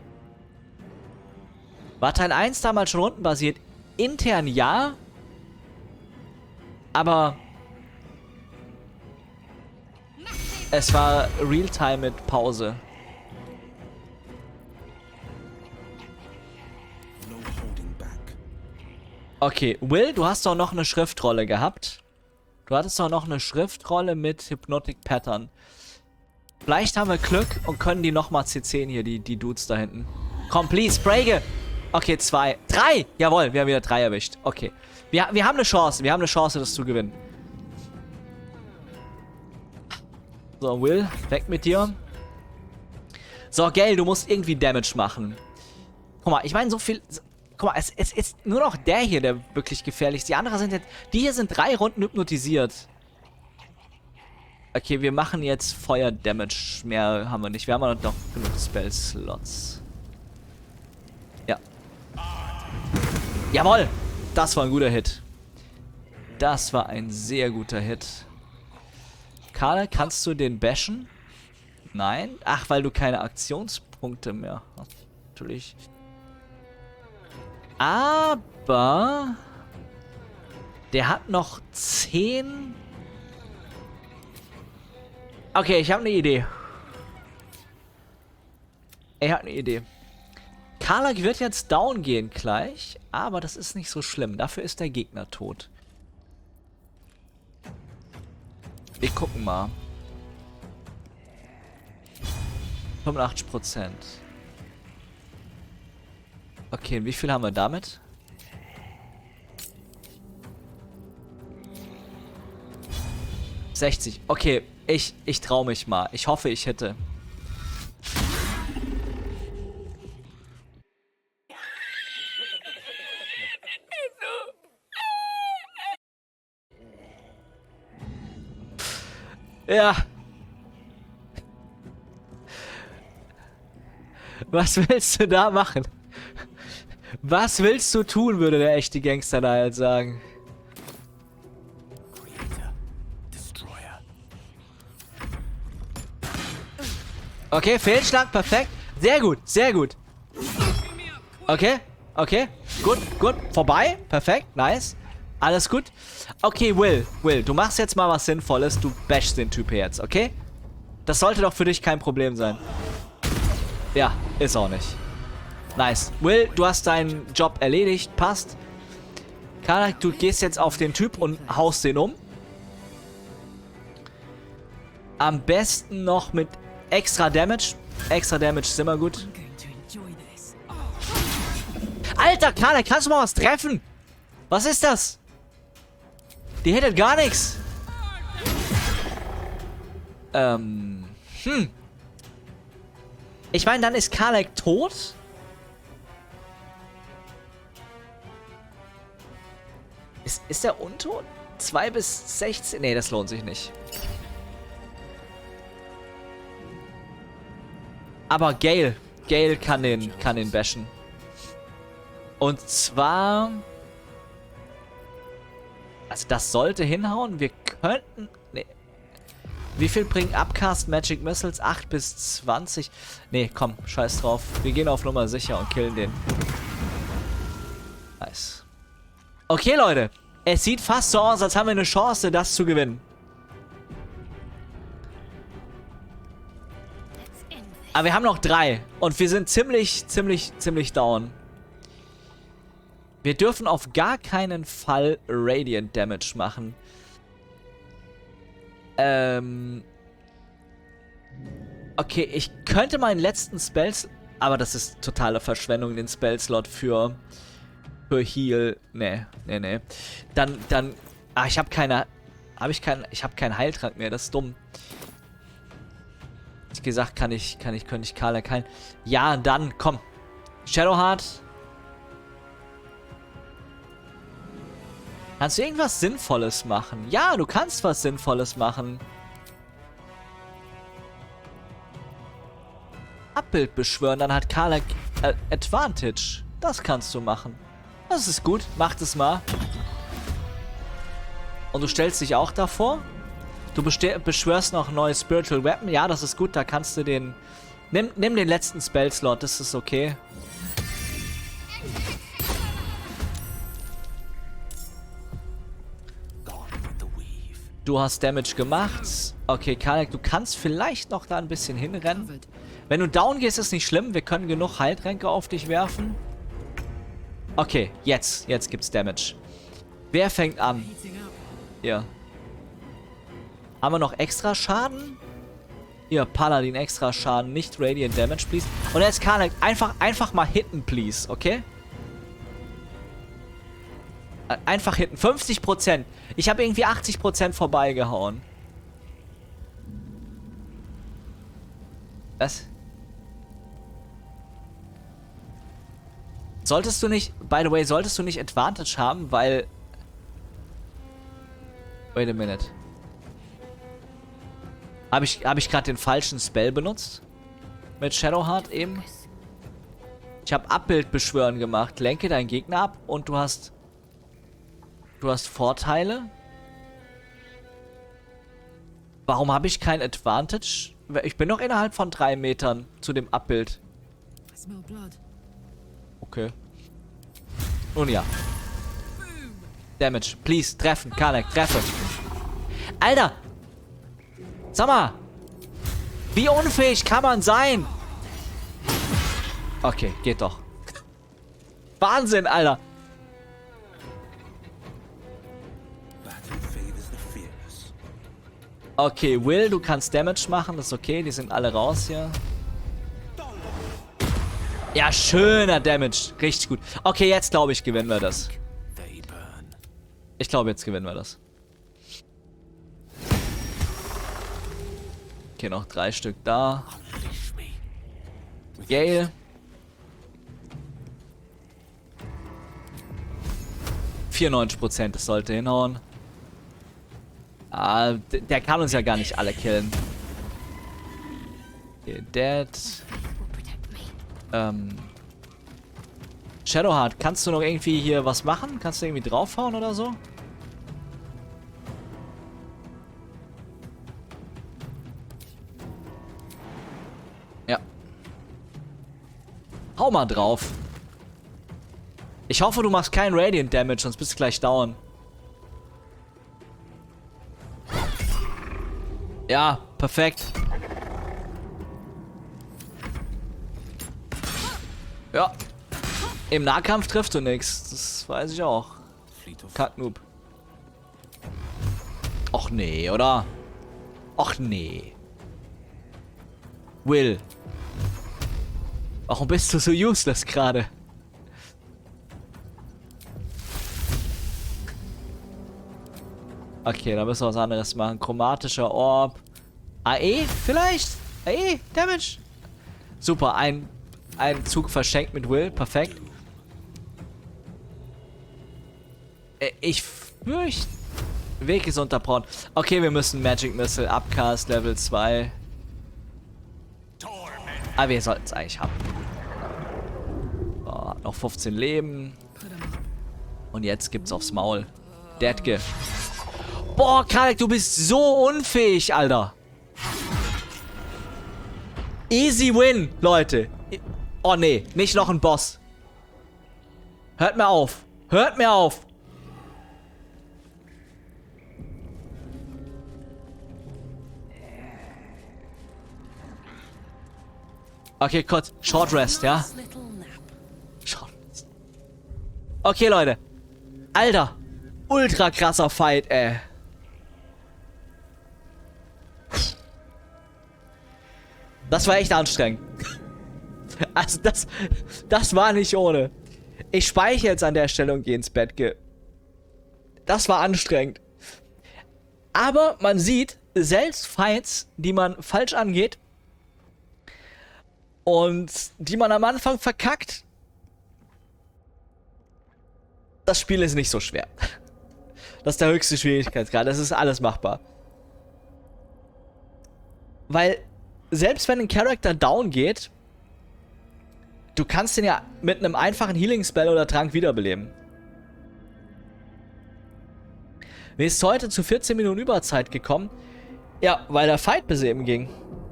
War Teil eins damals schon rundenbasiert? Intern ja. Aber... Es war Realtime mit Pause. Okay, Will, du hast doch noch eine Schriftrolle gehabt. Du hattest doch noch eine Schriftrolle mit Hypnotic Pattern. Vielleicht haben wir Glück und können die nochmal C zehn hier, die, die Dudes da hinten. Komm, please, Sprayge! Okay, zwei. Drei! Jawohl, wir haben wieder drei erwischt. Okay. Wir, wir haben eine Chance. Wir haben eine Chance, das zu gewinnen. So, Will, weg mit dir. So, Gale, du musst irgendwie Damage machen. Guck mal, ich meine, so viel... Guck mal, es, es ist nur noch der hier, der wirklich gefährlich ist. Die anderen sind jetzt... Die hier sind drei Runden hypnotisiert. Okay, wir machen jetzt Feuer-Damage. Mehr haben wir nicht. Wir haben noch genug Spell-Slots. Ja. Jawohl! Das war ein guter Hit. Das war ein sehr guter Hit. Karl, kannst du den bashen? Nein? Ach, weil du keine Aktionspunkte mehr hast. Natürlich. Aber... Der hat noch zehn... Okay, ich habe eine Idee. Ich habe eine Idee. Karlach wird jetzt down gehen gleich, aber das ist nicht so schlimm. Dafür ist der Gegner tot. Wir gucken mal. fünfundachtzig Prozent. Okay, wie viel haben wir damit? sechzig. Okay, ich, ich traue mich mal. Ich hoffe, ich hätte. Ja. Was willst du da machen? Was willst du tun, würde der echte Gangster da jetzt sagen. Okay, Fehlschlag, perfekt. Sehr gut, sehr gut. Okay, okay. Gut, gut. Vorbei. Perfekt, nice. Alles gut. Okay, Will, Will, du machst jetzt mal was Sinnvolles. Du bashst den Typ jetzt, okay? Das sollte doch für dich kein Problem sein. Ja, ist auch nicht. Nice. Will, du hast deinen Job erledigt. Passt. Karlach, du gehst jetzt auf den Typ und haust den um. Am besten noch mit extra Damage. Extra Damage ist immer gut. Alter, Karlach, kannst du mal was treffen? Was ist das? Die hittet gar nichts. Ähm, hm. Ich meine, dann ist Karlek tot. Ist, ist er untot? zwei bis sechzehn? Nee, das lohnt sich nicht. Aber Gale. Gale kann den, kann den bashen. Und zwar... Also das sollte hinhauen. Wir könnten... Nee. Wie viel bringen Upcast Magic Missiles? acht bis zwanzig? Nee, komm, scheiß drauf. Wir gehen auf Nummer sicher und killen den. Nice. Okay, Leute. Es sieht fast so aus, als haben wir eine Chance, das zu gewinnen. Aber wir haben noch drei. Und wir sind ziemlich, ziemlich, ziemlich down. Wir dürfen auf gar keinen Fall Radiant Damage machen. Ähm... Okay, ich könnte meinen letzten Spells... Aber das ist totale Verschwendung, den Spellslot für... Für Heal. Nee, nee, nee. Dann, dann... Ah, ich habe keine... Habe ich keinen... Ich habe keinen Heiltrank mehr, das ist dumm. Wie gesagt, kann ich... Kann ich... Könnte ich Karlek heilen. Ja, dann, komm. Shadowheart. Kannst du irgendwas Sinnvolles machen? Ja, du kannst was Sinnvolles machen. Abbild beschwören, dann hat Karlek äh, Advantage. Das kannst du machen. Das ist gut. Mach das mal. Und du stellst dich auch davor. Du beschwörst noch ein neues Spiritual Weapon. Ja, das ist gut. Da kannst du den... Nimm, nimm den letzten Spellslot. Das ist okay. Du hast Damage gemacht. Okay, Karlek, du kannst vielleicht noch da ein bisschen hinrennen. Wenn du down gehst, ist nicht schlimm. Wir können genug Heiltränke auf dich werfen. Okay, jetzt. Jetzt gibt's Damage. Wer fängt an? Hier. Haben wir noch extra Schaden? Hier, Paladin extra Schaden. Nicht Radiant Damage, please. Und jetzt Karlek, einfach, einfach mal hitten, please. Okay? Einfach hitten. fünfzig Prozent. Ich habe irgendwie achtzig Prozent vorbeigehauen. Was? Solltest du nicht... By the way, solltest du nicht Advantage haben, weil... Wait a minute. Habe ich, hab ich gerade den falschen Spell benutzt? Mit Shadowheart eben? Ich habe Abbild beschwören gemacht. Lenke deinen Gegner ab und du hast... Du hast Vorteile. Warum habe ich kein Advantage? Ich bin noch innerhalb von drei Metern zu dem Abbild. Okay. Nun ja. Damage. Please, treffen. Karlek, treffe. Alter! Sag mal! Wie unfähig kann man sein? Okay, geht doch. Wahnsinn, Alter! Okay, Will, du kannst Damage machen, das ist okay, die sind alle raus hier. Ja, schöner Damage, richtig gut. Okay, jetzt glaube ich, gewinnen wir das. Ich glaube, jetzt gewinnen wir das. Okay, noch drei Stück da. Gale. vierundneunzig Prozent, das sollte hinhauen. Ah, der kann uns ja gar nicht alle killen. Okay, dead. Ähm. Shadowheart, kannst du noch irgendwie hier was machen? Kannst du irgendwie draufhauen oder so? Ja. Hau mal drauf. Ich hoffe, du machst keinen Radiant Damage, sonst bist du gleich down. Ja, perfekt. Ja. Im Nahkampf trifft du nichts. Das weiß ich auch. Kacknoob. Och nee, oder? Och nee. Will. Warum bist du so useless gerade? Okay, da müssen wir was anderes machen. Chromatischer Orb. A E vielleicht? A E? Damage? Super, ein, ein Zug verschenkt mit Will. Perfekt. Äh, Ich fürchte... Weg ist unterbrochen. Okay, wir müssen Magic Missile Upcast Level zwei. Aber wir sollten es eigentlich haben. So, noch fünfzehn Leben. Und jetzt gibt's aufs Maul. Deadge. Boah, Karek, du bist so unfähig, Alter. Easy win, Leute. Oh nee, nicht noch ein Boss. Hört mir auf. Hört mir auf. Okay, kurz. Short Rest, ja? Short Rest. Okay, Leute. Alter. Ultra krasser Fight, ey. Das war echt anstrengend. Also das, das war nicht ohne. Ich speichere jetzt an der Stelle und gehe ins Bett. Das war anstrengend. Aber man sieht, selbst Fights, die man falsch angeht und die man am Anfang verkackt, das Spiel ist nicht so schwer. Das ist der höchste Schwierigkeitsgrad. Das ist alles machbar. Weil selbst wenn ein Charakter down geht, du kannst ihn ja mit einem einfachen Healing-Spell oder Trank wiederbeleben. Wie ist heute zu vierzehn Minuten Überzeit gekommen? Ja, weil der Fight bis eben ging.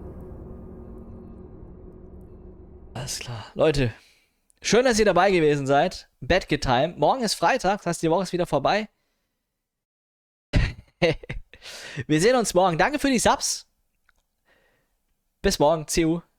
Alles klar. Leute, schön, dass ihr dabei gewesen seid. Badge-Time. Morgen ist Freitag, das heißt, die Woche ist wieder vorbei. Wir sehen uns morgen. Danke für die Subs. Bis morgen. C U.